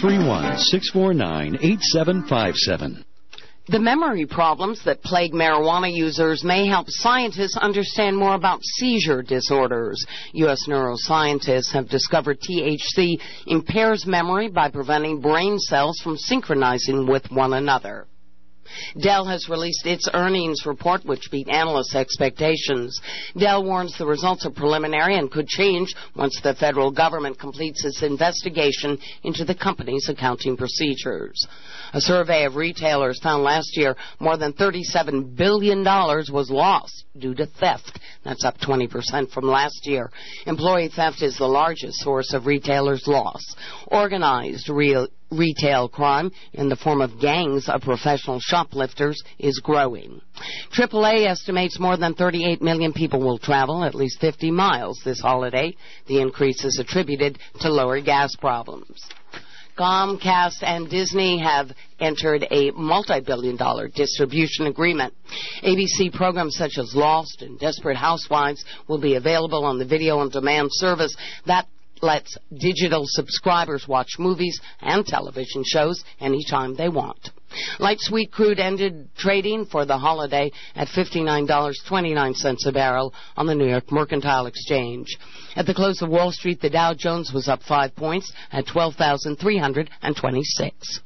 C: 831-649-8757.
J: The memory problems that plague marijuana users may help scientists understand more about seizure disorders. U.S. neuroscientists have discovered THC impairs memory by preventing brain cells from synchronizing with one another. Dell has released its earnings report, which beat analysts' expectations. Dell warns the results are preliminary and could change once the federal government completes its investigation into the company's accounting procedures. A survey of retailers found last year more than $37 billion was lost due to theft. That's up 20% from last year. Employee theft is the largest source of retailers' loss. Organized retail crime in the form of gangs of professional shoplifters is growing. AAA estimates more than 38 million people will travel at least 50 miles this holiday. The increase is attributed to lower gas problems. Comcast and Disney have entered a multi-billion-dollar distribution agreement. ABC programs such as Lost and Desperate Housewives will be available on the video-on-demand service that lets digital subscribers watch movies and television shows anytime they want. Light sweet crude ended trading for the holiday at $59.29 a barrel on the New York Mercantile Exchange. At the close of Wall Street, the Dow Jones was up 5 points at 12,326.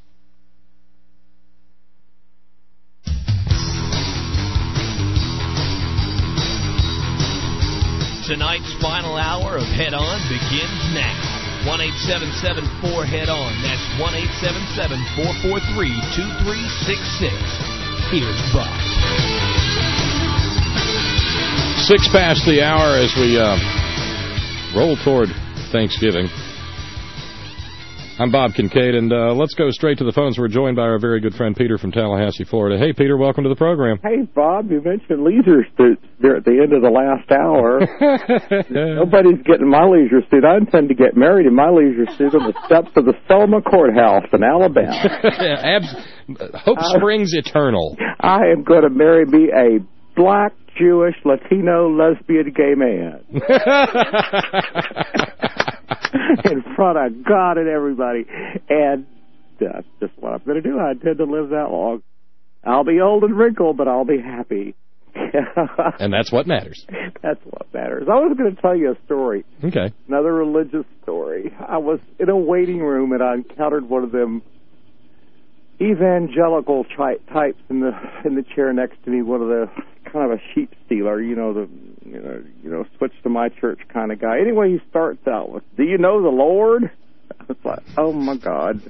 E: Tonight's final hour of Head On begins now. 1-877-4-HEAD-ON. That's 1-877-443-2366. Here's Bob.
F: 6 past the hour as we roll toward Thanksgiving. I'm Bob Kincaid, and let's go straight to the phones. We're joined by our very good friend Peter from Tallahassee, Florida. Hey, Peter, welcome to the program.
O: Hey, Bob, you mentioned leisure suits there at the end of the last hour. Nobody's getting my leisure suit. I intend to get married in my leisure suit on the steps of the Selma Courthouse in Alabama.
F: Hope springs eternal.
O: I am going to marry me a black, Jewish, Latino, lesbian, gay man. In front of God and everybody. And that's just what I'm going to do. I intend to live that long. I'll be old and wrinkled, but I'll be happy.
F: And that's what matters.
O: That's what matters. I was going to tell you a story.
F: Okay.
O: Another religious story. I was in a waiting room, and I encountered one of them evangelical types in the chair next to me, one of the kind of a sheep stealer, switch to my church kind of guy. Anyway, he starts out with, "Do you know the Lord?" I was like, oh my God.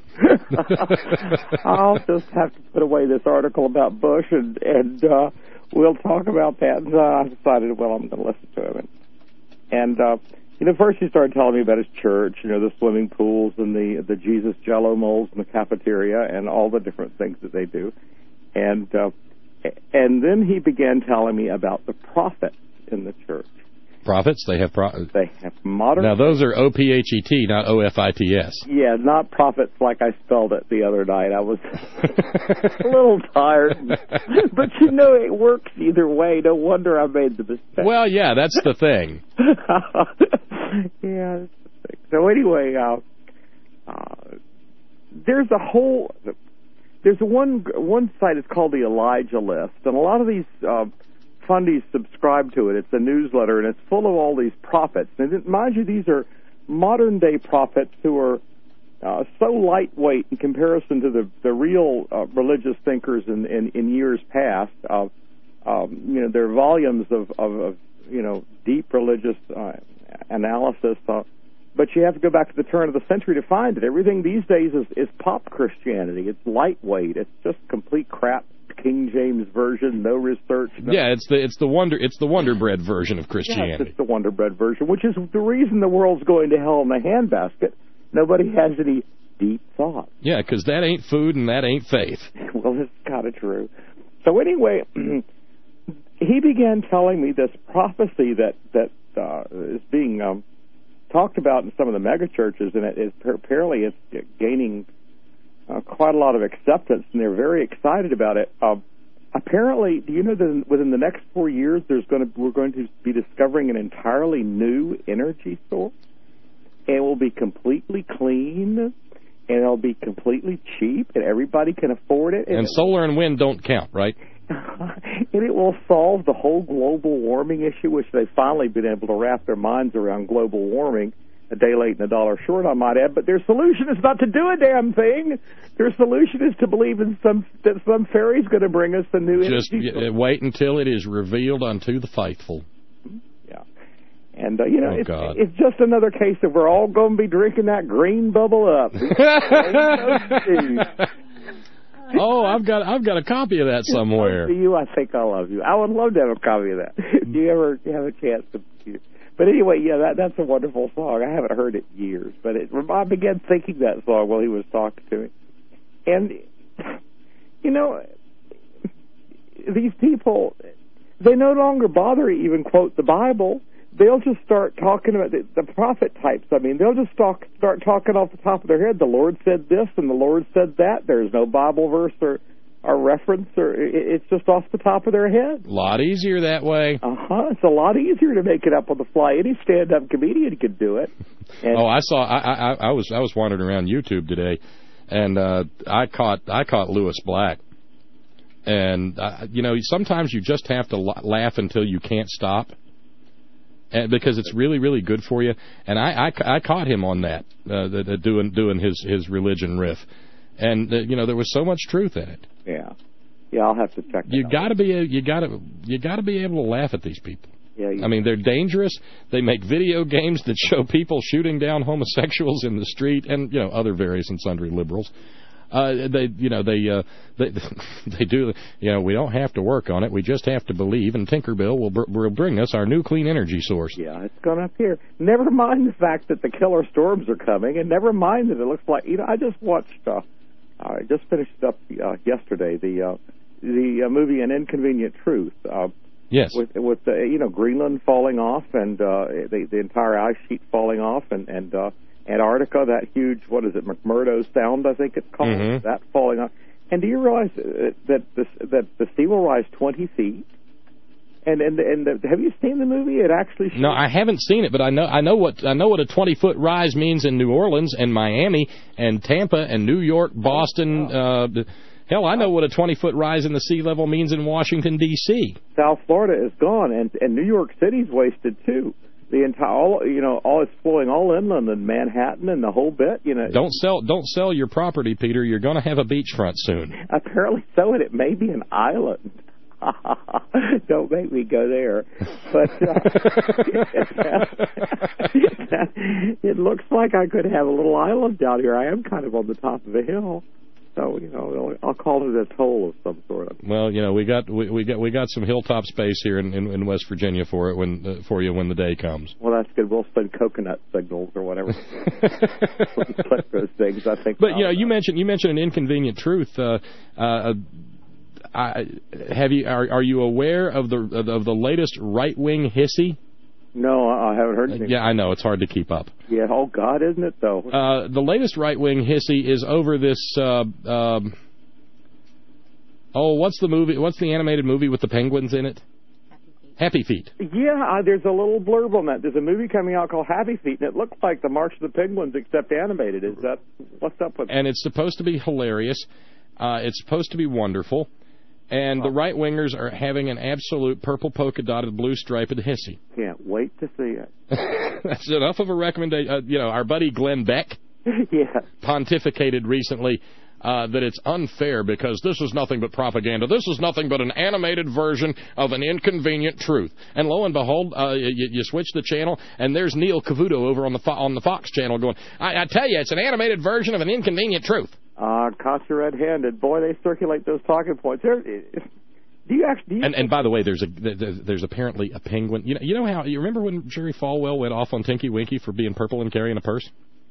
O: I'll just have to put away this article about Bush and we'll talk about that. And I decided, well, I'm going to listen to him. And first he started telling me about his church, the swimming pools and the Jesus Jello molds in the cafeteria and all the different things that they do. And then he began telling me about the prophets in the church.
F: Prophets? They have prophets?
O: They have modern...
F: Now, those are O-P-H-E-T, not O-F-I-T-S.
O: Yeah, not prophets like I spelled it the other night. I was a little tired. But, it works either way. No wonder I made the mistake.
F: Well, yeah, that's the thing.
O: Yeah, that's the thing. So, anyway, there's one site, it's called the Elijah List, and a lot of these fundies subscribe to it. It's a newsletter, and it's full of all these prophets. And mind you, these are modern-day prophets who are so lightweight in comparison to the real religious thinkers in years past. There are volumes of deep religious analysis, but you have to go back to the turn of the century to find it. Everything these days is pop Christianity. It's lightweight. It's just complete crap. King James version, no research.
F: Yeah, it's the Wonder Bread version of Christianity.
O: Yes, it's the Wonder Bread version, which is the reason the world's going to hell in a handbasket. Nobody has any deep thoughts.
F: Yeah, because that ain't food and that ain't faith.
O: Well, it's kind of true. So anyway, he began telling me this prophecy that is being talked about in some of the mega churches, and apparently it's gaining quite a lot of acceptance, and they're very excited about it. Apparently, do you know that within the next 4 years, we're going to be discovering an entirely new energy source? And it will be completely clean, and it'll be completely cheap, and everybody can afford it.
F: And solar and wind don't count, right?
O: And it will solve the whole global warming issue, which they've finally been able to wrap their minds around global warming. A day late and a dollar short, I might add. But their solution is not to do a damn thing. Their solution is to believe in that some fairy's going to bring us the new energy.
F: Just wait until it is revealed unto the faithful.
O: Yeah. And, it's just another case of we're all going to be drinking that green bubble up.
F: Oh, I've got a copy of that somewhere.
O: I think I love you. I would love to have a copy of that. Do you ever have a chance to... But anyway, yeah, that's a wonderful song. I haven't heard it in years, but I began thinking that song while he was talking to me. And, these people, they no longer bother to even quote the Bible. They'll just start talking about the prophet types. I mean, they'll just start talking off the top of their head. The Lord said this and the Lord said that. There's no Bible verse or reference, or it's just off the top of their head.
F: A lot easier that way.
O: It's a lot easier to make it up on the fly. Any stand-up comedian could do it. And
F: I was wandering around YouTube today, and I caught Lewis Black, and sometimes you just have to laugh until you can't stop, because it's really, really good for you. And I caught him on that, doing his religion riff. And there was so much truth in it.
O: Yeah, I'll have to check.
F: You got to be able to laugh at these people.
O: Yeah,
F: I mean, they're dangerous. They make video games that show people shooting down homosexuals in the street, and other various and sundry liberals. They do. We don't have to work on it. We just have to believe, and Tinkerbell will bring us our new clean energy source.
O: Yeah, it's going up here. Never mind the fact that the killer storms are coming, and never mind that it looks like I just watched. I just finished up yesterday the movie An Inconvenient Truth.
F: Yes.
O: With Greenland falling off and the entire ice sheet falling off and Antarctica, that huge, McMurdo Sound, I think it's called, that falling off. And do you realize that the sea will rise 20 feet? And have you seen the movie? It actually shows.
F: No, I haven't seen it, but I know what a 20-foot rise means in New Orleans and Miami and Tampa and New York, Boston. Hell, I know what a 20-foot rise in the sea level means in Washington D.C.
O: South Florida is gone, and New York City's wasted too. The entire, all it's flowing all inland and Manhattan and the whole bit.
F: Don't sell your property, Peter. You're going to have a beachfront soon.
O: Apparently so, and it may be an island. Don't make me go there. But it looks like I could have a little island down here. I am kind of on the top of a hill. So, I'll call it a toll of some sort.
F: Well, we got some hilltop space here in West Virginia for you when the day comes.
O: Well, that's good. We'll spend coconut signals or whatever. Click those things, I think.
F: But you mentioned An Inconvenient Truth. Are you aware of the latest right-wing hissy?
O: No, I haven't heard anything.
F: Yeah, I know. It's hard to keep up.
O: Yeah, oh, God, isn't it, though?
F: The latest right-wing hissy is over this... what's the movie? What's the animated movie with the penguins in it? Happy Feet.
O: Yeah, there's a little blurb on that. There's a movie coming out called Happy Feet, and it looks like the March of the Penguins, except animated. What's up with it?
F: And it's supposed to be hilarious. It's supposed to be wonderful. And the right-wingers are having an absolute purple polka-dotted blue striped hissy.
O: Can't wait to see it.
F: That's enough of a recommendation. Our buddy Glenn Beck pontificated recently that it's unfair because this is nothing but propaganda. This is nothing but an animated version of An Inconvenient Truth. And lo and behold, you switch the channel, and there's Neil Cavuto over on the Fox channel going, I tell you, it's an animated version of An Inconvenient Truth.
O: Caught you red-handed. Boy, they circulate those talking points. Do you actually?
F: And by the way, there's apparently a penguin. You know how you remember when Jerry Falwell went off on Tinky Winky for being purple and carrying a purse?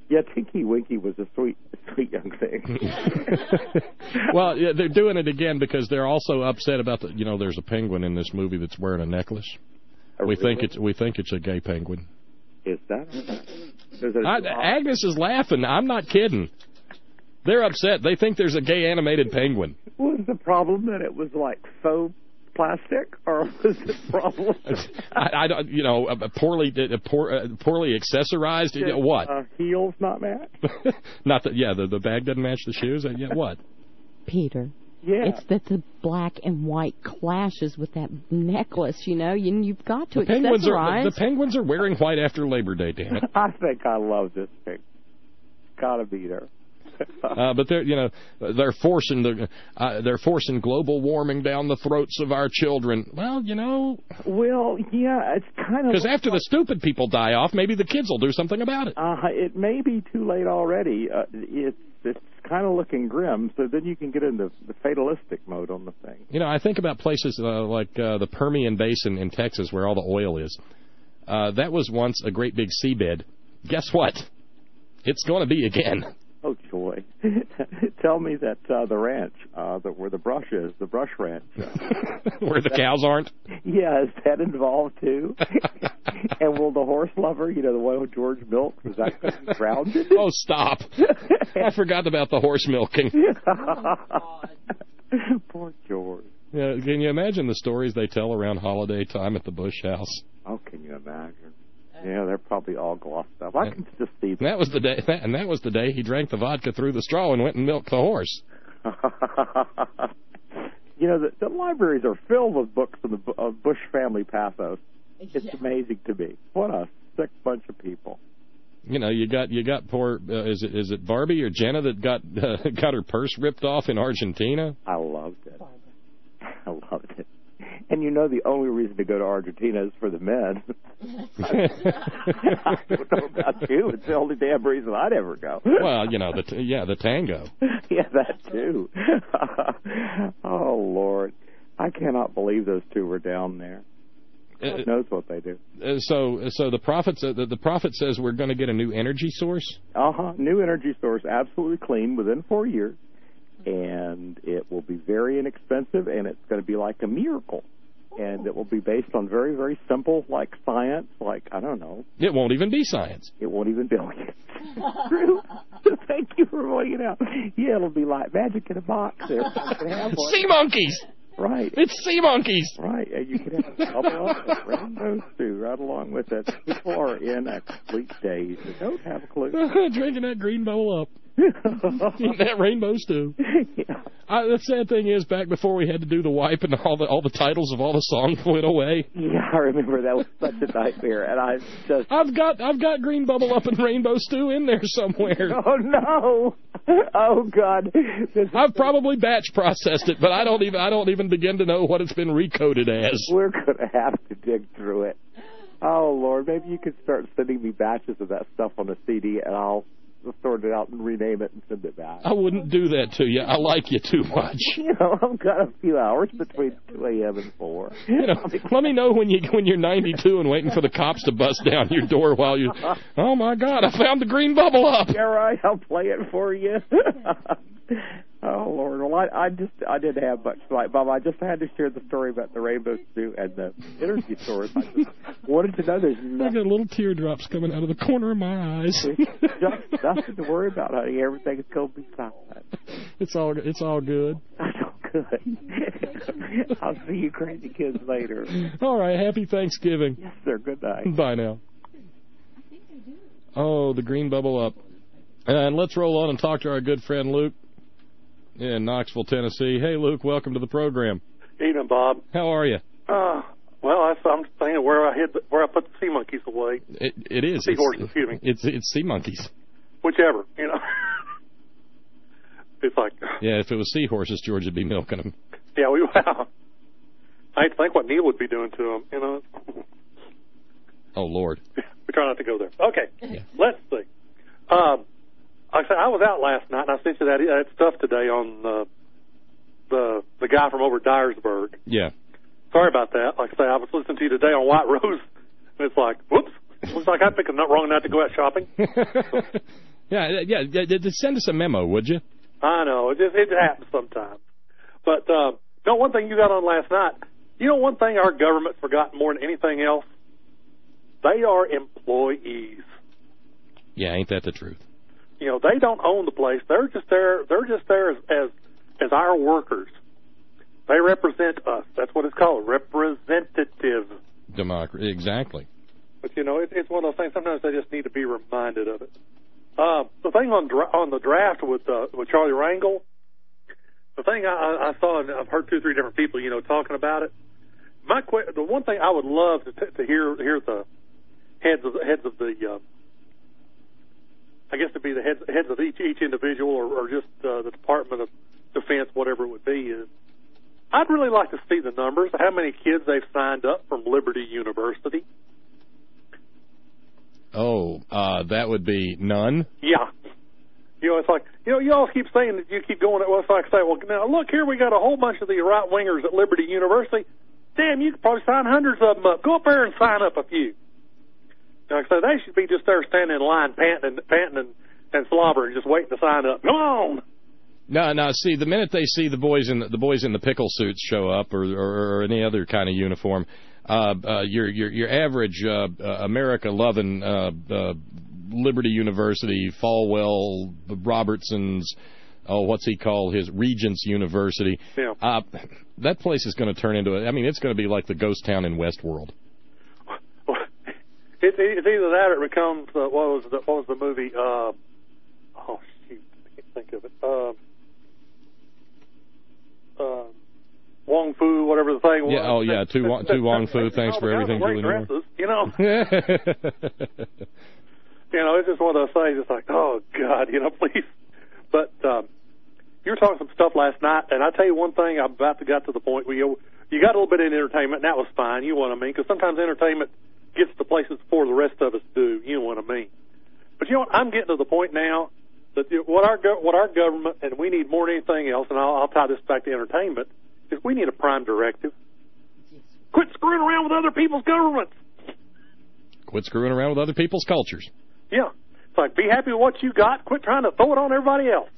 O: Yeah, Tinky Winky was a sweet young thing.
F: Well, yeah, they're doing it again because they're also upset about there's a penguin in this movie that's wearing a necklace. We think it's a gay penguin.
O: Is that?
F: Agnes is laughing. I'm not kidding. They're upset. They think there's a gay animated penguin.
O: Was the problem that it was like faux plastic, or was the problem?
F: I don't. Poorly accessorized. What?
O: Heels not match.
F: Not that. Yeah, the bag doesn't match the shoes. Yeah, what?
P: Peter.
O: Yeah.
P: It's that the black and white clashes with that necklace, you've got to
F: accessorize. The penguins are wearing white after Labor Day, damn it.
O: I think I love this thing. Gotta be there.
F: But they're forcing global warming down the throats of our children. Well,
O: Well, yeah, it's kind of
F: because after the stupid people die off, maybe the kids will do something about it.
O: It may be too late already. It's kind of looking grim. So then you can get into the fatalistic mode on the thing.
F: I think about places like the Permian Basin in Texas, where all the oil is. That was once a great big seabed. Guess what? It's going to be again.
O: Oh, joy. Tell me that the ranch, where the brush is, the brush ranch.
F: Where the cows aren't?
O: Yeah, is that involved, too? And will the horse lover, the one who George milked, was that grounded?
F: Oh, stop. I forgot about the horse milking.
O: Poor George.
F: Yeah, can you imagine the stories they tell around holiday time at the Bush house?
O: Oh, can you imagine? Yeah, they're probably all glossed up. I can just see them.
F: That was the day he drank the vodka through the straw and went and milked the horse.
O: The libraries are filled with books of Bush family pathos. It's amazing to me. What a sick bunch of people.
F: You got poor is it Barbie or Jenna that got her purse ripped off in Argentina?
O: I loved it. I loved it. And the only reason to go to Argentina is for the men. I don't know about you. It's the only damn reason I'd ever go.
F: Well, the tango.
O: Yeah, that too. Oh, Lord. I cannot believe those two were down there. God knows what they do.
F: So the prophet says we're going to get a new energy source?
O: New energy source, absolutely clean within 4 years. And it will be very inexpensive, and it's going to be like a miracle. And it will be based on very, very simple, like science, like, I don't know.
F: It won't even be science.
O: It won't even be. True. Thank you for pointing it out. Yeah, it'll be like magic in a box. There.
F: Sea monkeys!
O: Right.
F: It's sea monkeys!
O: Right, and you can have a couple of rainbows, too, right along with it. People are in a complete daze. They don't have a clue.
F: Drinking that green bowl up. Eating that rainbow stew.
O: Yeah.
F: The sad thing is, back before we had to do the wipe and all the titles of all the songs went away.
O: Yeah, I remember that was such a nightmare, and
F: I've got green bubble up and rainbow stew in there somewhere.
O: Oh no! Oh God!
F: I've probably batch processed it, but I don't even begin to know what it's been recoded as.
O: We're gonna have to dig through it. Oh Lord, maybe you could start sending me batches of that stuff on a CD, and I'll sort it out and rename it and send it back.
F: I wouldn't do that to you. I like you too much.
O: I've got a few hours between 2 a.m. and 4.
F: Let me know when you're 92 and waiting for the cops to bust down your door while you. Oh my God! I found the green bubble up.
O: Yeah, right. I'll play it for you. Oh Lord! Well, I didn't have much light, Bob. I just had to share the story about the rainbow stew and the energy source. I just wanted to know there's nothing.
F: I got little teardrops coming out of the corner of my eyes.
O: Just nothing to worry about, honey. Everything's gonna be fine.
F: It's all good.
O: Good. I'll see you crazy kids later.
F: All right. Happy Thanksgiving.
O: Yes, sir. Good night.
F: Bye now. Oh, the green bubble up. And let's roll on and talk to our good friend Luke in Knoxville, Tennessee. Hey, Luke, welcome to the program.
Q: Evening, Bob.
F: How are you?
Q: Well, I'm thinking where I put the sea monkeys away.
F: It is.
Q: Seahorses, excuse me.
F: It's sea monkeys.
Q: Whichever, It's like...
F: Yeah, if it was seahorses, George would be milking them.
Q: Yeah, I hate to think what Neil would be doing to them,
F: Oh, Lord.
Q: We try not to go there. Okay, yeah. Let's see. Like I said, I was out last night, and I sent you that stuff today on the guy from over Dyersburg.
F: Yeah.
Q: Sorry about that. Like I say, I was listening to you today on White Rose, and it's like, whoops. Looks like I picked a wrong night to go out shopping.
F: Yeah. Send us a memo, would you?
Q: I know. It happens sometimes. But, one thing you got on last night, one thing our government's forgotten more than anything else? They are employees.
F: Yeah, ain't that the truth?
Q: They don't own the place. They're just there as our workers. They represent us. That's what it's called, representative
F: democracy. Exactly.
Q: But it's one of those things. Sometimes they just need to be reminded of it. The thing on the draft with Charlie Rangel, the thing I saw, and I've heard 2 or 3 different people talking about it. The one thing I would love to hear the heads of the I guess to be the heads of each individual or just the Department of Defense, whatever it would be, is I'd really like to see the numbers, how many kids they've signed up from Liberty University.
F: Oh, that would be none?
Q: Yeah. It's like, you all keep saying that you keep going, well, it's like say, well, now look here, we got a whole bunch of the right-wingers at Liberty University. Damn, you could probably sign hundreds of them up. Go up there and sign up a few. Like I said, they should be just there standing in line, panting and slobbering, just waiting to sign up. Come on!
F: No. See, the minute they see the boys in the pickle suits show up, or any other kind of uniform, your average America-loving Liberty University, Falwell, Robertson's, what's he called? His Regents University.
Q: Yeah.
F: That place is going to turn into it's going to be like the ghost town in Westworld.
Q: It's either that or it becomes what was the movie? Oh shoot, I can't think of it. Wong Fu, whatever the thing was.
F: Yeah. Oh yeah, Tu Wong Fu. Thanks for everything, Julie
Q: Moore. It's just one of those things. It's like, oh God, please. But you were talking some stuff last night, and I tell you one thing. I'm about to get to the point where you got a little bit of entertainment, and that was fine. You know what I mean? Because sometimes entertainment gets to places before the rest of us do. You know what I mean? But I'm getting to the point now that what our government, and we need more than anything else, and I'll tie this back to entertainment, is we need a prime directive. Quit screwing around with other people's governments.
F: Quit screwing around with other people's cultures.
Q: Yeah. It's like, be happy with what you got. Quit trying to throw it on everybody else.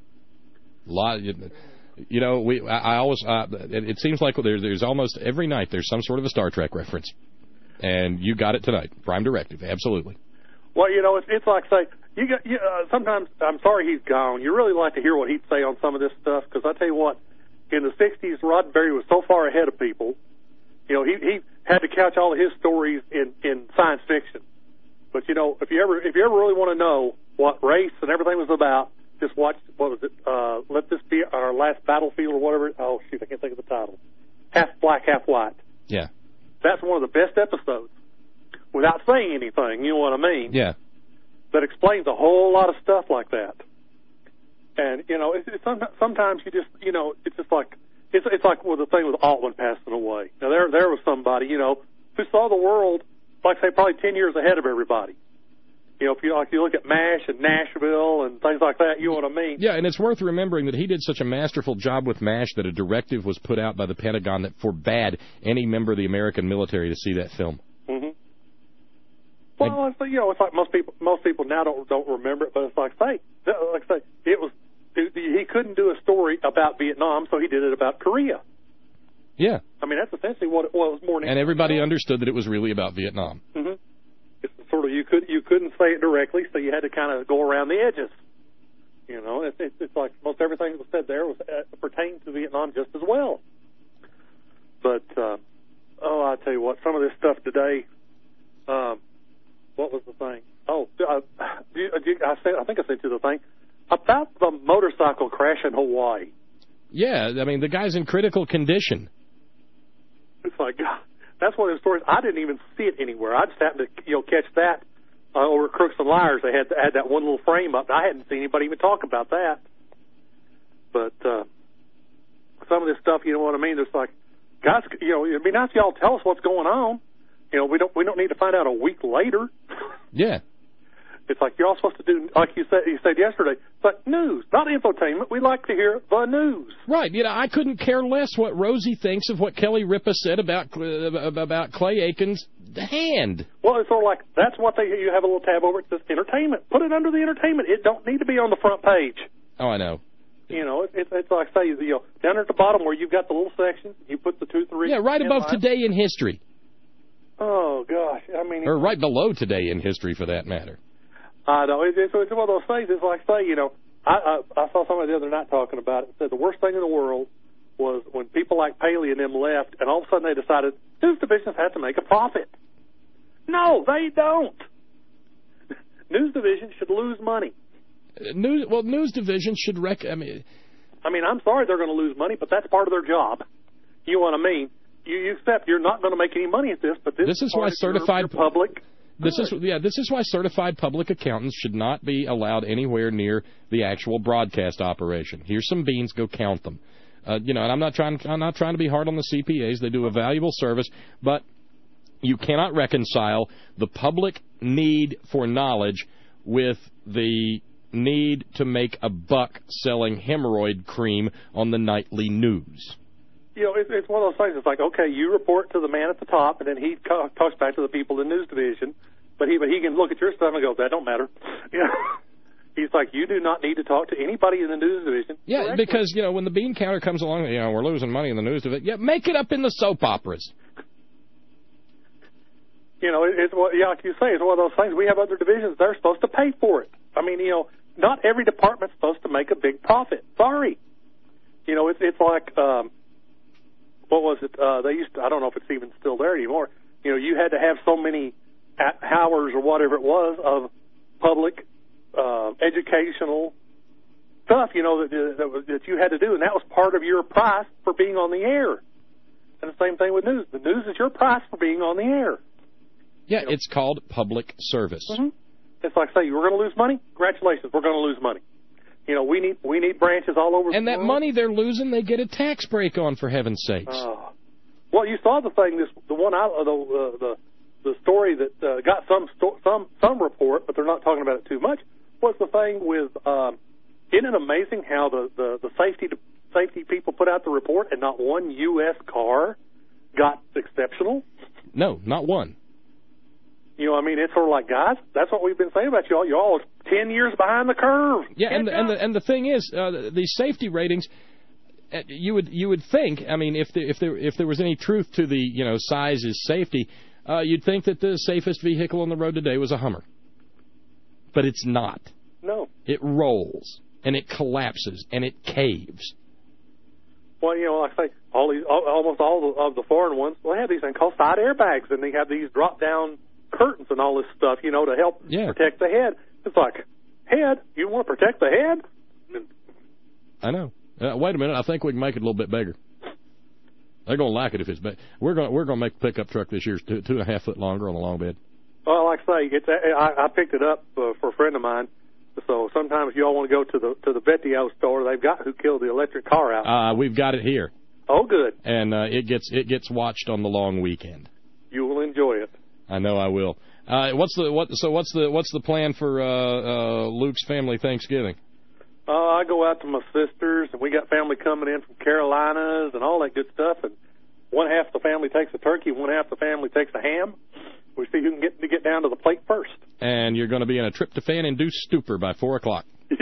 F: It seems like there's almost every night there's some sort of a Star Trek reference. And you got it tonight. Prime directive, absolutely.
Q: Well, it's like, say, sometimes, I'm sorry he's gone. You really like to hear what he'd say on some of this stuff, because I tell you what, in the 60s, Roddenberry was so far ahead of people. He had to couch all of his stories in science fiction. But, if you ever really want to know what race and everything was about, just watch, what was it, Let This Be Our Last Battlefield or whatever. Oh, shoot, I can't think of the title. Half Black, Half White.
F: Yeah.
Q: That's one of the best episodes, without saying anything, you know what I mean?
F: Yeah.
Q: That explains a whole lot of stuff like that. And, sometimes you just, it's just like, it's like with the thing with Altman passing away. Now, there was somebody, who saw the world, like, say, probably 10 years ahead of everybody. If you look at MASH and Nashville and things like that, you know what I mean?
F: Yeah, and it's worth remembering that he did such a masterful job with MASH that a directive was put out by the Pentagon that forbade any member of the American military to see that film.
Q: Mm-hmm. Well, it's like most people now don't remember it, but it's like say he couldn't do a story about Vietnam, so he did it about Korea.
F: Yeah.
Q: That's essentially what it was more than.
F: And everybody understood that it was really about Vietnam.
Q: Mm-hmm. It's sort of you couldn't say it directly, so you had to kind of go around the edges. It's like most everything that was said there was pertained to Vietnam just as well. But I tell you what, some of this stuff today. What was the thing? Oh, I think I sent you the thing about the motorcycle crash in Hawaii.
F: Yeah, the guy's in critical condition.
Q: It's like, God. That's one of the stories. I didn't even see it anywhere. I just happened to, catch that over at Crooks and Liars. They had that one little frame up. I hadn't seen anybody even talk about that. But some of this stuff, you know what I mean? It's like, guys, it'd be nice if y'all tell us what's going on. We don't need to find out a week later.
F: Yeah.
Q: It's like you're all supposed to do, like you said yesterday, it's like news, not infotainment. We like to hear the news.
F: Right. I couldn't care less what Rosie thinks of what Kelly Ripa said about Clay Aiken's The hand.
Q: Well, it's sort of like, that's what you have a little tab over it that says entertainment. Put it under the entertainment. It don't need to be on the front page.
F: Oh, I know.
Q: You know, it's like, say, down at the bottom where you've got the little section, you put the 2, 3.
F: Yeah, right above Today in History.
Q: Oh, gosh. I mean...
F: Or right below Today in History, for that matter.
Q: I know. It's one of those things. It's like, say, I saw somebody the other night talking about it and said the worst thing in the world was when people like Paley and them left, and all of a sudden they decided news divisions have to make a profit. No, they don't. News divisions should lose money.
F: News divisions should I mean,
Q: I'm sorry they're going to lose money, but that's part of their job. You know what I mean? You accept you're not going to make any money at this, but this is why certified public.
F: This is why certified public accountants should not be allowed anywhere near the actual broadcast operation. Here's some beans, go count them. And I'm not trying to be hard on the CPAs. They do a valuable service, but you cannot reconcile the public need for knowledge with the need to make a buck selling hemorrhoid cream on the nightly news.
Q: It's one of those things. It's like, okay, you report to the man at the top, and then he talks back to the people in the news division, but he can look at your stuff and go, that don't matter. He's like, you do not need to talk to anybody in the news division.
F: Yeah, directly. Because, when the bean counter comes along, we're losing money in the news division. Yeah, make it up in the soap operas.
Q: Like you say, it's one of those things. We have other divisions. They're supposed to pay for it. I mean, not every department's supposed to make a big profit. Sorry. It's like, what was it? They used to, I don't know if it's even still there anymore. You had to have so many hours or whatever it was of public educational stuff, that you had to do, and that was part of your price for being on the air. And the same thing with news. The news is your price for being on the air.
F: Yeah, it's called public service.
Q: Mm-hmm. It's like, say, we're going to lose money? Congratulations, we're going to lose money. We need branches all over the world.
F: And that money they're losing, they get a tax break on, for heaven's sakes.
Q: Well, you saw the thing, the story that got some report, but they're not talking about it too much, was the thing with, isn't it amazing how the safety people put out the report and not one U.S. car got exceptional?
F: No, not one.
Q: It's sort of like, guys, that's what we've been saying about y'all. Y'all are 10 years behind the curve.
F: Yeah, and the thing is, these safety ratings, you would think, if there was any truth to the size is safety, you'd think that the safest vehicle on the road today was a Hummer. But it's not.
Q: No.
F: It rolls, and it collapses, and it caves.
Q: Well, like I say, almost all of the foreign ones, they have these things called side airbags, and they have these drop-down curtains and all this stuff, to help protect the head. It's like, head? You want to protect the head?
F: I know. Wait a minute. I think we can make it a little bit bigger. They're going to like it if it's big. We're going to make the pickup truck this year 2.5 foot longer on the long bed.
Q: Well, like I say, I picked it up for a friend of mine. So sometimes you all want to go to the Vetio store. They've got Who Killed the Electric Car out.
F: We've got it here.
Q: Oh, good.
F: And it gets watched on the long weekend.
Q: You will enjoy it.
F: I know I will. What's the plan for Luke's family Thanksgiving?
Q: I go out to my sister's, and we got family coming in from Carolinas and all that good stuff. And one half the family takes a turkey, one half the family takes a ham. We see who can get down to the plate first.
F: And you're going to be in a tryptophan-induced stupor by 4 o'clock.
Q: Get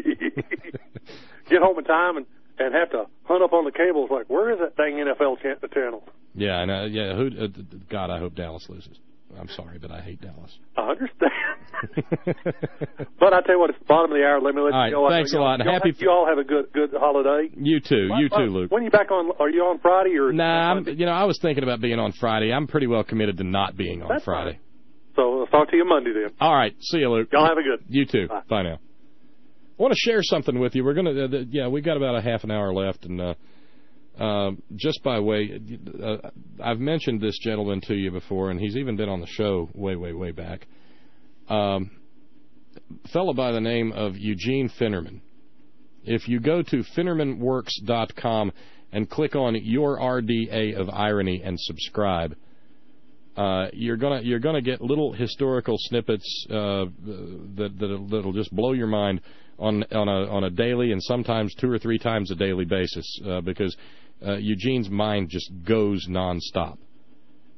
Q: home in time and have to hunt up on the cables like, where is that dang NFL channel?
F: Yeah, I know. Yeah, God, I hope Dallas loses. I'm sorry, but I hate Dallas.
Q: I understand. But I tell you what, it's the bottom of the hour. Let me let you go.
F: Thanks a lot.
Q: You all have a good holiday.
F: You too. You too, Luke.
Q: When are you back on? Are you on Friday or?
F: Nah, I was thinking about being on Friday. I'm pretty well committed to not being on Friday.
Q: Fine. So I'll talk to you Monday then.
F: All right. See you, Luke.
Q: Y'all have a good.
F: You too. Bye now. I want to share something with you. We're gonna. We got about a half an hour left, and just by way, I've mentioned this gentleman to you before, and he's even been on the show way back. A fellow by the name of Eugene Finnerman. If you go to FinnermanWorks.com and click on Your RDA of Irony and subscribe, you're gonna get little historical snippets that'll just blow your mind on a daily and sometimes 2 or 3 times a daily basis because Eugene's mind just goes nonstop.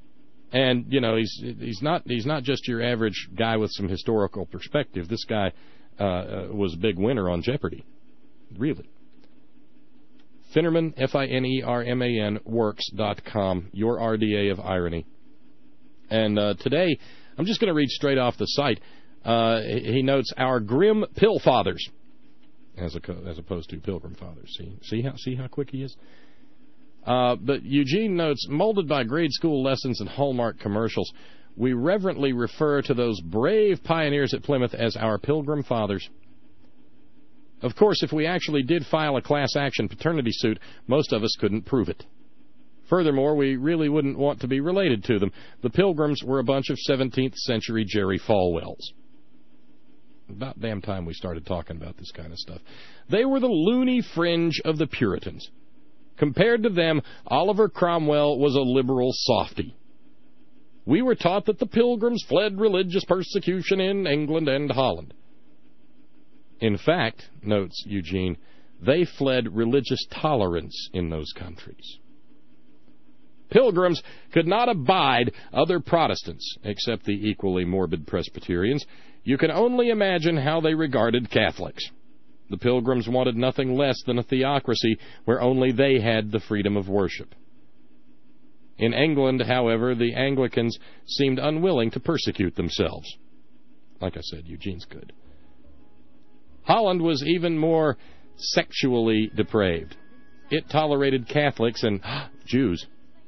F: And, you know, he's not just your average guy with some historical perspective. This guy was a big winner on Jeopardy. Really. Finerman, Finerman, works.com, your RDA of irony. And today, I'm just going to read straight off the site. He notes our grim pill fathers, as opposed to pilgrim fathers. See how quick he is? But Eugene notes, molded by grade school lessons and Hallmark commercials, we reverently refer to those brave pioneers at Plymouth as our pilgrim fathers. Of course, if we actually did file a class action paternity suit, most of us couldn't prove it. Furthermore, we really wouldn't want to be related to them. The Pilgrims were a bunch of 17th century Jerry Falwells. About damn time we started talking about this kind of stuff. They were the loony fringe of the Puritans. Compared to them, Oliver Cromwell was a liberal softy. We were taught that the Pilgrims fled religious persecution in England and Holland. In fact, notes Eugene, they fled religious tolerance in those countries. Pilgrims could not abide other Protestants, except the equally morbid Presbyterians. You can only imagine how they regarded Catholics. The Pilgrims wanted nothing less than a theocracy where only they had the freedom of worship. In England, however, the Anglicans seemed unwilling to persecute themselves. Like I said, Eugene's good. Holland was even more sexually depraved. It tolerated Catholics and Jews.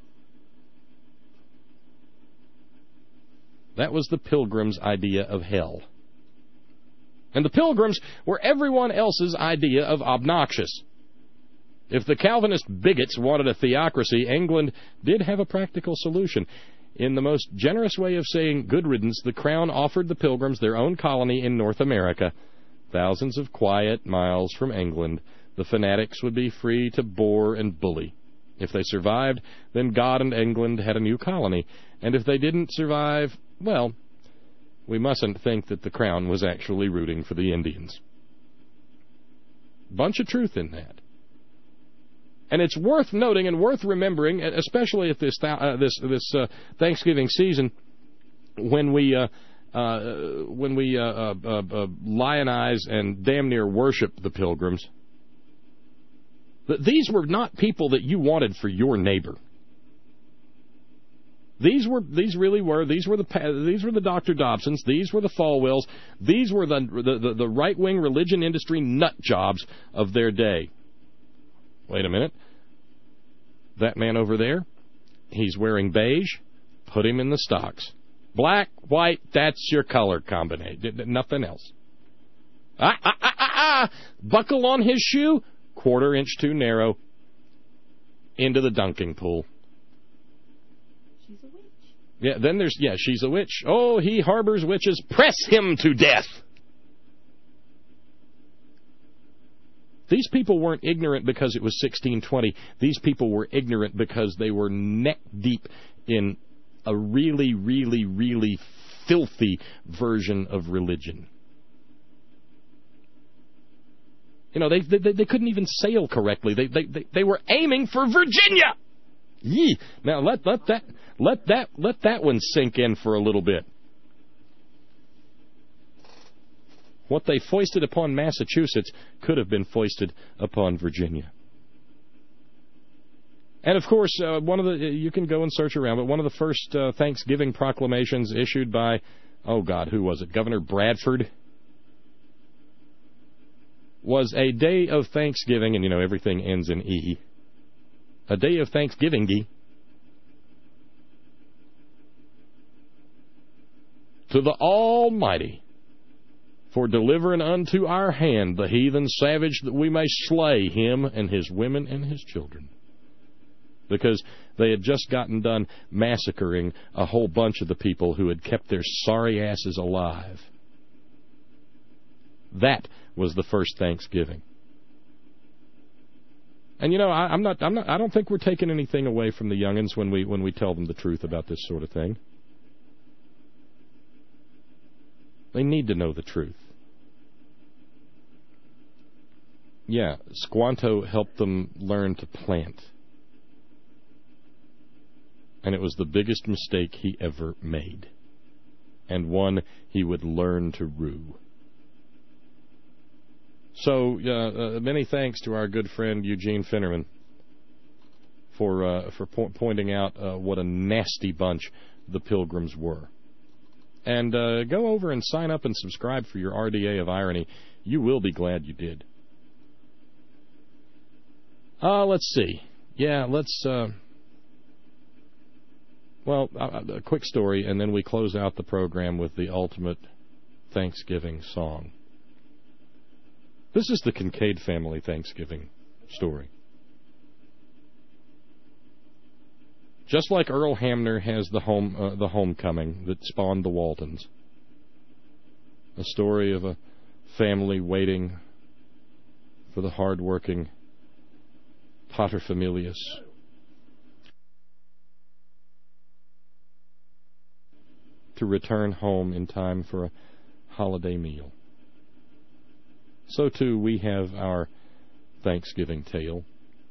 F: That was the Pilgrims' idea of hell. And the Pilgrims were everyone else's idea of obnoxious. If the Calvinist bigots wanted a theocracy, England did have a practical solution. In the most generous way of saying good riddance, the Crown offered the Pilgrims their own colony in North America. Thousands of quiet miles from England, the fanatics would be free to bore and bully. If they survived, then God and England had a new colony. And if they didn't survive, well, we mustn't think that the Crown was actually rooting for the Indians. Bunch of truth in that. And it's worth noting and worth remembering, especially at this Thanksgiving season, when we lionize and damn near worship the Pilgrims. These were not people that you wanted for your neighbor. These were the Dr. Dobsons. These were the Falwells. These were the right-wing religion industry nut jobs of their day. Wait a minute. That man over there, he's wearing beige. Put him in the stocks. Black, white, that's your color combination. Nothing else. Buckle on his shoe, 1/4 inch too narrow. Into the dunking pool.
P: She's a witch.
F: Yeah, then there's, she's a witch. Oh, he harbors witches. Press him to death. These people weren't ignorant because it was 1620. These people were ignorant because they were neck deep in a really, really, really filthy version of religion. You know, they couldn't even sail correctly. They were aiming for Virginia. Yee. Now let that one sink in for a little bit. What they foisted upon Massachusetts could have been foisted upon Virginia. And, of course, you can go and search around, but one of the first Thanksgiving proclamations issued by, who was it? Governor Bradford, was a day of Thanksgiving, and, everything ends in E. A day of Thanksgiving-y to the Almighty, for delivering unto our hand the heathen savage, that we may slay him and his women and his children. Because they had just gotten done massacring a whole bunch of the people who had kept their sorry asses alive. That was the first Thanksgiving. And I don't think we're taking anything away from the youngins when we tell them the truth about this sort of thing. They need to know the truth. Yeah, Squanto helped them learn to plant. And it was the biggest mistake he ever made, and one he would learn to rue. So, many thanks to our good friend Eugene Finnerman for pointing out what a nasty bunch the Pilgrims were. And go over and sign up and subscribe for your RDA of Irony. You will be glad you did. Let's see. Yeah, let's... a quick story, and then we close out the program with the ultimate Thanksgiving song. This is the Kincaid family Thanksgiving story. Just like Earl Hamner has the homecoming that spawned the Waltons. A story of a family waiting for the hard-working paterfamilias. To return home in time for a holiday meal. So, too, we have our Thanksgiving tale.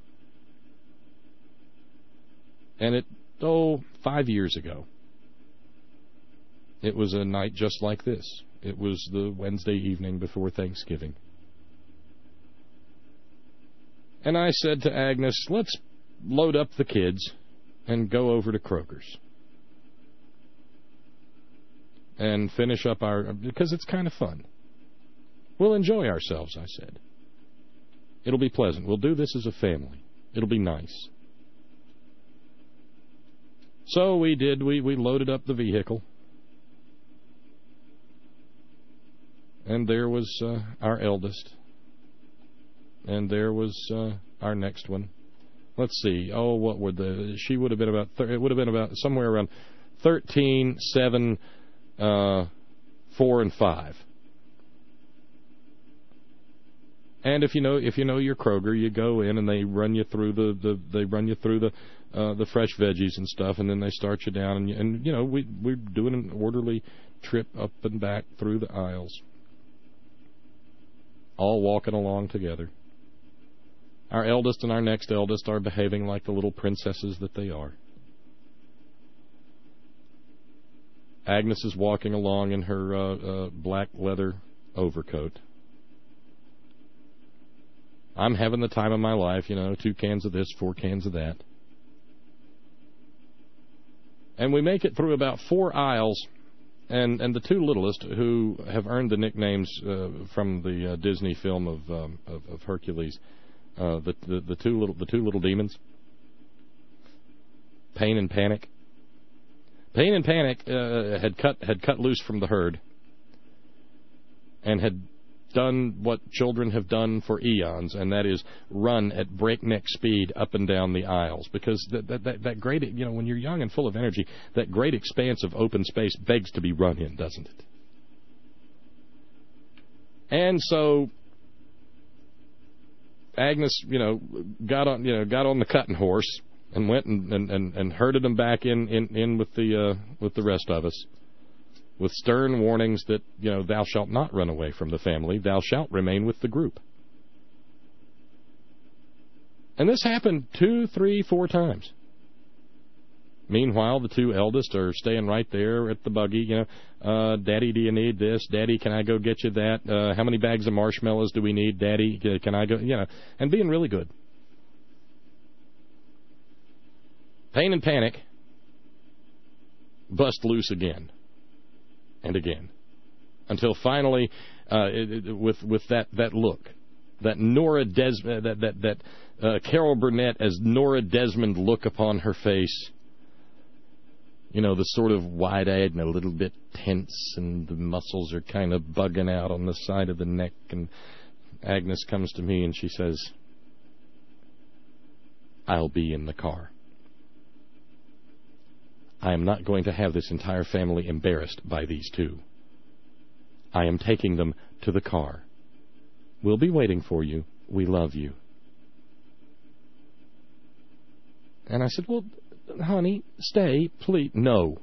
F: And 5 years ago, it was a night just like this. It was the Wednesday evening before Thanksgiving. And I said to Agnes, let's load up the kids and go over to Kroger's. And finish up because it's kind of fun. We'll enjoy ourselves, I said. It'll be pleasant. We'll do this as a family. It'll be nice. So we did. We loaded up the vehicle. And there was our eldest. And there was our next one. Let's see. Oh, what were she would have been about, it would have been about somewhere around 13, 7, 4, and 5. And if you know your Kroger, you go in and they run you through the fresh veggies and stuff, and then they start you down, and we're doing an orderly trip up and back through the aisles, all walking along together. Our eldest and our next eldest are behaving like the little princesses that they are. Agnes is walking along in her black leather overcoat. I'm having the time of my life, 2 cans of this, 4 cans of that. And we make it through about 4 aisles, and the 2 littlest, who have earned the nicknames from the Disney film of Hercules, the two little demons, Pain and Panic. Pain and Panic had cut loose from the herd and had done what children have done for eons, and that is run at breakneck speed up and down the aisles. Because that great, when you're young and full of energy, that great expanse of open space begs to be run in, doesn't it? And so Agnes, got on the cutting horse and went and herded them back in with the rest of us, with stern warnings that, thou shalt not run away from the family, thou shalt remain with the group. And this happened 2, 3, 4 times. Meanwhile, the 2 eldest are staying right there at the buggy, Daddy, do you need this? Daddy, can I go get you that? How many bags of marshmallows do we need? Daddy, can I go? And being really good. Pain and Panic bust loose again and again, until finally, with that look, that Carol Burnett as Nora Desmond look upon her face, the sort of wide-eyed and a little bit tense, and the muscles are kind of bugging out on the side of the neck. And Agnes comes to me and she says, "I'll be in the car. I am not going to have this entire family embarrassed by these 2. I am taking them to the car. We'll be waiting for you. We love you." And I said, "Well, honey, stay, please." No.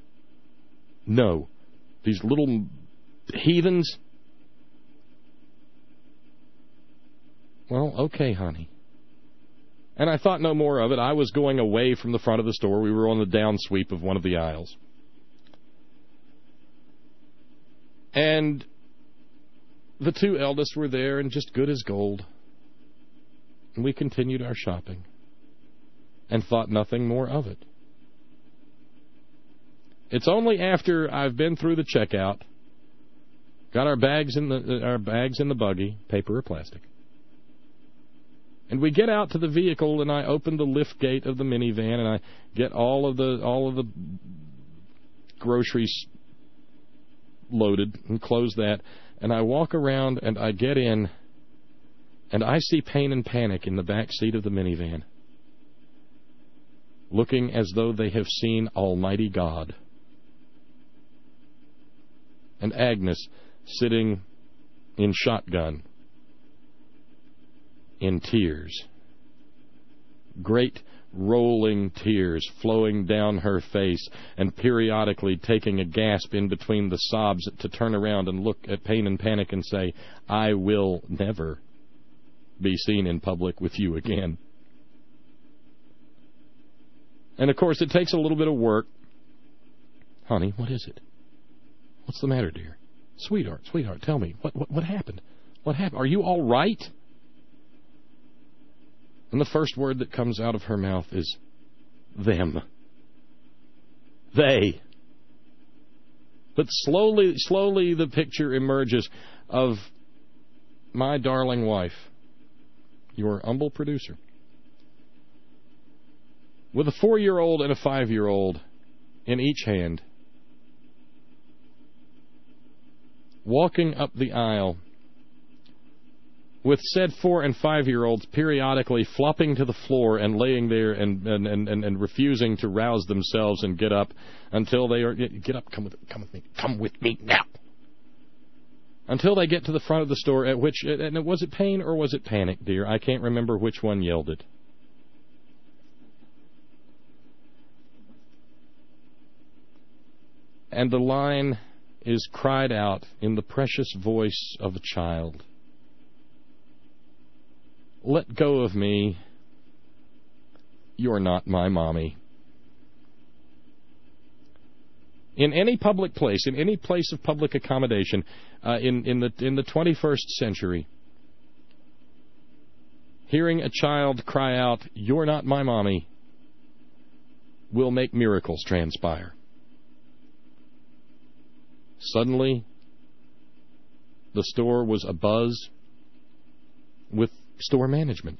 F: These little heathens. Well, okay, honey. And I thought no more of it. I was going away from the front of the store. We were on the down sweep of one of the aisles. And the two eldest were there and just good as gold. And we continued our shopping and thought nothing more of it. It's only after I've been through the checkout, got our bags in the buggy, paper or plastic, and we get out to the vehicle, and I open the lift gate of the minivan, and I get all of the groceries loaded and close that, and I walk around and I get in, and I see Pain and Panic in the back seat of the minivan, looking as though they have seen Almighty God. And Agnes sitting in shotgun, in tears. Great rolling tears flowing down her face, and periodically taking a gasp in between the sobs to turn around and look at Pain and Panic and say, I will never be seen in public with you again. And of course it takes a little bit of work. Honey, what is it? What's the matter, dear? Sweetheart, tell me. What happened? What happened? Are you all right? And the first word that comes out of her mouth is, them. They. But slowly the picture emerges of my darling wife, your humble producer, with a 4-year-old and a 5-year-old in each hand, walking up the aisle, with said 4- and 5-year-olds periodically flopping to the floor and laying there and refusing to rouse themselves and get up until they are, get up, come with me now. Until they get to the front of the store, at which, and was it Pain or was it Panic, dear? I can't remember which one yelled it. And the line is cried out in the precious voice of a child. Let go of me. You're not my mommy. In any public place, in any place of public accommodation, in the 21st century, hearing a child cry out, "You're not my mommy," will make miracles transpire. Suddenly, the store was abuzz with store management.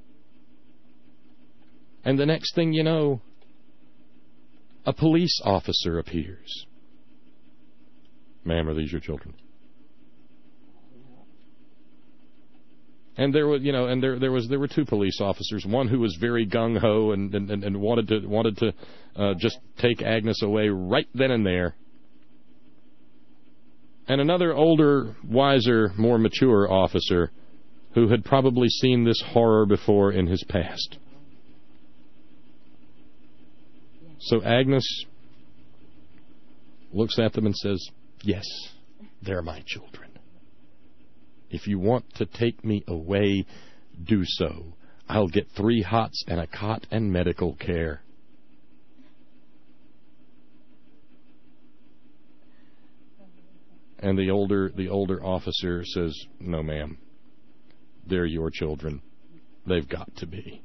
F: And the next thing you know, a police officer appears. Ma'am, are these your children? And there was, there were two police officers. One who was very gung ho and wanted to just take Agnes away right then and there. And another older, wiser, more mature officer who had probably seen this horror before in his past. So Agnes looks at them and says, "Yes, they're my children. If you want to take me away, do so. I'll get 3 hots and a cot and medical care." And the older officer says, "No, ma'am. They're your children. They've got to be."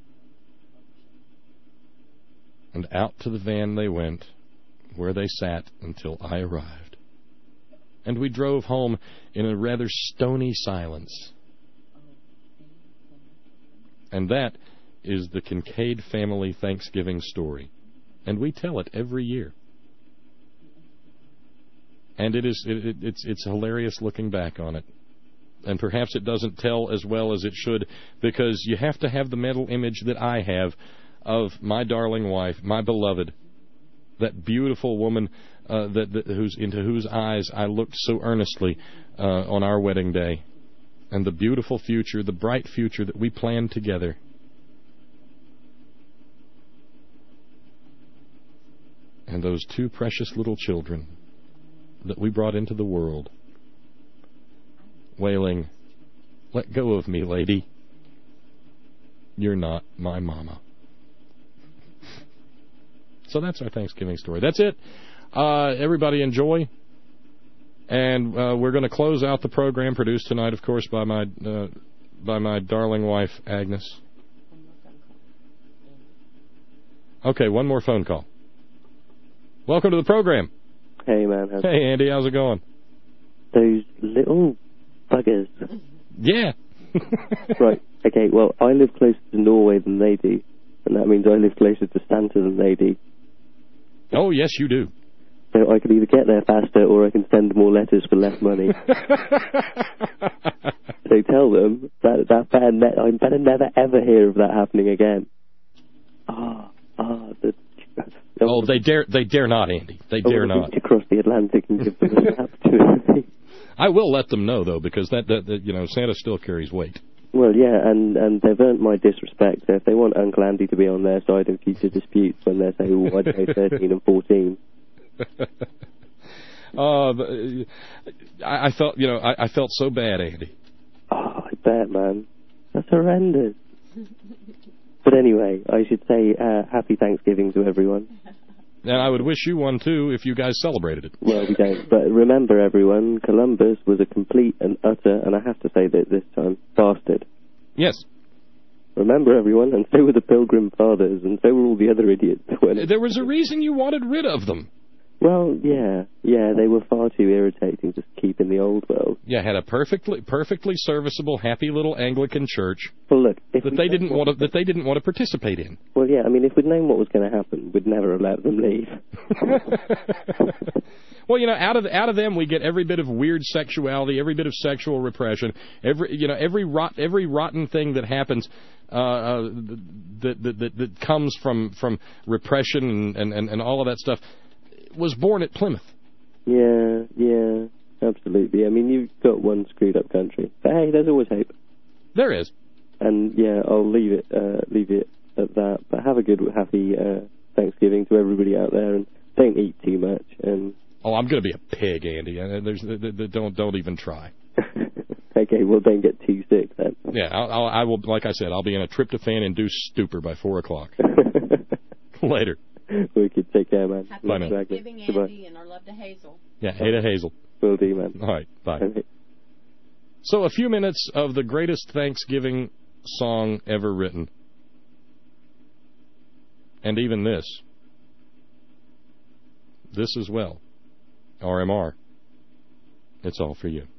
F: And out to the van they went, where they sat until I arrived. And we drove home in a rather stony silence. And that is the Kincaid family Thanksgiving story. And we tell it every year. And it's hilarious looking back on it. And perhaps it doesn't tell as well as it should, because you have to have the mental image that I have of my darling wife, my beloved, that beautiful woman into whose eyes I looked so earnestly on our wedding day, and the beautiful future, the bright future that we planned together. And those 2 precious little children that we brought into the world, wailing, "Let go of me, lady. You're not my mama. So that's our Thanksgiving story. That's it. Everybody enjoy. And we're going to close out the program, produced tonight, of course, by my darling wife, Agnes. Okay, one more phone call. Welcome to the program.
R: Hey, man.
F: Hey, Andy, how's it going?
R: Those little buggers.
F: Yeah.
R: Right. Okay, well, I live closer to Norway than they do, and that means I live closer to Santa than they do.
F: Oh, yes, you do.
R: So I can either get there faster or I can send more letters for less money. So tell them that I better never ever hear of that happening again.
F: They dare not, Andy. They dare not.
R: To cross the Atlantic and give them a snap to
F: I will let them know, though, because that Santa still carries weight.
R: Well, yeah, and they've earned my disrespect. So if they want Uncle Andy to be on their side in future disputes when they're saying, oh, I'd say 13 and 14.
F: I felt so bad, Andy.
R: Oh, I bet, man. That's horrendous. But anyway, I should say happy Thanksgiving to everyone.
F: And I would wish you one, too, if you guys celebrated it.
R: Well, we don't. But remember, everyone, Columbus was a complete and utter, and I have to say that this time, bastard.
F: Yes.
R: Remember, everyone, and so were the Pilgrim Fathers, and so were all the other idiots.
F: There was a reason you wanted rid of them.
R: Well, yeah, they were far too irritating to keep in the old world.
F: Yeah, had a perfectly serviceable, happy little Anglican church.
R: Well, look,
F: that they didn't want to participate in.
R: Well, yeah, I mean, if we'd known what was going to happen, we'd never have let them leave.
F: Well, out of them we get every bit of weird sexuality, every bit of sexual repression, every rotten thing that happens that comes from repression and all of that stuff was born at Plymouth.
R: Yeah, absolutely. I mean, you've got one screwed up country, but hey, there's always hope.
F: There is.
R: And yeah, I'll leave it at that. But have a good, happy Thanksgiving to everybody out there, and don't eat too much. And
F: I'm going to be a pig, Andy. Don't even try.
R: Okay, well, don't get too sick then.
F: Yeah, I will. Like I said, I'll be in a tryptophan-induced stupor by 4:00. Later.
R: Wicked. Take care, man.
P: Happy Thanksgiving, Andy, and our love to Hazel.
F: Yeah, hey to Hazel.
R: Will do, man.
F: All right, bye. So a few minutes of the greatest Thanksgiving song ever written. And even this. This as well. RMR. It's all for you.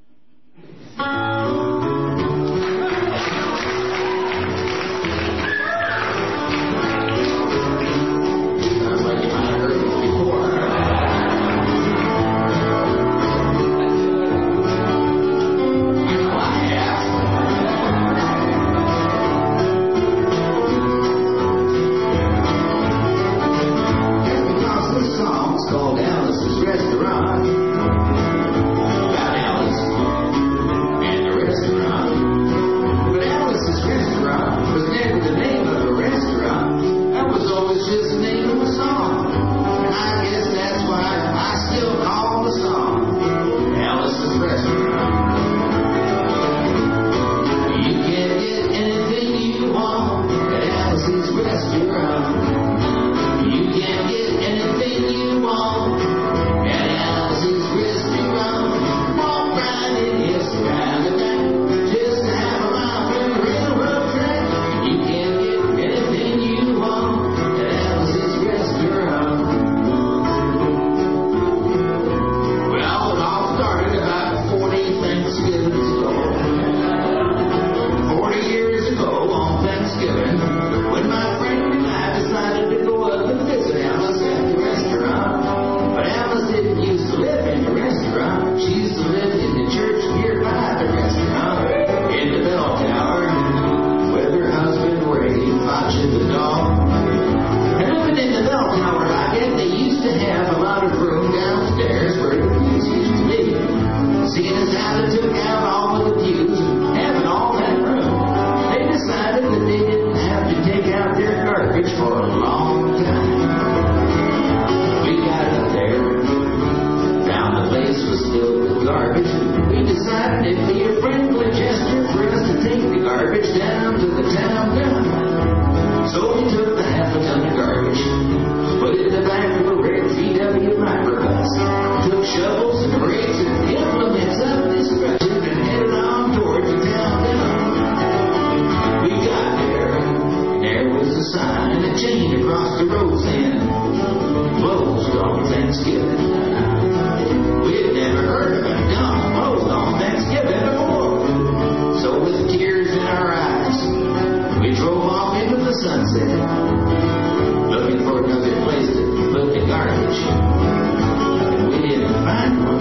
S: If your friend would gesture for us to take the garbage down to the town dump. sign and a chain across the road saying, closed on Thanksgiving. We'd never heard of a dumb closed on Thanksgiving before. So with tears in our eyes, we drove off into the sunset, looking for another place to put the garbage. And we didn't find one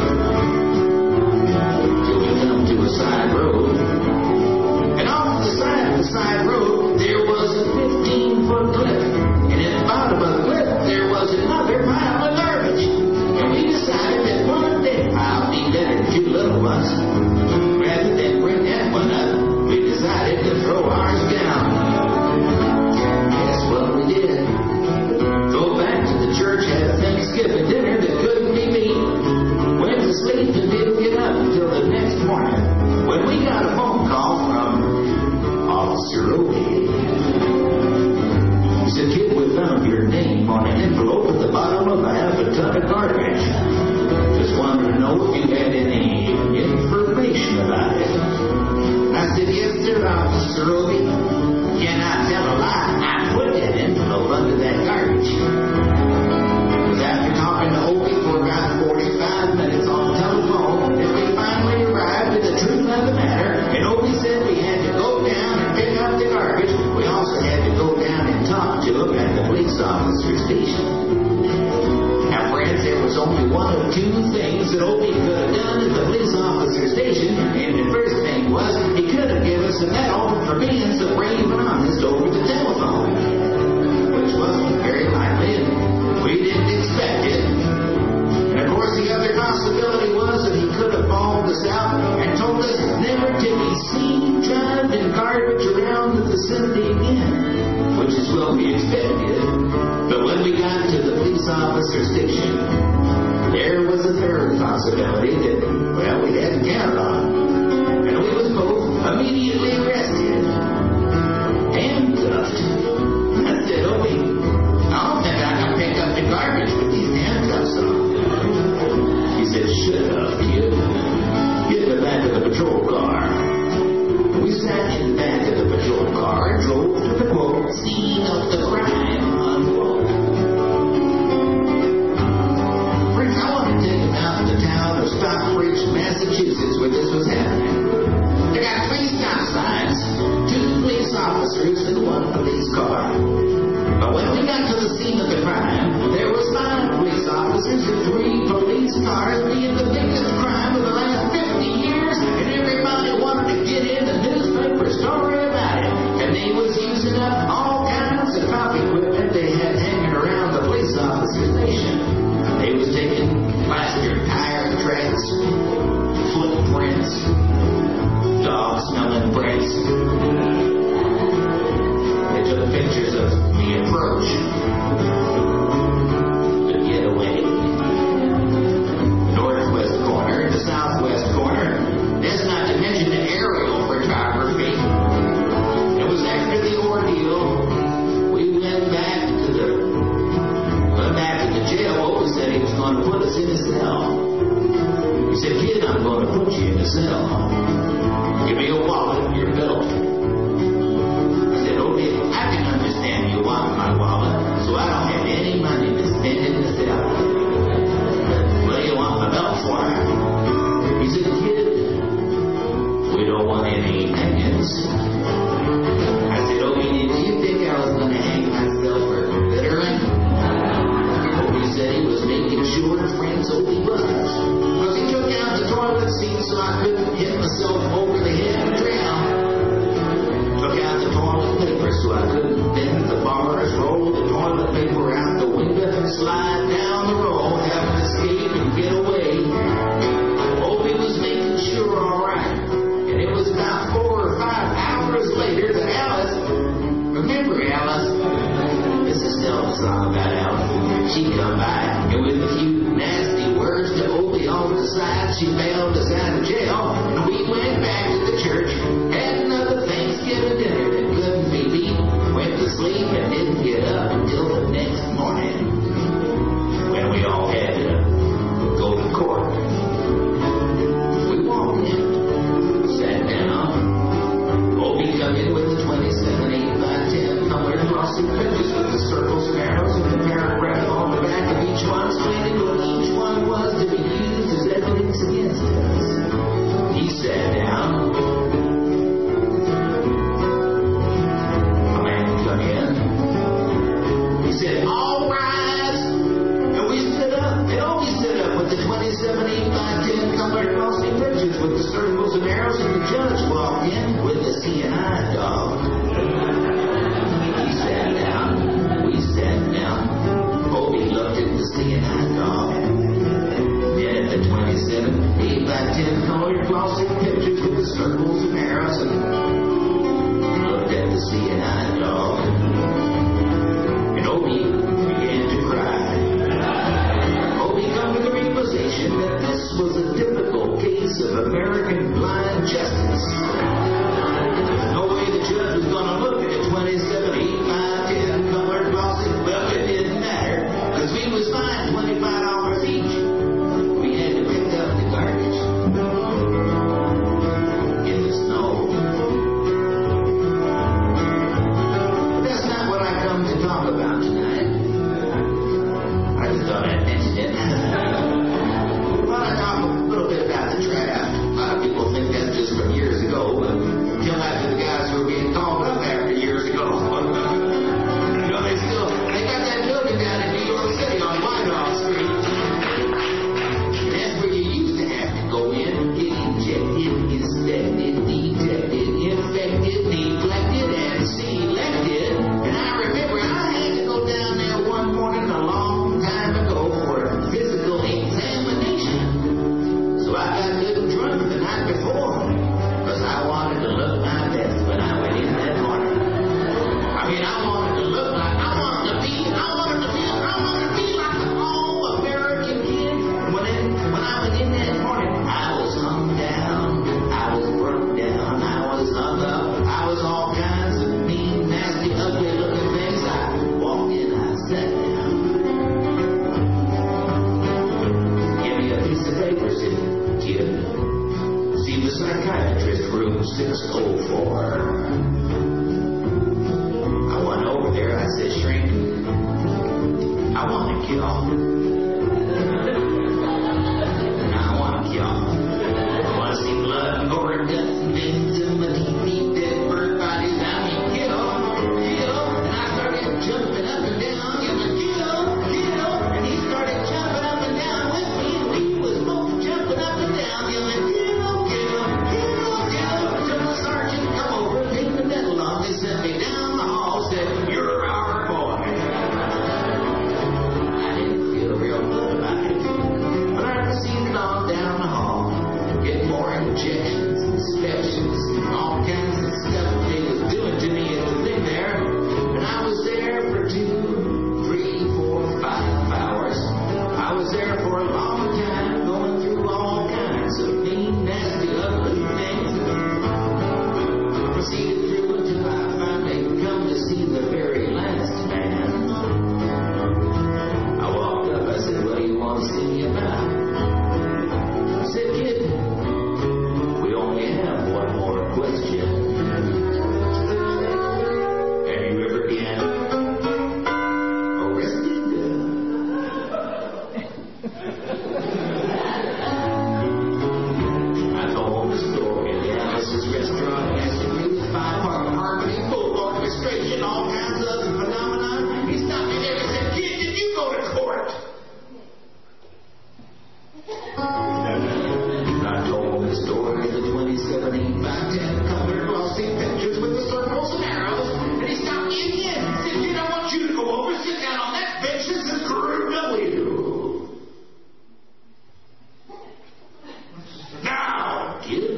S: till we come to a side road. And off the side road, there was a 15-foot cliff. And at the bottom of the cliff, there was another pile of garbage. And we decided that one big pile would be better than two little ones. Rather than bring that one up, we decided to throw ours down. Guess what we did? Go back to the church, had a Thanksgiving dinner that couldn't be beat. Went to sleep and didn't get up until the next morning when we got a phone call from Officer Odie. He said, "Kid, we found your name on an envelope at the bottom of half a ton of garbage. Just wanted to know if you had any information about it." I said, "Yes, sir, Officer Odie. Can I tell a lie? I put that envelope under that garbage." It was after talking to Opie for about 45 minutes on the telephone that we finally arrived at the truth of the matter. And Opie said we had to go down and pick up the garbage. We also had to go down and talk to him at the police officer station. Now, friends, there was only one of two things that Opie could have done at the police officer station. And the first thing was he could have given us a medal for being so brave and honest over the telephone, which wasn't very likely, and we didn't expect it. And of course, the other possibility was that he could have bawled us out and told us never to be seen driving garbage around the vicinity again, which is what we expected. But when we got to the police officer station, there was a third possibility that, well, we hadn't counted on. And we was both immediately arrested, handcuffed. I said, "Opie, I don't think I can pick up the garbage with these handcuffs on." He said, "Shut up, kid. Get in the back of the patrol car." We sat in the back of the patrol car and drove to the, quote, scene of the crime, unquote. Friends, I want to take them out to the town of Stockbridge, Massachusetts, where this was happening. They got 3 stop signs, 2 police officers and 1 police car. But when we got to the scene of the crime, there was 5 police officers and 3 police cars, being the biggest crime of the last 50 years, and everybody wanted to get in the newspaper story about it. And they was using up all kinds of copy equipment they had hanging around the police officer station. They was taking plaster tire tracks, footprints, dog-smelling breaths. They took pictures of the approach, the getaway, northwest corner, the southwest corner. That's not to mention the aerial photography. It was after the ordeal. We went back to the jail. Opie said he was going to put us in a cell. He said, "Kid, I'm going to put you in a cell. Give me your wallet and your belt." I said, "Opie, I can understand you want my wallet, so I don't have any money to spend in the cell. What do you want my belt for?" He said, "Kid, we don't want any hangings." I said, "Opie, did you think I was going to hang myself for littering?" Opie said he was making sure, friends, Opie was. Because he took out the toilet seat so I couldn't hit myself over the head and drown. Took out the toilet paper so I couldn't bend the bars, roll the toilet paper out the window, slide down the roll, have an escape and get away. Opie was making sure all right. And it was about 4 or 5 hours later that Alice, remember Alice? This is still a song about Alice. She come by and with a few nasty words to Opie on the side, she bailed us out of jail. And we went back to the church, had another Thanksgiving dinner that couldn't be beat, went to sleep and didn't get up until the next morning when we all had to go to court. We walked in, sat down. Opie come in with the 27 8x10 somewhere across glossy pictures with the circles and arrows and the paragraph on the back of each one explaining what each one was to be used as evidence against us. He sat down. A man come in. He said, all rise. And we stood up. And we stood up with the 27 8x10 colored glossy pictures with the circles and arrows, and the judge walked in with the CNI dog. He sat down. We sat down. Obie looked at the CNI dog. Then at the 27 8x10 colored glossy pictures with the circles and arrows, and looked at the CNI dog. And Obie began to cry. Obie come to the realization that this was a difficult case of American blind justice. No way the judge was going to look at a 27 8x10 colored glossy. Well, it didn't matter, because we was fined $25 each. We had to pick up the garbage in the snow. But that's not what I come to talk about tonight. I just thought I'd mention it. I want to talk a little bit about the draft. A lot of people think that's just from years ago, but until after the guys who were being called up after years ago. You know, they got that building down in New York City on Whitehall Street. And that's where you used to have to go in, get injected, inspected, detected, infected, neglected, and selected. And I remember I had to go down there one morning a long time ago for a physical examination. So I got good and drunk the night before, because I wanted to look my best when I went in that morning. I mean, I wanted to look like, I wanted to be like an all-American kid. When I went in that morning, I was hung down, I was broke down, I was hung up, I was all kinds of mean, nasty, ugly-looking things. I walked in, I sat down. Give me a piece of paper, said kid. See the psychiatrist, room 604. I went over there, I said, shrink, I want to kill. I want to kill. I want to see blood and gore and death and veins and deep dead bird bodies. I mean, kill. And I started jumping up and down, kill. And he started jumping up and down with me, and we was both jumping up and down, yelling, kill. Until the sergeant come over, picked the medal off, and sent me down the hall, said, you're our boy. I didn't feel real good about it, but I proceeded on down the hall, get more injections, inspections, and all kinds of stuff they was doing to me at the thing there. And I was there for 2, 3, 4, 5 hours. I was there for a long time, going through all kinds of mean, nasty, ugly things. I proceeded through until I finally come to see the very last man. I walked up, I said, what do you want to see me about? He said, kid, we only have one more question. Have you ever been arrested? I told the story of the Alice's restaurant has to do with 5-part harmony, full orchestration, all kinds of other phenomena. He stopped me there and said, kid, did you go to court? I told the story of the 27 8x10 colored glossy pictures with the circles and arrows, and he stopped me again and said, kid, I want you to go over, sit down on that bench and just screw W. Now, get up.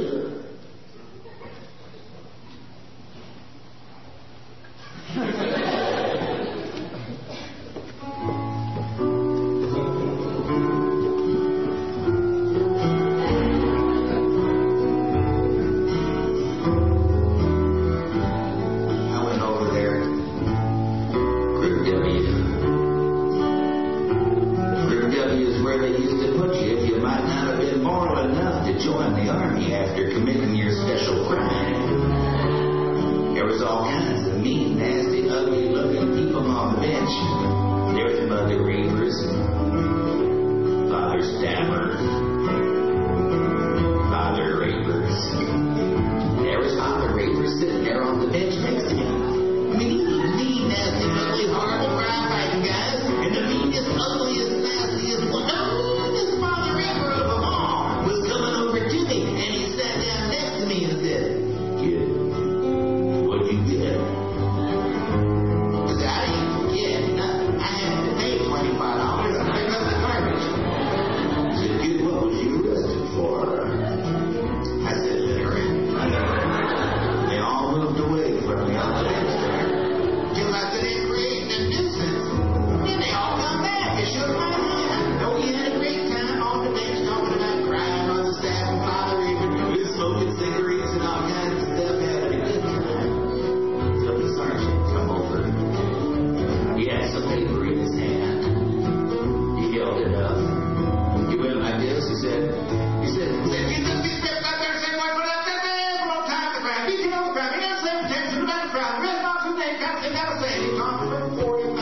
S: join the Army after committing your special crime. There was all kinds of mean, nasty, ugly-looking say, not from 40